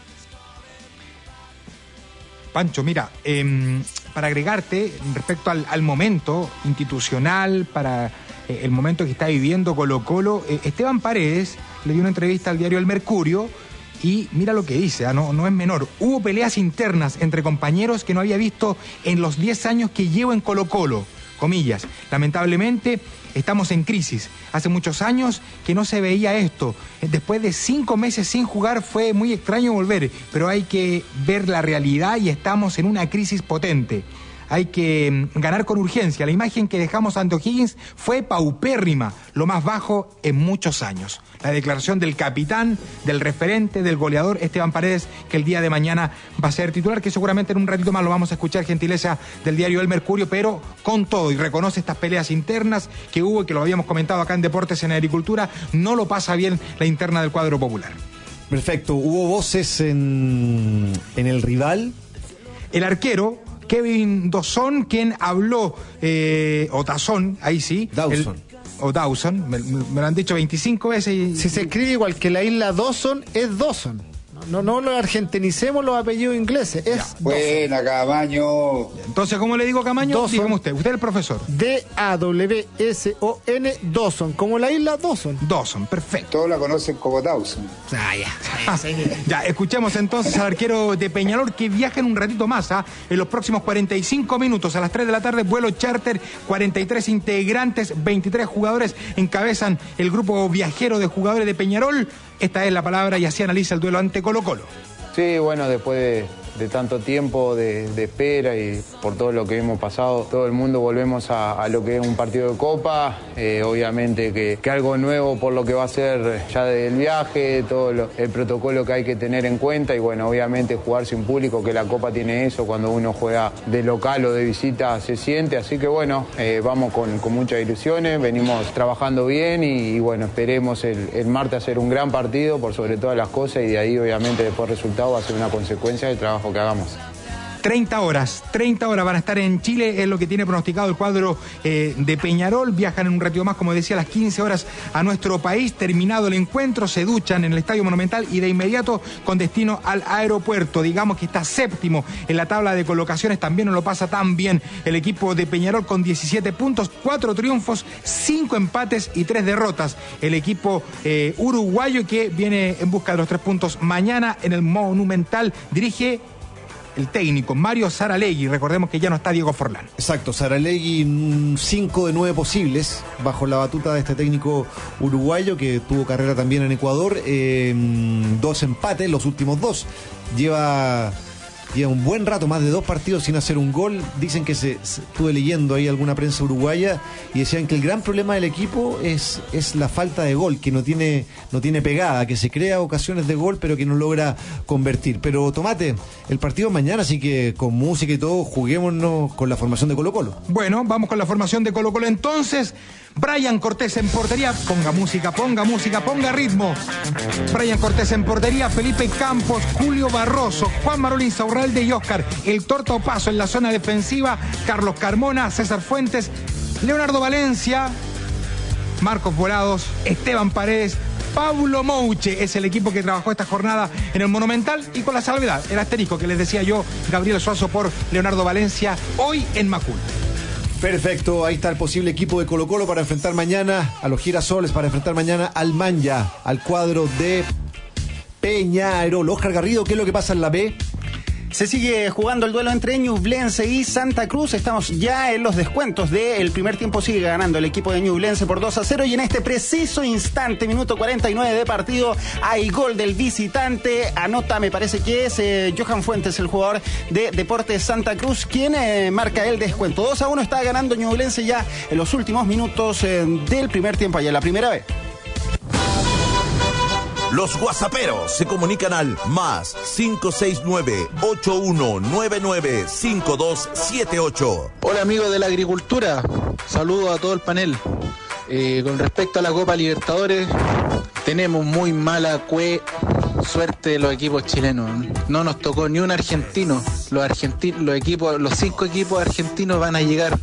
Pancho, mira, para agregarte respecto al momento institucional, para el momento que está viviendo Colo-Colo, Esteban Paredes le dio una entrevista al diario El Mercurio y mira lo que dice, no es menor. Hubo peleas internas entre compañeros que no había visto en los 10 años que llevo en Colo-Colo, comillas. Lamentablemente estamos en crisis. Hace muchos años que no se veía esto. Después de 5 meses sin jugar fue muy extraño volver, pero hay que ver la realidad y estamos en una crisis potente. Hay que ganar con urgencia. La imagen que dejamos ante O'Higgins fue paupérrima, lo más bajo en muchos años. La declaración del capitán, del referente, del goleador Esteban Paredes, que el día de mañana va a ser titular, que seguramente en un ratito más lo vamos a escuchar, gentileza del diario El Mercurio, pero con todo, y reconoce estas peleas internas que hubo y que lo habíamos comentado acá en Deportes en Agricultura, no lo pasa bien la interna del cuadro popular.
Perfecto, hubo voces en el rival.
El arquero Kevin Dawson, quien habló, o Tazón, ahí sí. Dawson, me lo han dicho 25 veces.
Si se escribe igual que la isla Dawson, es Dawson. No lo argentinicemos los apellidos ingleses. Es
buena, Camaño.
Entonces, ¿cómo le digo Camaño?
Dawson.
Dígame usted es el profesor.
D-A-W-S-O-N, Dawson, como la isla Dawson.
Dawson, perfecto.
Todos la conocen como Dawson.
Ya, escuchemos entonces al arquero de Peñarol, que viaja en un ratito más, en los próximos 45 minutos, a las 3 de la tarde, vuelo charter, 43 integrantes, 23 jugadores encabezan el grupo viajero de jugadores de Peñarol. Esta es la palabra y así analiza el duelo ante Colo-Colo.
Sí, bueno, después de tanto tiempo de espera y por todo lo que hemos pasado, todo el mundo volvemos a lo que es un partido de Copa, obviamente que algo nuevo por lo que va a ser ya del viaje, todo el protocolo que hay que tener en cuenta y bueno, obviamente jugar sin público, que la Copa tiene eso, cuando uno juega de local o de visita se siente, así que bueno, vamos con muchas ilusiones, venimos trabajando bien y bueno, esperemos el martes hacer un gran partido por sobre todas las cosas y de ahí obviamente después el resultado va a ser una consecuencia del trabajo que hagamos.
30 horas van a estar en Chile, es lo que tiene pronosticado el cuadro de Peñarol. Viajan en un ratito más, como decía, a las 15 horas a nuestro país. Terminado el encuentro, se duchan en el Estadio Monumental y de inmediato con destino al aeropuerto. Digamos que está séptimo en la tabla de colocaciones, también no lo pasa tan bien el equipo de Peñarol con 17 puntos, 4 triunfos, 5 empates y 3 derrotas. El equipo uruguayo que viene en busca de los 3 puntos mañana en el Monumental, dirige el técnico Mario Saralegui. Recordemos que ya no está Diego Forlán.
Exacto, Saralegui, 5 de 9 posibles bajo la batuta de este técnico uruguayo que tuvo carrera también en Ecuador, 2 empates, los últimos 2. Lleva un buen rato, más de 2 partidos sin hacer un gol. Dicen que estuve leyendo ahí alguna prensa uruguaya y decían que el gran problema del equipo es la falta de gol, que no tiene pegada, que se crea ocasiones de gol pero que no logra convertir. Pero Tomate, el partido es mañana, así que con música y todo, juguémonos con la formación de Colo-Colo.
Bueno, vamos con la formación de Colo-Colo entonces. Brian Cortés en portería, ponga música, ponga ritmo. Brian Cortés en portería, Felipe Campos, Julio Barroso, Juan Marolín, Saurralde y Oscar, el Torta Opaso en la zona defensiva, Carlos Carmona, César Fuentes, Leonardo Valencia, Marcos Volados, Esteban Paredes, Pablo Mouche es el equipo que trabajó esta jornada en el Monumental, y con la salvedad, el asterisco que les decía yo, Gabriel Suazo por Leonardo Valencia, hoy en Macul.
Perfecto, ahí está el posible equipo de Colo-Colo para enfrentar mañana a los Girasoles, para enfrentar mañana al Manja, al cuadro de Peñarol. Oscar Garrido, ¿qué es lo que pasa en la B?
Se sigue jugando el duelo entre Ñublense y Santa Cruz. Estamos ya en los descuentos del primer tiempo. Sigue ganando el equipo de Ñublense por 2-0. Y en este preciso instante, minuto 49 de partido, hay gol del visitante. Anota, me parece que es Johan Fuentes, el jugador de Deportes Santa Cruz, quien marca el descuento. 2-1 está ganando Ñublense ya en los últimos minutos del primer tiempo, allá en la primera vez.
Los guasaperos se comunican al más 569-8199-5278.
Hola amigos de la agricultura, saludos a todo el panel. Con respecto a la Copa Libertadores, tenemos muy mala suerte de los equipos chilenos. No nos tocó ni un argentino. Los 5 equipos argentinos van a llegar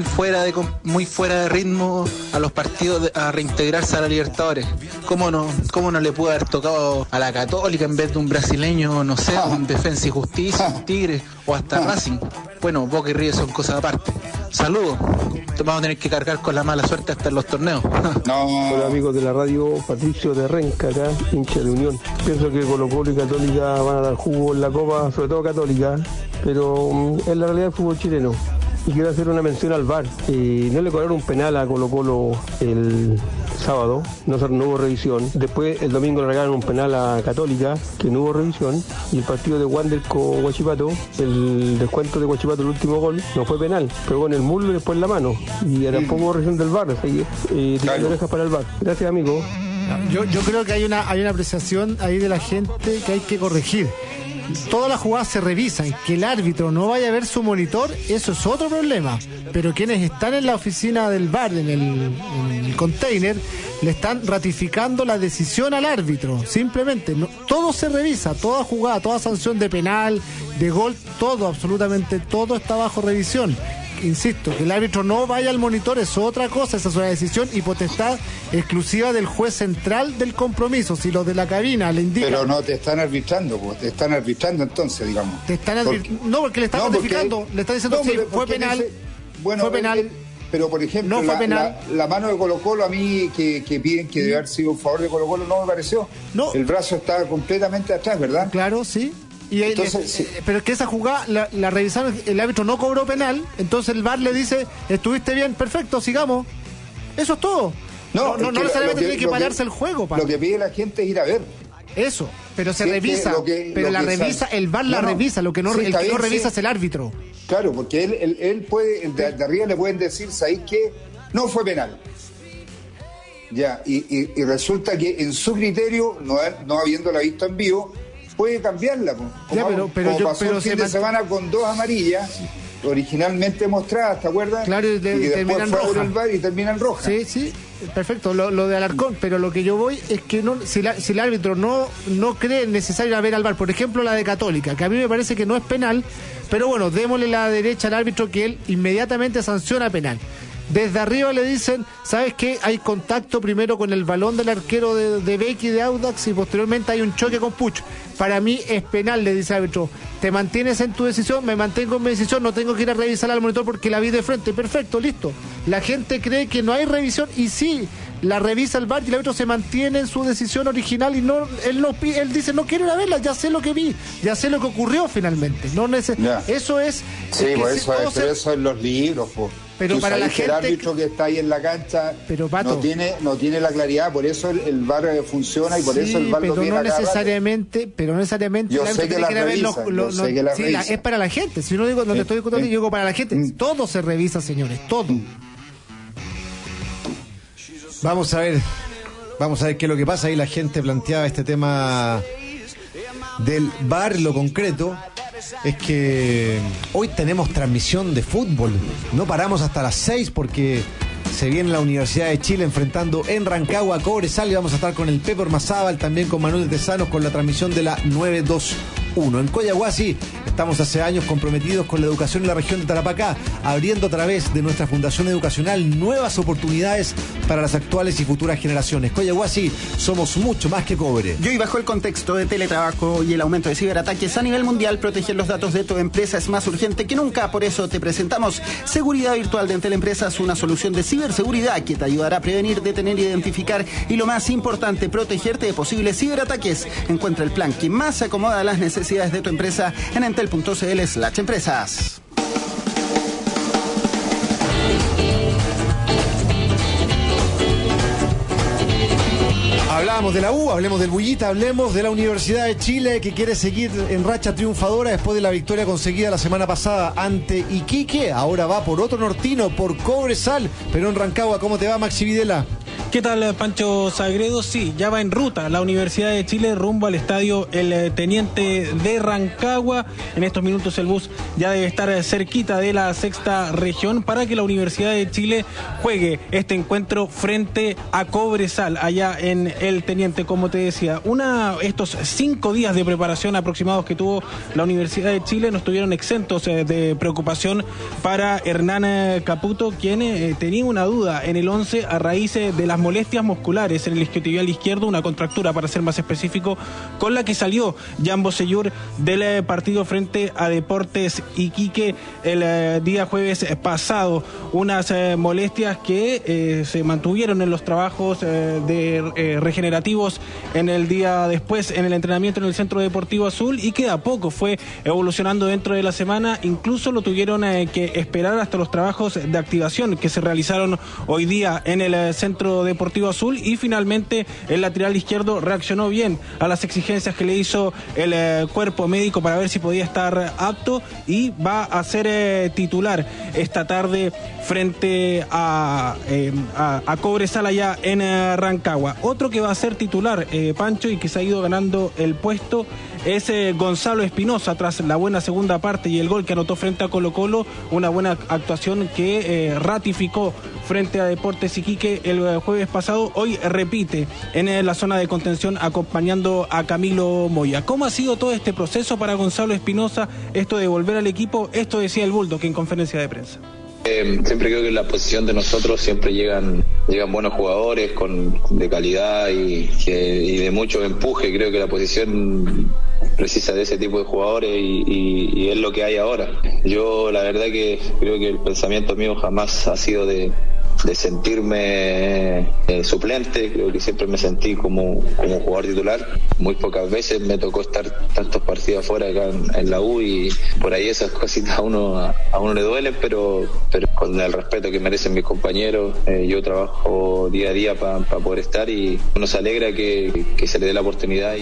muy fuera de ritmo a los partidos a reintegrarse a la Libertadores. ¿Cómo no le pudo haber tocado a la Católica en vez de un brasileño, no sé, un Defensa y Justicia, un Tigre o hasta Racing? Bueno, Boca y River son cosas aparte. Saludos. Vamos a tener que cargar con la mala suerte hasta en los torneos.
Hola amigos de la radio, Patricio de Renca acá, hincha de Unión. Pienso que Colo-Colo y Católica van a dar jugo en la Copa, sobre todo Católica, pero es la realidad del fútbol chileno. Y quiero hacer una mención al VAR. No le cobraron un penal a Colo-Colo el sábado, no hubo revisión. Después el domingo le regalaron un penal a Católica, que no hubo revisión. Y el partido de Wander con Huachipato, el descuento de Huachipato, el último gol, no fue penal. Pegó en el muslo y después en la mano. Y tampoco hubo revisión del VAR. Así que te dejas para el VAR. Gracias, amigo.
Yo creo que hay una apreciación ahí de la gente que hay que corregir. Todas las jugadas se revisan. Que el árbitro no vaya a ver su monitor, eso es otro problema. Pero quienes están en la oficina del VAR, en el container, le están ratificando la decisión al árbitro. Simplemente, todo se revisa, toda jugada, toda sanción de penal, de gol, todo, absolutamente todo está bajo revisión. Insisto, que el árbitro no vaya al monitor es otra cosa, esa es una decisión y potestad exclusiva del juez central del compromiso. Si los de la cabina le indican...
Pero no te están arbitrando, te están arbitrando entonces, digamos.
No, porque le están notificando, le están diciendo sí, fue penal, fue penal.
Pero por ejemplo,
no
la mano de Colo-Colo, a mí que piden que debe haber sido un favor de Colo-Colo, no me pareció. No. El brazo estaba completamente atrás, ¿verdad?
Claro, sí. Y entonces, sí. Pero es que esa jugada la revisaron, el árbitro no cobró penal, entonces el VAR le dice, estuviste bien, perfecto, sigamos. Eso es todo. No necesariamente tiene que pararse el juego.
Lo que pide la gente es ir a ver.
Eso, pero se revisa, el VAR la revisa, el que no revisa es el árbitro.
Claro, porque él puede, de arriba le pueden decir, ¿sabéis qué? No fue penal. Ya, y resulta que en su criterio, no habiéndola visto en vivo, puede cambiarla, como pasó el fin de semana con 2 amarillas originalmente mostradas, ¿te acuerdas?
Claro, y
después fue el VAR y termina en roja.
Sí, perfecto, lo de Alarcón, pero lo que yo voy es que si el árbitro no cree necesario ver al VAR, por ejemplo la de Católica, que a mí me parece que no es penal, pero bueno, démosle la derecha al árbitro que él inmediatamente sanciona penal. Desde arriba le dicen, ¿sabes qué? Hay contacto primero con el balón del arquero de Becky de Audax y posteriormente hay un choque con Puch. Para mí es penal, le dice el árbitro. ¿Te mantienes en tu decisión? Me mantengo en mi decisión, no tengo que ir a revisar al monitor porque la vi de frente. Perfecto, listo. La gente cree que no hay revisión y sí, la revisa el VAR y el árbitro se mantiene en su decisión original y él dice, no quiero ir a verla, ya sé lo que vi, ya sé lo que ocurrió finalmente. Eso es...
Sí, pues eso es los libros, pues.
Pero para la gente,
el árbitro que está ahí en la cancha no tiene la claridad, por eso el VAR funciona y por eso el VAR lo tiene
no necesariamente,
yo sé que la revisa,
es para la gente. Si no digo, no te estoy discutiendo, yo digo para la gente. Todo se revisa, señores, todo.
Vamos a ver qué es lo que pasa. Ahí la gente planteaba este tema del VAR. Lo concreto es que hoy tenemos transmisión de fútbol. No paramos hasta las 6 porque se viene la Universidad de Chile enfrentando en Rancagua a Cobresal y vamos a estar con el Pepe Ormazábal, también con Manuel Tesanos con la transmisión de la 921. En Coyahuasi Estamos hace años comprometidos con la educación en la región de Tarapacá, abriendo a través de nuestra fundación educacional nuevas oportunidades para las actuales y futuras generaciones. Coyahuasi, somos mucho más que cobre.
Y hoy, bajo el contexto de teletrabajo y el aumento de ciberataques a nivel mundial, proteger los datos de tu empresa es más urgente que nunca. Por eso te presentamos Seguridad Virtual de Entel Empresas, una solución de ciberseguridad que te ayudará a prevenir, detener, identificar y, lo más importante, protegerte de posibles ciberataques. Encuentra el plan que más se acomoda a las necesidades de tu empresa en entel.cl/empresas.
Hablamos de la U, hablemos del Bullita, hablemos de la Universidad de Chile, que quiere seguir en racha triunfadora después de la victoria conseguida la semana pasada ante Iquique. Ahora va por otro nortino, por Cobresal, pero en Rancagua. ¿Cómo te va, Maxi Videla?
¿Qué tal, Pancho Sagredo? Sí, ya va en ruta la Universidad de Chile rumbo al estadio El Teniente de Rancagua. En estos minutos el bus ya debe estar cerquita de la sexta región para que la Universidad de Chile juegue este encuentro frente a Cobresal allá en El Teniente. Como te decía, estos 5 días de preparación aproximados que tuvo la Universidad de Chile no estuvieron exentos de preocupación para Hernán Caputo, quien tenía una duda en el 11 a raíz de las molestias musculares en el isquiotibial izquierdo, una contractura para ser más específico, con la que salió Jan Bosellur del partido frente a Deportes Iquique el día jueves pasado. Unas molestias que se mantuvieron en los trabajos regenerativos en el día después, en el entrenamiento en el Centro Deportivo Azul, y que a poco fue evolucionando dentro de la semana. Incluso lo tuvieron que esperar hasta los trabajos de activación que se realizaron hoy día en el Centro Deportivo Azul, y finalmente el lateral izquierdo reaccionó bien a las exigencias que le hizo el cuerpo médico para ver si podía estar apto, y va a ser titular esta tarde frente a Cobresal allá en Rancagua. Otro que va a ser titular, Pancho, y que se ha ido ganando el puesto es Gonzalo Espinosa, tras la buena segunda parte y el gol que anotó frente a Colo-Colo, una buena actuación que ratificó frente a Deportes Iquique el jueves pasado. Hoy repite en la zona de contención acompañando a Camilo Moya. ¿Cómo ha sido todo este proceso para Gonzalo Espinosa, esto de volver al equipo? Esto decía el Bulldog en conferencia de prensa.
Siempre creo que en la posición de nosotros siempre llegan buenos jugadores de calidad y de mucho empuje. Creo que la posición precisa de ese tipo de jugadores y es lo que hay ahora. Yo la verdad que creo que el pensamiento mío jamás ha sido de sentirme suplente. Creo que siempre me sentí como jugador titular. Muy pocas veces me tocó estar tantos partidos afuera acá en la U, y por ahí esas cositas a uno le duelen, pero con el respeto que merecen mis compañeros, yo trabajo día a día para poder estar, y uno se alegra que se le dé la oportunidad.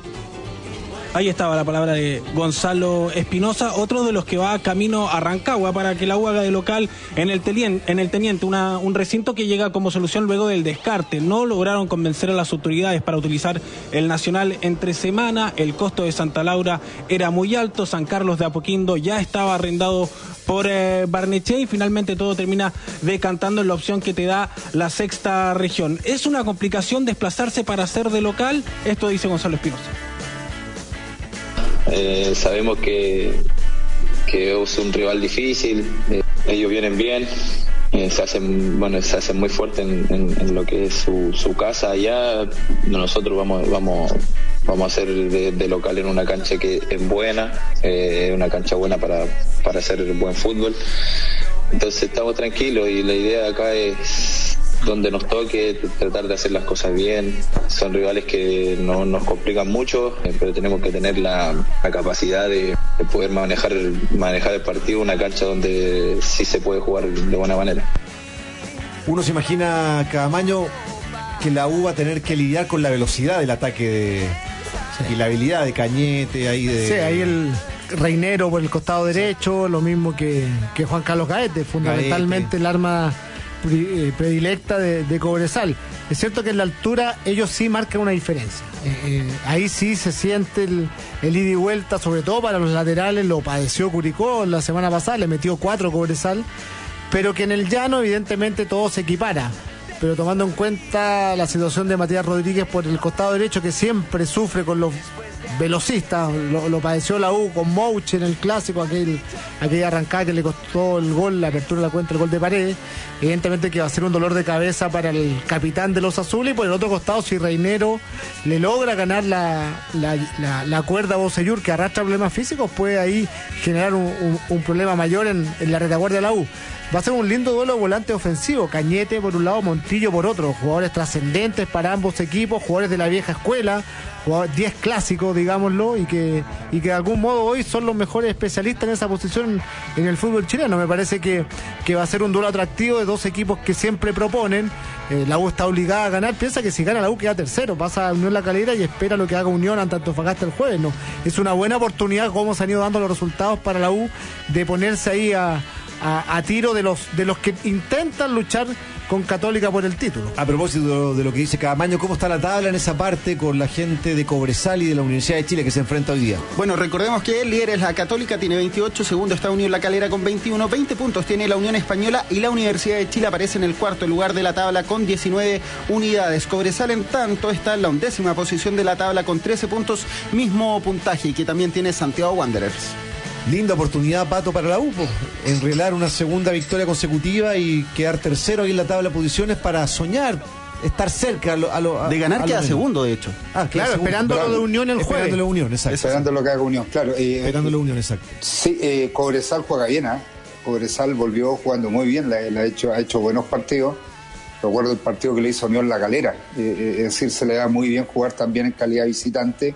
Ahí estaba la palabra de Gonzalo Espinosa, otro de los que va camino a Rancagua para que la U haga de local en el Teniente, un recinto que llega como solución luego del descarte. No lograron convencer a las autoridades para utilizar el Nacional entre semana, el costo de Santa Laura era muy alto, San Carlos de Apoquindo ya estaba arrendado por Barnechea, y finalmente todo termina decantando en la opción que te da la sexta región. ¿Es una complicación desplazarse para hacer de local? Esto dice Gonzalo Espinosa.
Sabemos que es un rival difícil, ellos vienen bien, se hacen muy fuertes en lo que es su casa allá. Nosotros vamos a hacer de local en una cancha que es buena, una cancha buena para hacer buen fútbol. Entonces estamos tranquilos, y la idea acá es, donde nos toque, tratar de hacer las cosas bien. Son rivales que no nos complican mucho, pero tenemos que tener la capacidad de poder manejar el partido, una cancha donde sí se puede jugar de buena manera.
Uno se imagina, Caamaño, que la U va a tener que lidiar con la velocidad del ataque y la habilidad de Cañete ahí de...
Sí, ahí el Reinero por el costado derecho, lo mismo que Juan Carlos Gaete, fundamentalmente el arma predilecta de Cobresal. Es cierto que en la altura ellos sí marcan una diferencia. Ahí sí se siente el ida y vuelta, sobre todo para los laterales. Lo padeció Curicó la semana pasada, le metió 4 Cobresal, pero que en el llano evidentemente todo se equipara. Pero tomando en cuenta la situación de Matías Rodríguez por el costado derecho, que siempre sufre con los velocista, lo padeció la U con Mouch en el clásico, aquella arrancada que le costó el gol, la apertura de la cuenta, el gol de Paredes. Evidentemente que va a ser un dolor de cabeza para el capitán de los azules, y por el otro costado, si Reinero le logra ganar la cuerda a Bocellur, que arrastra problemas físicos, puede ahí generar un problema mayor en la retaguardia de la U. Va a ser un lindo duelo de volante ofensivo, Cañete por un lado, Montillo por otro, jugadores trascendentes para ambos equipos, jugadores de la vieja escuela, 10 clásicos, digámoslo, y que de algún modo hoy son los mejores especialistas en esa posición en el fútbol chileno. Me parece que va a ser un duelo atractivo de dos equipos que siempre proponen. La U está obligada a ganar, piensa que si gana la U queda tercero, pasa a Unión La Calera y espera lo que haga Unión ante Antofagasta el jueves. No, es una buena oportunidad, como se han ido dando los resultados para la U, de ponerse ahí a tiro de los que intentan luchar con Católica por el título.
A propósito de lo que dice Camaño, ¿cómo está la tabla en esa parte con la gente de Cobresal y de la Universidad de Chile que se enfrenta hoy día?
Bueno, recordemos que el líder es la Católica, tiene 28, segundo está Unión La Calera con 21, 20 puntos tiene la Unión Española, y la Universidad de Chile aparece en el cuarto lugar de la tabla con 19 unidades. Cobresal, en tanto, está en la 11ª posición de la tabla con 13 puntos, mismo puntaje que también tiene Santiago Wanderers.
Linda oportunidad, Pato, para la U, enrelar una segunda victoria consecutiva y quedar tercero ahí en la tabla de posiciones para soñar, estar cerca
de ganar, queda segundo, de hecho.
Claro, esperando lo de Unión el jueves. Esperando lo de Unión, exacto.
Esperando lo que haga Unión, claro.
Esperando lo de Unión, exacto.
Sí, Cobresal juega bien, Cobresal volvió jugando muy bien, ha hecho buenos partidos. Recuerdo el partido que le hizo Unión La Calera, es decir, se le da muy bien jugar también en calidad visitante.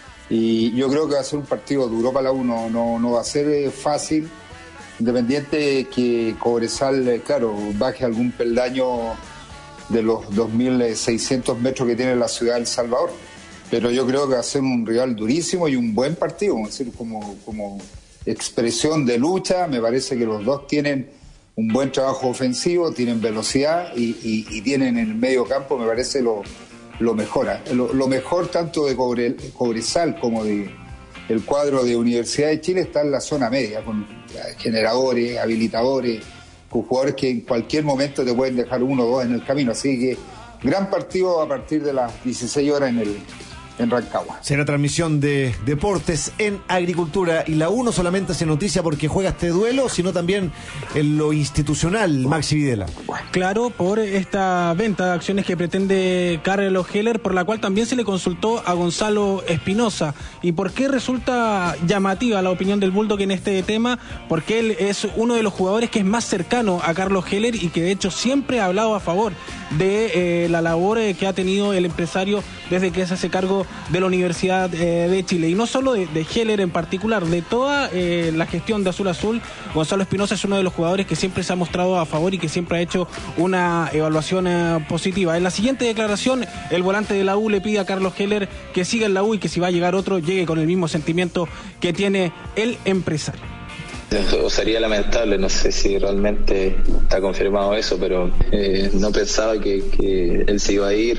Y yo creo que va a ser un partido duro para la U, no va a ser fácil, independiente que Cobresal, claro, baje algún peldaño de los 2.600 metros que tiene la ciudad de El Salvador, pero yo creo que va a ser un rival durísimo y un buen partido, es decir, como expresión de lucha. Me parece que los dos tienen un buen trabajo ofensivo, tienen velocidad y tienen en el medio campo, me parece lo mejor. Lo mejor tanto de Cobresal como de el cuadro de Universidad de Chile está en la zona media, con generadores, habilitadores, con jugadores que en cualquier momento te pueden dejar 1 o 2 en el camino. Así que gran partido a partir de las 16 horas en Rancagua.
Será transmisión de Deportes en Agricultura, y la U no solamente hace noticia porque juega este duelo, sino también en lo institucional, Maxi Videla.
Claro, por esta venta de acciones que pretende Carlos Heller, por la cual también se le consultó a Gonzalo Espinosa. ¿Y por qué resulta llamativa la opinión del Bulldog en este tema? Porque él es uno de los jugadores que es más cercano a Carlos Heller y que de hecho siempre ha hablado a favor de la labor que ha tenido el empresario desde que se hace cargo de la Universidad de Chile. Y no solo de Heller en particular, de toda la gestión de Azul Azul, Gonzalo Espinosa es uno de los jugadores que siempre se ha mostrado a favor y que siempre ha hecho una evaluación positiva. En la siguiente declaración, el volante de la U le pide a Carlos Heller que siga en la U y que si va a llegar otro, llegue con el mismo sentimiento que tiene el empresario.
Sería lamentable, no sé si realmente está confirmado eso, pero no pensaba que él se iba a ir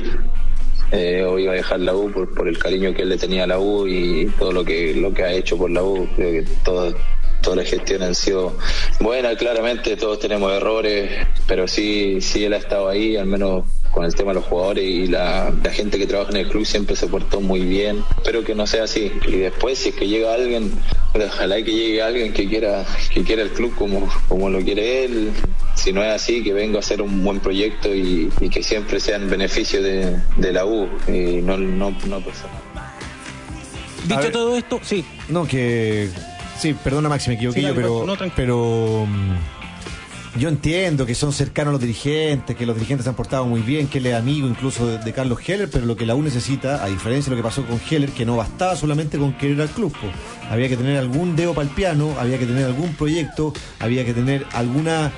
o iba a dejar la U por el cariño que él le tenía a la U y todo lo que ha hecho por la U. Creo que toda la gestión han sido buena. Claramente todos tenemos errores, pero sí él ha estado ahí, al menos con el tema de los jugadores, y la gente que trabaja en el club siempre se portó muy bien. Espero que no sea así, y después si es que llega alguien, ojalá que llegue alguien que quiera el club como lo quiere él. Si no es así, que venga a hacer un buen proyecto y que siempre sea en beneficio de la U y no personal.
Dicho todo esto, sí.
No, que sí, perdona Maxi, me equivoqué yo, pero yo entiendo que son cercanos los dirigentes, que los dirigentes se han portado muy bien, que él es amigo incluso de Carlos Heller, pero lo que la U necesita, a diferencia de lo que pasó con Heller, que no bastaba solamente con querer al club, había que tener algún dedo para el piano, había que tener algún proyecto, había que tener alguna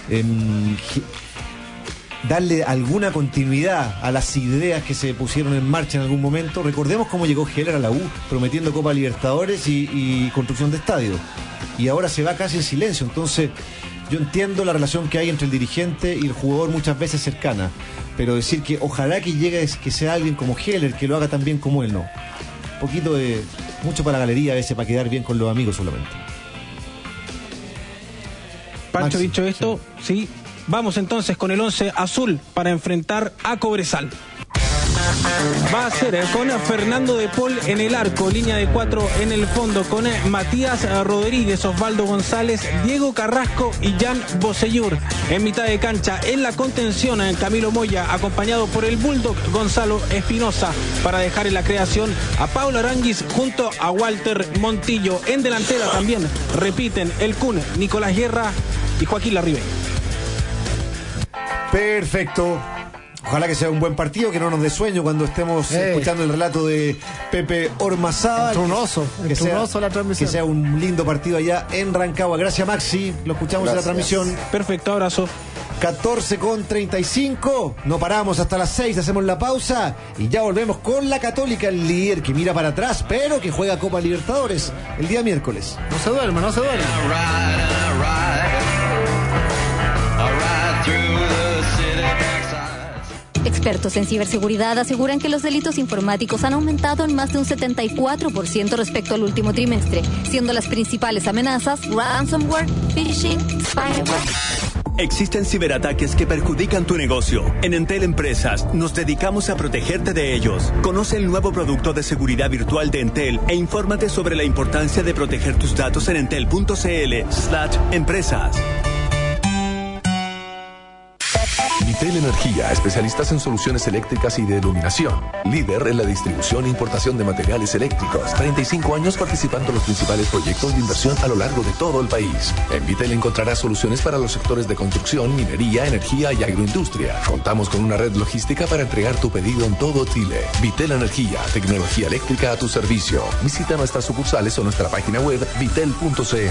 darle alguna continuidad a las ideas que se pusieron en marcha en algún momento. Recordemos cómo llegó Heller a la U, prometiendo Copa Libertadores y construcción de estadio, y ahora se va casi en silencio. Entonces yo entiendo la relación que hay entre el dirigente y el jugador, muchas veces cercana, pero decir que ojalá que llegue, que sea alguien como Heller, que lo haga tan bien como él, no. Un poquito de mucho para la galería a veces, para quedar bien con los amigos solamente.
Pancho, dicho esto, sí. Vamos entonces con el 11 azul para enfrentar a Cobresal. Va a ser con Fernando de Paul en el arco, línea de 4 en el fondo, con Matías Rodríguez, Osvaldo González, Diego Carrasco y Jan Bosellur. En mitad de cancha, en la contención, Camilo Moya, acompañado por el Bulldog Gonzalo Espinosa, para dejar en la creación a Paulo Aranguis junto a Walter Montillo. En delantera también repiten el Kun, Nicolás Guerra y Joaquín Larribey.
Perfecto. Ojalá que sea un buen partido, que no nos dé sueño cuando estemos escuchando el relato de Pepe Ormazábal.
Entre un oso la transmisión.
Que sea un lindo partido allá en Rancagua. Gracias, Maxi. Lo escuchamos en la transmisión.
Perfecto, abrazo.
14:35. No paramos hasta las 6. Hacemos la pausa y ya volvemos con la Católica, el líder que mira para atrás, pero que juega Copa Libertadores el día miércoles.
No se duerme.
Expertos en ciberseguridad aseguran que los delitos informáticos han aumentado en más de un 74% respecto al último trimestre, siendo las principales amenazas ransomware, phishing, spyware.
Existen ciberataques que perjudican tu negocio. En Entel Empresas nos dedicamos a protegerte de ellos. Conoce el nuevo producto de seguridad virtual de Entel e infórmate sobre la importancia de proteger tus datos en entel.cl/empresas.
Vitel Energía, especialistas en soluciones eléctricas y de iluminación. Líder en la distribución e importación de materiales eléctricos. 35 años participando en los principales proyectos de inversión a lo largo de todo el país. En Vitel encontrarás soluciones para los sectores de construcción, minería, energía y agroindustria. Contamos con una red logística para entregar tu pedido en todo Chile. Vitel Energía, tecnología eléctrica a tu servicio. Visita nuestras sucursales o nuestra página web vitel.cl.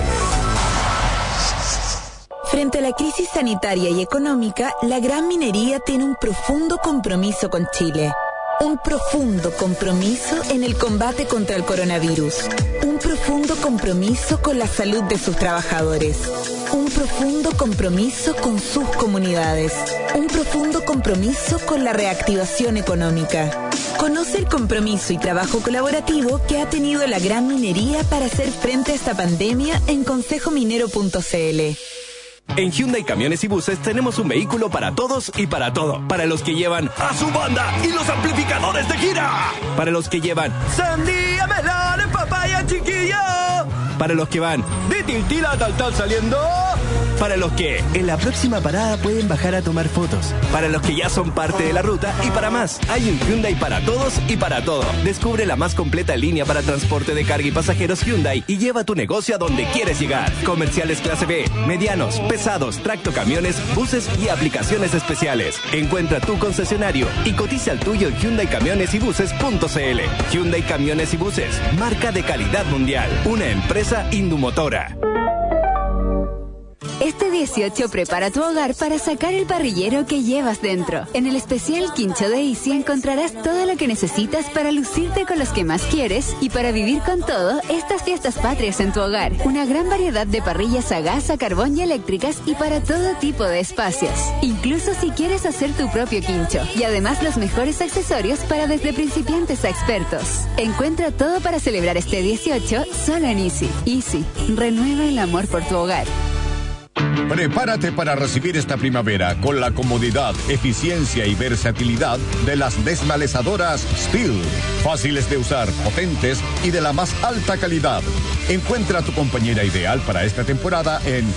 Frente a la crisis sanitaria y económica, la Gran Minería tiene un profundo compromiso con Chile. Un profundo compromiso en el combate contra el coronavirus. Un profundo compromiso con la salud de sus trabajadores. Un profundo compromiso con sus comunidades. Un profundo compromiso con la reactivación económica. Conoce el compromiso y trabajo colaborativo que ha tenido la Gran Minería para hacer frente a esta pandemia en consejominero.cl.
En Hyundai Camiones y Buses tenemos un vehículo para todos y para todo. Para los que llevan a su banda y los amplificadores de gira. Para los que llevan sandía, melón, papaya, chiquillo. Para los que van de Tiltila a Taltal saliendo. Para los que en la próxima parada pueden bajar a tomar fotos. Para los que ya son parte de la ruta y para más. Hay un Hyundai para todos y para todo. Descubre la más completa línea para transporte de carga y pasajeros Hyundai y lleva tu negocio a donde quieres llegar. Comerciales clase B, medianos, pesados, tractocamiones, buses y aplicaciones especiales. Encuentra tu concesionario y cotiza el tuyo en HyundaiCamionesYbuses.cl. Hyundai Camiones y Buses, marca de calidad mundial. Una empresa Indumotora.
Este 18 prepara tu hogar para sacar el parrillero que llevas dentro. En el especial Quincho de Easy encontrarás todo lo que necesitas para lucirte con los que más quieres y para vivir con todo estas fiestas patrias en tu hogar. Una gran variedad de parrillas a gas, a carbón y eléctricas y para todo tipo de espacios. Incluso si quieres hacer tu propio quincho. Y además los mejores accesorios para desde principiantes a expertos. Encuentra todo para celebrar este 18 solo en Easy. Easy, renueva el amor por tu hogar.
Prepárate para recibir esta primavera con la comodidad, eficiencia y versatilidad de las desmalezadoras Stihl. Fáciles de usar, potentes y de la más alta calidad. Encuentra a tu compañera ideal para esta temporada en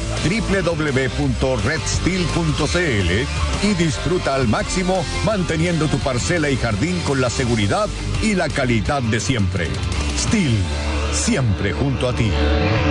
www.redstihl.cl y disfruta al máximo manteniendo tu parcela y jardín con la seguridad y la calidad de siempre. Stihl, siempre junto a ti.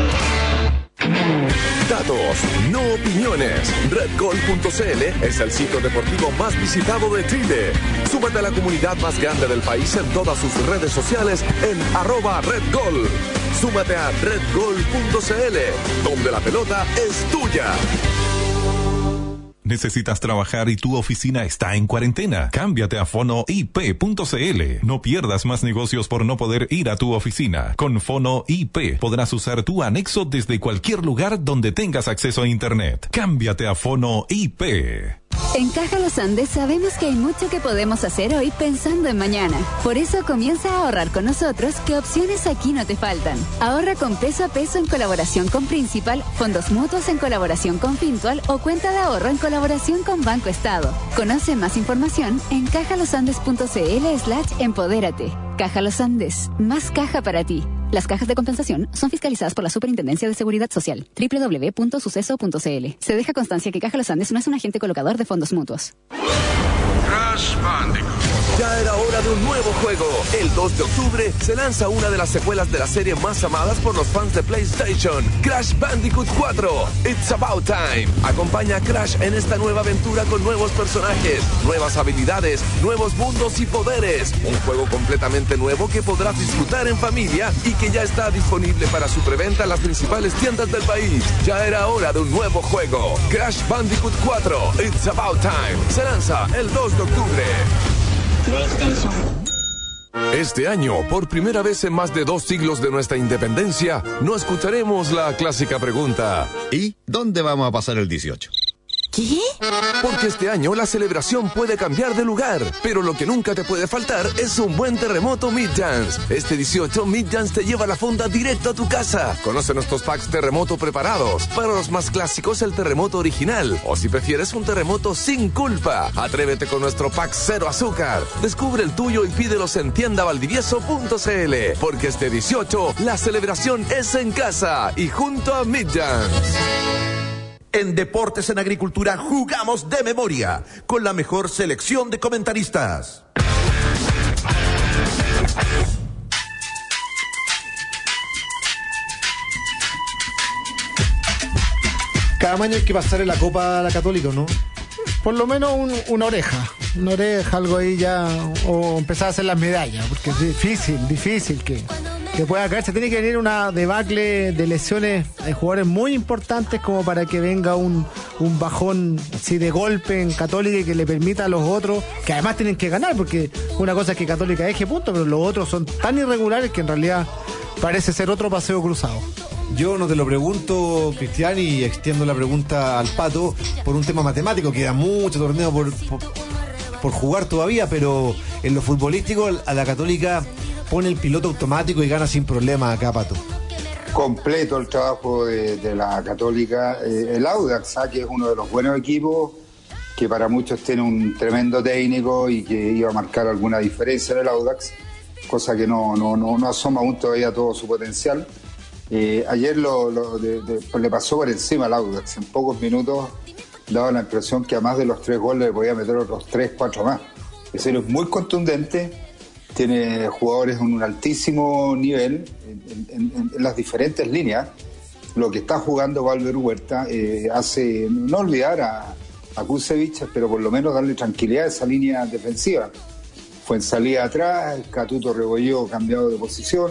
Datos, no opiniones. RedGol.cl es el sitio deportivo más visitado de Chile. Súmate a la comunidad más grande del país en todas sus redes sociales en @RedGol. Súmate a RedGol.cl, donde la pelota es tuya.
¿Necesitas trabajar y tu oficina está en cuarentena? Cámbiate a FonoIP.cl. No pierdas más negocios por no poder ir a tu oficina. Con FonoIP podrás usar tu anexo desde cualquier lugar donde tengas acceso a Internet. Cámbiate a FonoIP.
En Caja Los Andes sabemos que hay mucho que podemos hacer hoy pensando en mañana. Por eso comienza a ahorrar con nosotros, que opciones aquí no te faltan. Ahorra con peso a peso en colaboración con Principal, fondos mutuos en colaboración con Fintual o cuenta de ahorro en colaboración con Banco Estado. Conoce más información en cajalosandes.cl/empodérate. Caja Los Andes, más caja para ti. Las cajas de compensación son fiscalizadas por la Superintendencia de Seguridad Social. www.suceso.cl. Se deja constancia que Caja Los Andes no es un agente colocador de fondos mutuos.
Crash Bandicoot.
Ya era hora de un nuevo juego. El 2 de octubre se lanza una de las secuelas de la serie más amadas por los fans de PlayStation, Crash Bandicoot 4. It's About Time. Acompaña a Crash en esta nueva aventura con nuevos personajes, nuevas habilidades, nuevos mundos y poderes. Un juego completamente nuevo que podrás disfrutar en familia y que ya está disponible para su preventa en las principales tiendas del país. Ya era hora de un nuevo juego. Crash Bandicoot 4. It's About Time. Se lanza el 2 de octubre. Este año, por primera vez en más de 2 siglos de nuestra independencia, no escucharemos la clásica pregunta:
¿y dónde vamos a pasar el 18?
¿Qué?
Porque este año la celebración puede cambiar de lugar, pero lo que nunca te puede faltar es un buen terremoto Midjans. Este 18, Midjans te lleva la fonda directo a tu casa. Conoce nuestros packs terremoto preparados. Para los más clásicos, el terremoto original, o si prefieres, un terremoto sin culpa. Atrévete con nuestro pack cero azúcar. Descubre el tuyo y pídelos en tiendavaldivieso.cl, porque este 18 la celebración es en casa y junto a Midjans.
En Deportes en Agricultura jugamos de memoria, con la mejor selección de comentaristas.
Cada año hay que pasar en la Copa a la Católica, ¿no?
Por lo menos una oreja, algo ahí ya, o empezar a hacer las medallas, porque es difícil que pueda caerse. Tiene que venir una debacle de lesiones de jugadores muy importantes como para que venga un bajón así de golpe en Católica y que le permita a los otros, que además tienen que ganar, porque una cosa es que Católica deje puntos, pero los otros son tan irregulares que en realidad parece ser otro paseo cruzado.
Yo no te lo pregunto, Cristian, y extiendo la pregunta al Pato por un tema matemático. Queda mucho torneo por jugar todavía, pero en lo futbolístico a la Católica pone el piloto automático y gana sin problema acá, Pato.
Completo el trabajo de la Católica. El Audax, que es uno de los buenos equipos, que para muchos tiene un tremendo técnico y que iba a marcar alguna diferencia en el Audax, cosa que no asoma aún todavía todo su potencial. Ayer le pasó por encima al Audax. En pocos minutos daba la impresión que a más de los 3 goles le podía meter otros 3, 4 más. Es decir, es muy contundente, tiene jugadores en un altísimo nivel en las diferentes líneas. Lo que está jugando Valver Huerta hace no olvidar a Kusevich, pero por lo menos darle tranquilidad a esa línea defensiva. Fue en salida atrás, Catuto Rebolló cambiado de posición.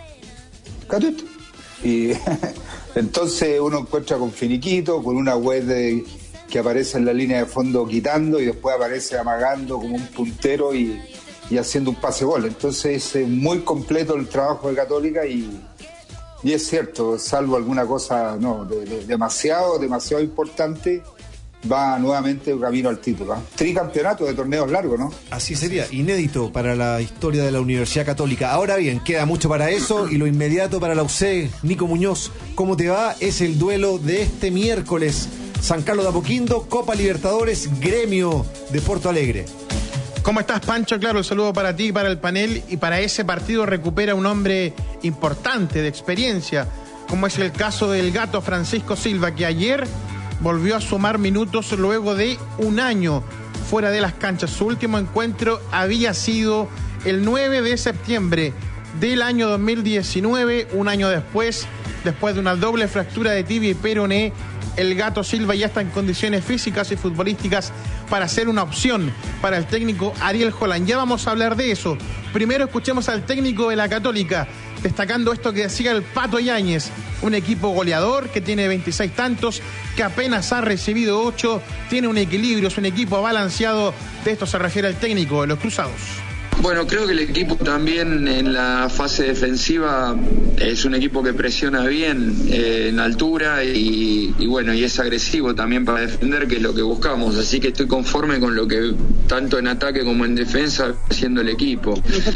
Catuto. Y entonces uno encuentra con Finiquito, con una web que aparece en la línea de fondo quitando y después aparece amagando como un puntero y haciendo un pase-gol. Entonces es muy completo el trabajo de Católica y es cierto, salvo alguna cosa demasiado importante, va nuevamente camino al título. Tricampeonato de torneos largos, ¿no?
Así sería, inédito para la historia de la Universidad Católica. Ahora bien, queda mucho para eso y lo inmediato para la UC. Nico Muñoz, ¿cómo te va? Es el duelo de este miércoles. San Carlos de Apoquindo, Copa Libertadores, Gremio de Porto Alegre.
¿Cómo estás, Pancho? Claro, el saludo para ti y para el panel. Y para ese partido recupera un hombre importante de experiencia, como es el caso del Gato Francisco Silva, que ayer volvió a sumar minutos luego de un año fuera de las canchas. Su último encuentro había sido el 9 de septiembre del año 2019, un año después de una doble fractura de tibia y peroné. El Gato Silva ya está en condiciones físicas y futbolísticas para ser una opción para el técnico Ariel Holland. Ya vamos a hablar de eso. Primero escuchemos al técnico de la Católica, destacando esto que decía el Pato Yáñez, un equipo goleador que tiene 26 tantos, que apenas ha recibido 8, tiene un equilibrio, es un equipo balanceado. De esto se refiere el técnico de los Cruzados.
Bueno, creo que el equipo también en la fase defensiva es un equipo que presiona bien en altura y bueno, y es agresivo también para defender, que es lo que buscamos. Así que estoy conforme con lo que tanto en ataque como en defensa está haciendo el equipo.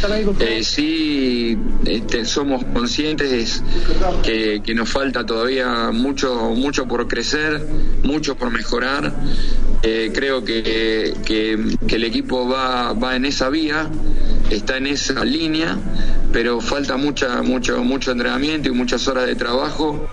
Sí, somos conscientes que nos falta todavía mucho por crecer, mucho por mejorar. Creo que el equipo va en esa vía, está en esa línea, pero falta mucho entrenamiento y muchas horas de trabajo.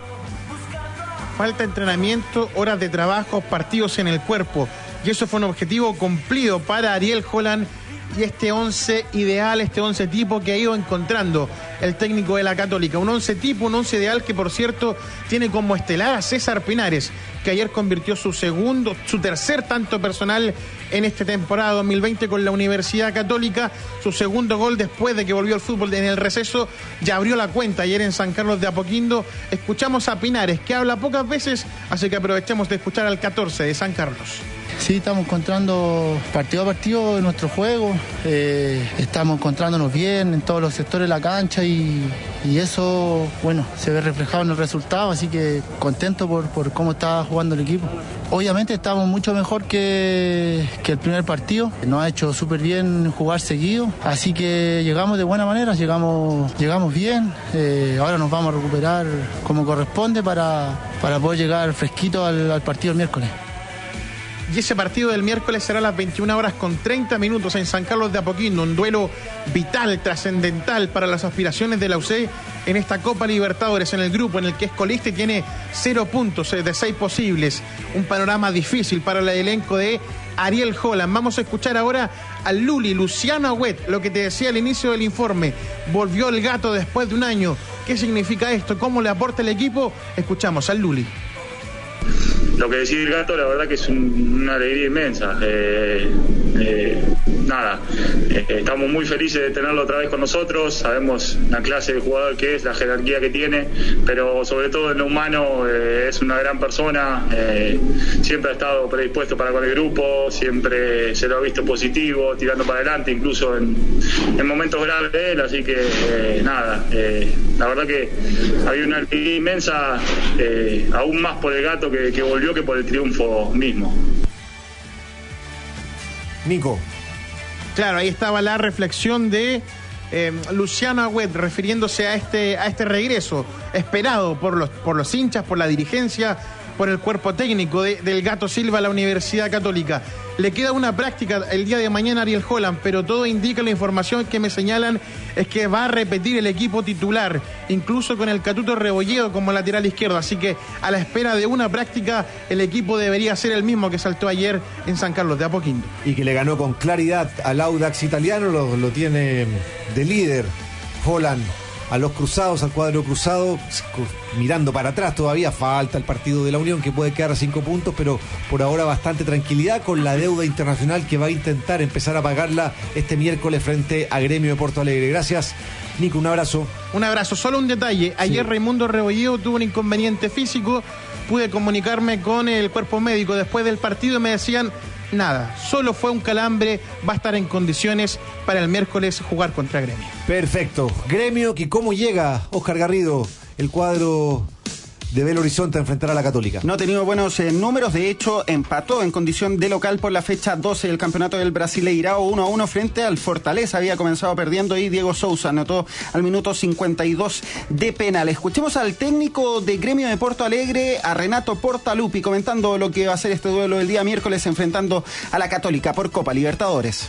Falta entrenamiento, horas de trabajo, partidos en el cuerpo, y eso fue un objetivo cumplido para Ariel Holland y este 11 ideal, este 11 tipo que ha ido encontrando el técnico de la Católica. Un 11 tipo, un 11 ideal que, por cierto, tiene como estelar a César Pinares, que ayer convirtió su tercer tanto personal en esta temporada 2020 con la Universidad Católica. Su segundo gol después de que volvió al fútbol en el receso, ya abrió la cuenta ayer en San Carlos de Apoquindo. Escuchamos a Pinares, que habla pocas veces, así que aprovechemos de escuchar al 14 de San Carlos.
Sí, estamos encontrando partido a partido en nuestro juego, estamos encontrándonos bien en todos los sectores de la cancha y eso, bueno, se ve reflejado en el resultado, así que contento por cómo está jugando el equipo. Obviamente estamos mucho mejor que el primer partido, nos ha hecho súper bien jugar seguido, así que llegamos de buena manera, llegamos bien, ahora nos vamos a recuperar como corresponde para poder llegar fresquito al partido el miércoles.
Y ese partido del miércoles será a las 21:30 en San Carlos de Apoquindo, un duelo vital, trascendental para las aspiraciones de la UC en esta Copa Libertadores, en el grupo en el que es colista y tiene 0 puntos de 6 posibles. Un panorama difícil para el elenco de Ariel Holland. Vamos a escuchar ahora al Luli, Luciano Agüet, lo que te decía al inicio del informe. Volvió el gato después de un año. ¿Qué significa esto? ¿Cómo le aporta el equipo? Escuchamos al Luli.
Lo que decía el gato, la verdad que es una alegría inmensa. Estamos muy felices de tenerlo otra vez con nosotros. Sabemos la clase de jugador que es, la jerarquía que tiene, pero sobre todo en lo humano es una gran persona. Siempre ha estado predispuesto para con el grupo, siempre se lo ha visto positivo, tirando para adelante, incluso en momentos graves de él. Así que la verdad que había una alegría inmensa, aún más por el gato que volvió que por el triunfo mismo.
Nico.
Claro, ahí estaba la reflexión de Luciano Agüet refiriéndose a este regreso esperado por los hinchas, por la dirigencia, por el cuerpo técnico del Gato Silva a la Universidad Católica. Le queda una práctica el día de mañana a Ariel Holland, pero todo indica, la información que me señalan es que va a repetir el equipo titular, incluso con el Catuto Rebolledo como lateral izquierdo. Así que a la espera de una práctica, el equipo debería ser el mismo que saltó ayer en San Carlos de Apoquindo.
Y que le ganó con claridad al Audax italiano, lo tiene de líder Holland. A los cruzados, al cuadro cruzado, mirando para atrás, todavía falta el partido de la Unión, que puede quedar a 5 puntos, pero por ahora bastante tranquilidad con la deuda internacional que va a intentar empezar a pagarla este miércoles frente a Gremio de Porto Alegre. Gracias, Nico, un abrazo.
Un abrazo. Solo un detalle, ayer Raimundo Rebolledo tuvo un inconveniente físico, pude comunicarme con el cuerpo médico después del partido y me decían: nada, solo fue un calambre, va a estar en condiciones para el miércoles jugar contra Gremio.
Perfecto. Gremio, que cómo llega, Oscar Garrido, el cuadro de Belo Horizonte a enfrentar a la Católica.
No ha tenido buenos números, de hecho empató en condición de local por la fecha 12 del campeonato del Brasileirao 1-1 frente al Fortaleza. Había comenzado perdiendo y Diego Souza anotó al minuto 52 de penal. Escuchemos al técnico de Gremio de Porto Alegre, a Renato Portaluppi, comentando lo que va a ser este duelo del día miércoles enfrentando a la Católica por Copa Libertadores.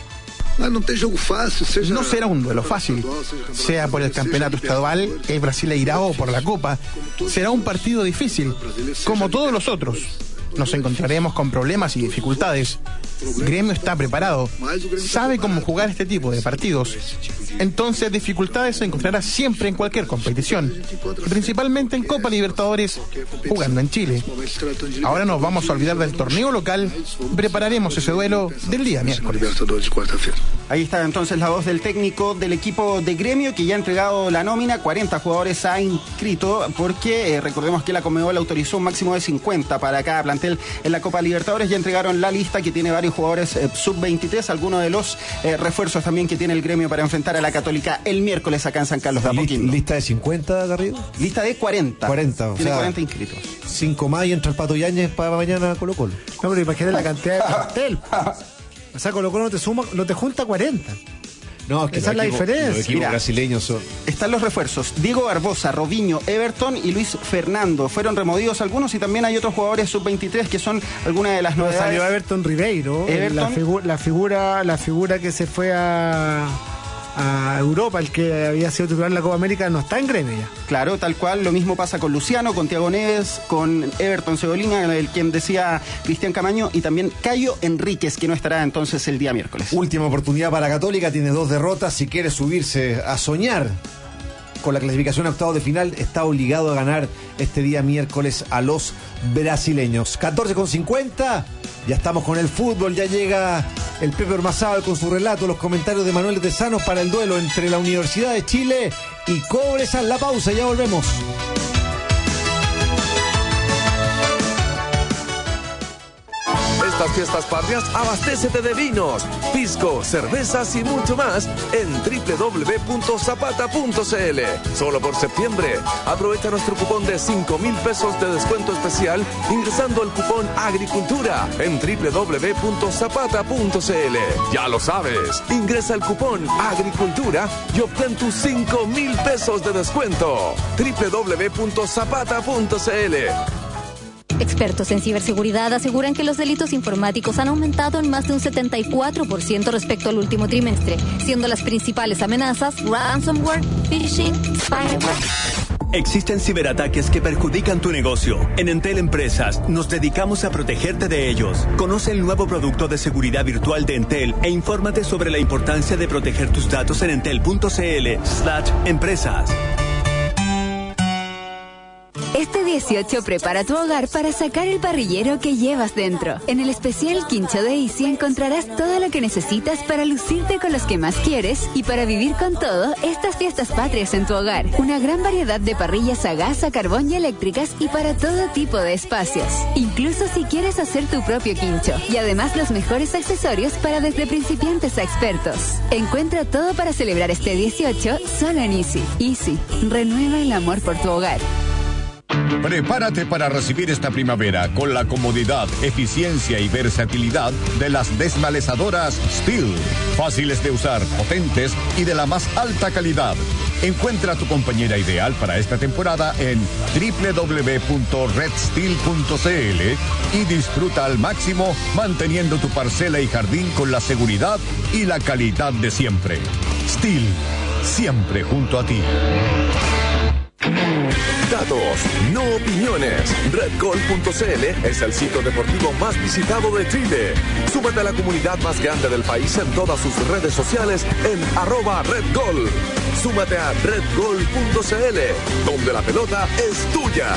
No será un duelo fácil, sea por el campeonato estadual, el Brasileirao o por la Copa. Será un partido difícil, como todos los otros. Nos encontraremos con problemas y dificultades. Gremio está preparado, sabe cómo jugar este tipo de partidos. Entonces, dificultades se encontrará siempre en cualquier competición, principalmente en Copa Libertadores, jugando en Chile. Ahora nos vamos a olvidar del torneo local, prepararemos ese duelo del día miércoles.
Ahí está entonces la voz del técnico del equipo de Gremio, que ya ha entregado la nómina. 40 jugadores ha inscrito, porque recordemos que la Conmebol autorizó un máximo de 50 para cada plantel Entel en la Copa Libertadores. Ya entregaron la lista que tiene varios jugadores sub-23, algunos de los refuerzos también que tiene el gremio para enfrentar a la Católica el miércoles acá en San Carlos de Apoquindo.
¿Lista de 50, Garrido?
Lista de 40.
40,
tiene 40 inscritos.
5 más y entra el Pato Yáñez para mañana Colo Colo.
No, pero imagínate la cantidad de plantel. O sea, Colo Colo no te junta 40.
No, es que
esa es la diferencia.
Los equipos brasileños son.
Están los refuerzos: Diego Barbosa, Robinho, Everton y Luis Fernando. Fueron removidos algunos y también hay otros jugadores sub-23 que son algunas de las novedades.
Salió Everton Ribeiro, la figura que se fue a Europa, el que había sido titular en la Copa América, no está en gremio ya.
Claro, tal cual. Lo mismo pasa con Luciano, con Thiago Neves, con Everton Cebolinha, el quien decía Cristian Camaño, y también Cayo Enríquez, que no estará entonces el día miércoles.
Última oportunidad para Católica, tiene 2 derrotas. Si quiere subirse a soñar con la clasificación a octavos de final, está obligado a ganar este día miércoles a los brasileños. 14:50, ya estamos con el fútbol, ya llega el Pepe Ormazábal con su relato, los comentarios de Manuel Tesanos para el duelo entre la Universidad de Chile y Cobresal. La pausa, ya volvemos.
Estas fiestas patrias, abastécete de vinos, pisco, cervezas y mucho más en www.zapata.cl. Solo por septiembre. Aprovecha nuestro cupón de 5,000 pesos de descuento especial ingresando el cupón Agricultura en www.zapata.cl. Ya lo sabes, ingresa el cupón Agricultura y obtén tus 5,000 pesos de descuento. www.zapata.cl.
Expertos en ciberseguridad aseguran que los delitos informáticos han aumentado en más de un 74% respecto al último trimestre, siendo las principales amenazas ransomware, phishing, spyware.
Existen ciberataques que perjudican tu negocio. En Entel Empresas nos dedicamos a protegerte de ellos. Conoce el nuevo producto de seguridad virtual de Entel e infórmate sobre la importancia de proteger tus datos en entel.cl/empresas.
Este 18 prepara tu hogar para sacar el parrillero que llevas dentro. En el especial Quincho de Easy encontrarás todo lo que necesitas para lucirte con los que más quieres y para vivir con todo estas fiestas patrias en tu hogar. Una gran variedad de parrillas a gas, a carbón y eléctricas y para todo tipo de espacios. Incluso si quieres hacer tu propio quincho. Y además los mejores accesorios para desde principiantes a expertos. Encuentra todo para celebrar este 18 solo en Easy. Easy, renueva el amor por tu hogar.
Prepárate para recibir esta primavera con la comodidad, eficiencia y versatilidad de las desmalezadoras Stihl. Fáciles de usar, potentes y de la más alta calidad. Encuentra tu compañera ideal para esta temporada en www.redstihl.cl y disfruta al máximo manteniendo tu parcela y jardín con la seguridad y la calidad de siempre. Stihl, siempre junto a ti.
Datos, no opiniones. Redgold.cl es el sitio deportivo más visitado de Chile. Súmate a la comunidad más grande del país en todas sus redes sociales en @redgold. Súmate a redgold.cl, donde la pelota es tuya.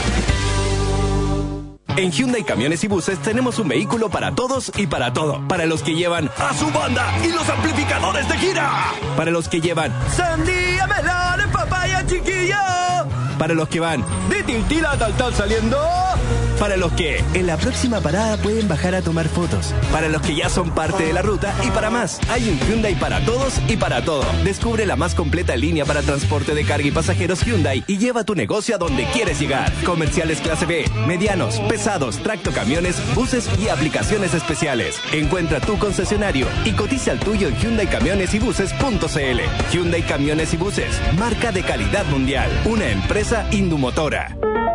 En Hyundai Camiones y Buses tenemos un vehículo para todos y para todo. Para los que llevan a su banda y los amplificadores de gira. Para los que llevan sandía, melón, papaya, chiquillo. Para los que van de Tiltila a Taltal saliendo. Para los que en la próxima parada pueden bajar a tomar fotos. Para los que ya son parte de la ruta y para más. Hay un Hyundai para todos y para todo. Descubre la más completa línea para transporte de carga y pasajeros Hyundai y lleva tu negocio a donde quieres llegar. Comerciales clase B, medianos, pesados, tractocamiones, buses y aplicaciones especiales. Encuentra tu concesionario y cotiza el tuyo en HyundaiCamionesYbuses.cl. Hyundai Camiones y Buses, marca de calidad mundial. Una empresa Indumotora.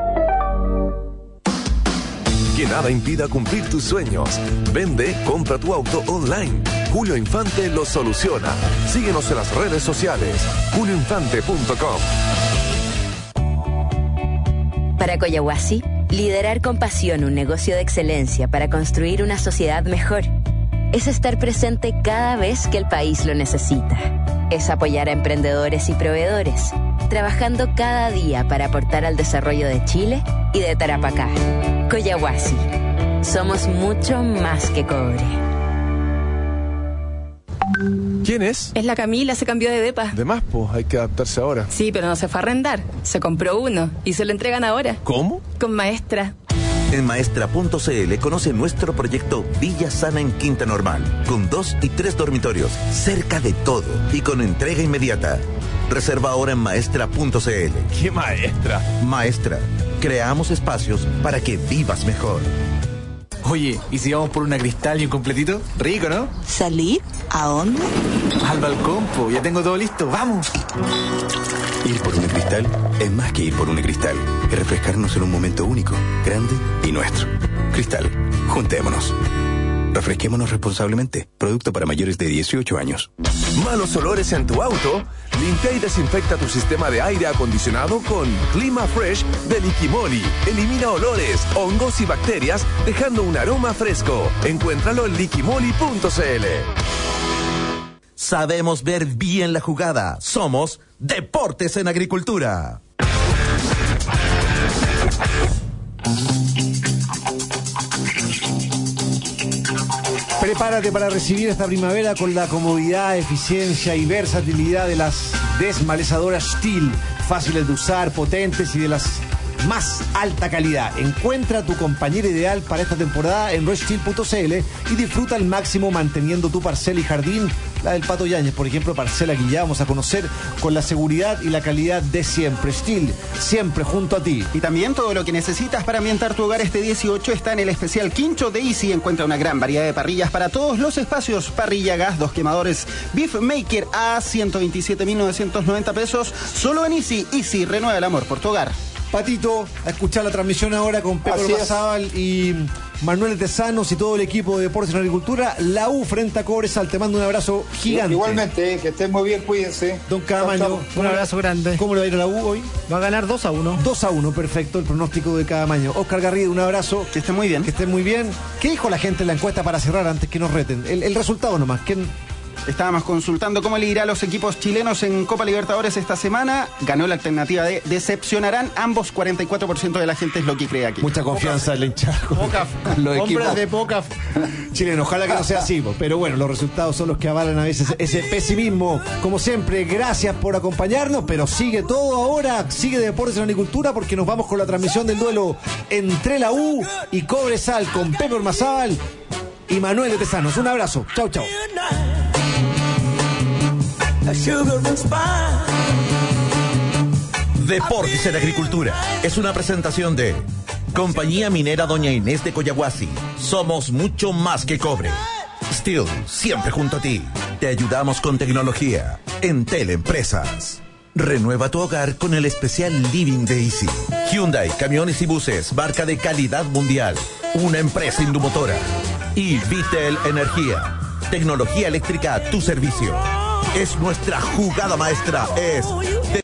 Que nada impida cumplir tus sueños. Vende, compra tu auto online. Julio Infante lo soluciona. Síguenos en las redes sociales. julioinfante.com.
Para Coyahuasi, liderar con pasión un negocio de excelencia para construir una sociedad mejor es estar presente cada vez que el país lo necesita. Es apoyar a emprendedores y proveedores, trabajando cada día para aportar al desarrollo de Chile y de Tarapacá. Coyahuasi. Somos mucho más que cobre.
¿Quién es?
Es la Camila, se cambió de depa.
De más, pues, hay que adaptarse ahora.
Sí, pero no se fue a arrendar. Se compró uno y se lo entregan ahora.
¿Cómo?
Con maestra.
En maestra.cl conoce nuestro proyecto Villa Sana en Quinta Normal, con 2 y 3 dormitorios, cerca de todo y con entrega inmediata. Reserva ahora en maestra.cl.
¿Qué maestra?
Maestra, creamos espacios para que vivas mejor.
Oye, ¿y si vamos por una Cristal y un completito? Rico, ¿no?
¿Salir? ¿A dónde?
Al balcón, po. Ya tengo todo listo. ¡Vamos!
Ir por una Cristal es más que ir por una Cristal. Es refrescarnos en un momento único, grande y nuestro. Cristal, juntémonos. Refresquémonos responsablemente. Producto para mayores de 18 años.
¿Malos olores en tu auto? Limpia y desinfecta tu sistema de aire acondicionado con Clima Fresh de Liquimoli. Elimina olores, hongos y bacterias, dejando un aroma fresco. Encuéntralo en liquimoli.cl.
Sabemos ver bien la jugada. Somos Deportes en Agricultura.
Prepárate para recibir esta primavera con la comodidad, eficiencia y versatilidad de las desmalezadoras Stihl, fáciles de usar, potentes y de las más alta calidad. Encuentra tu compañera ideal para esta temporada en roystihl.cl y disfruta al máximo manteniendo tu parcela y jardín. La del Pato Yáñez, por ejemplo, parcela que ya vamos a conocer con la seguridad y la calidad de siempre. Stihl, siempre junto a ti.
Y también todo lo que necesitas para ambientar tu hogar este 18 está en el especial Quincho de Easy. Encuentra una gran variedad de parrillas para todos los espacios. Parrilla gas, 2 quemadores Beef Maker a 127.990 pesos. Solo en Easy. Easy, renueva el amor por tu hogar.
Patito, a escuchar la transmisión ahora con Pedro Mazábal y Manuel Tesanos y todo el equipo de Deportes en Agricultura. La U frente a Cobresal, te mando un abrazo gigante.
Igualmente, que estén muy bien, cuídense.
Don Cadamaño,
un abrazo grande.
¿Cómo le va a ir a la U hoy?
Va a ganar 2-1.
2-1, perfecto, el pronóstico de Cadamaño. Oscar Garrido, un abrazo.
Que estén muy bien.
Que estén muy bien. ¿Qué dijo la gente en la encuesta para cerrar antes que nos reten? El resultado nomás. ¿Quién?
Estábamos consultando cómo le irá a los equipos chilenos en Copa Libertadores esta semana. Ganó la alternativa de decepcionarán. Ambos, 44% de la gente es lo que cree aquí.
Mucha confianza en la hinchada.
Hombres de poca
chileno, ojalá que no sea así, pero bueno, los resultados son los que avalan a veces ese pesimismo. Como siempre, gracias por acompañarnos, pero sigue todo ahora, sigue Deportes en Agricultura, porque nos vamos con la transmisión del duelo entre la U y Cobresal con Pepe Ormazábal y Manuel Tesanos. Un abrazo, chau, chau.
Deportes en Agricultura es una presentación de Compañía Minera Doña Inés de Coyahuasi. Somos mucho más que cobre. Stihl, siempre junto a ti. Te ayudamos con tecnología. Entel Empresas. Renueva tu hogar con el especial Living de Easy. Hyundai, camiones y buses, marca de calidad mundial. Una empresa indumotora. Y Vitel Energía. Tecnología eléctrica a tu servicio. Es nuestra jugada maestra. Es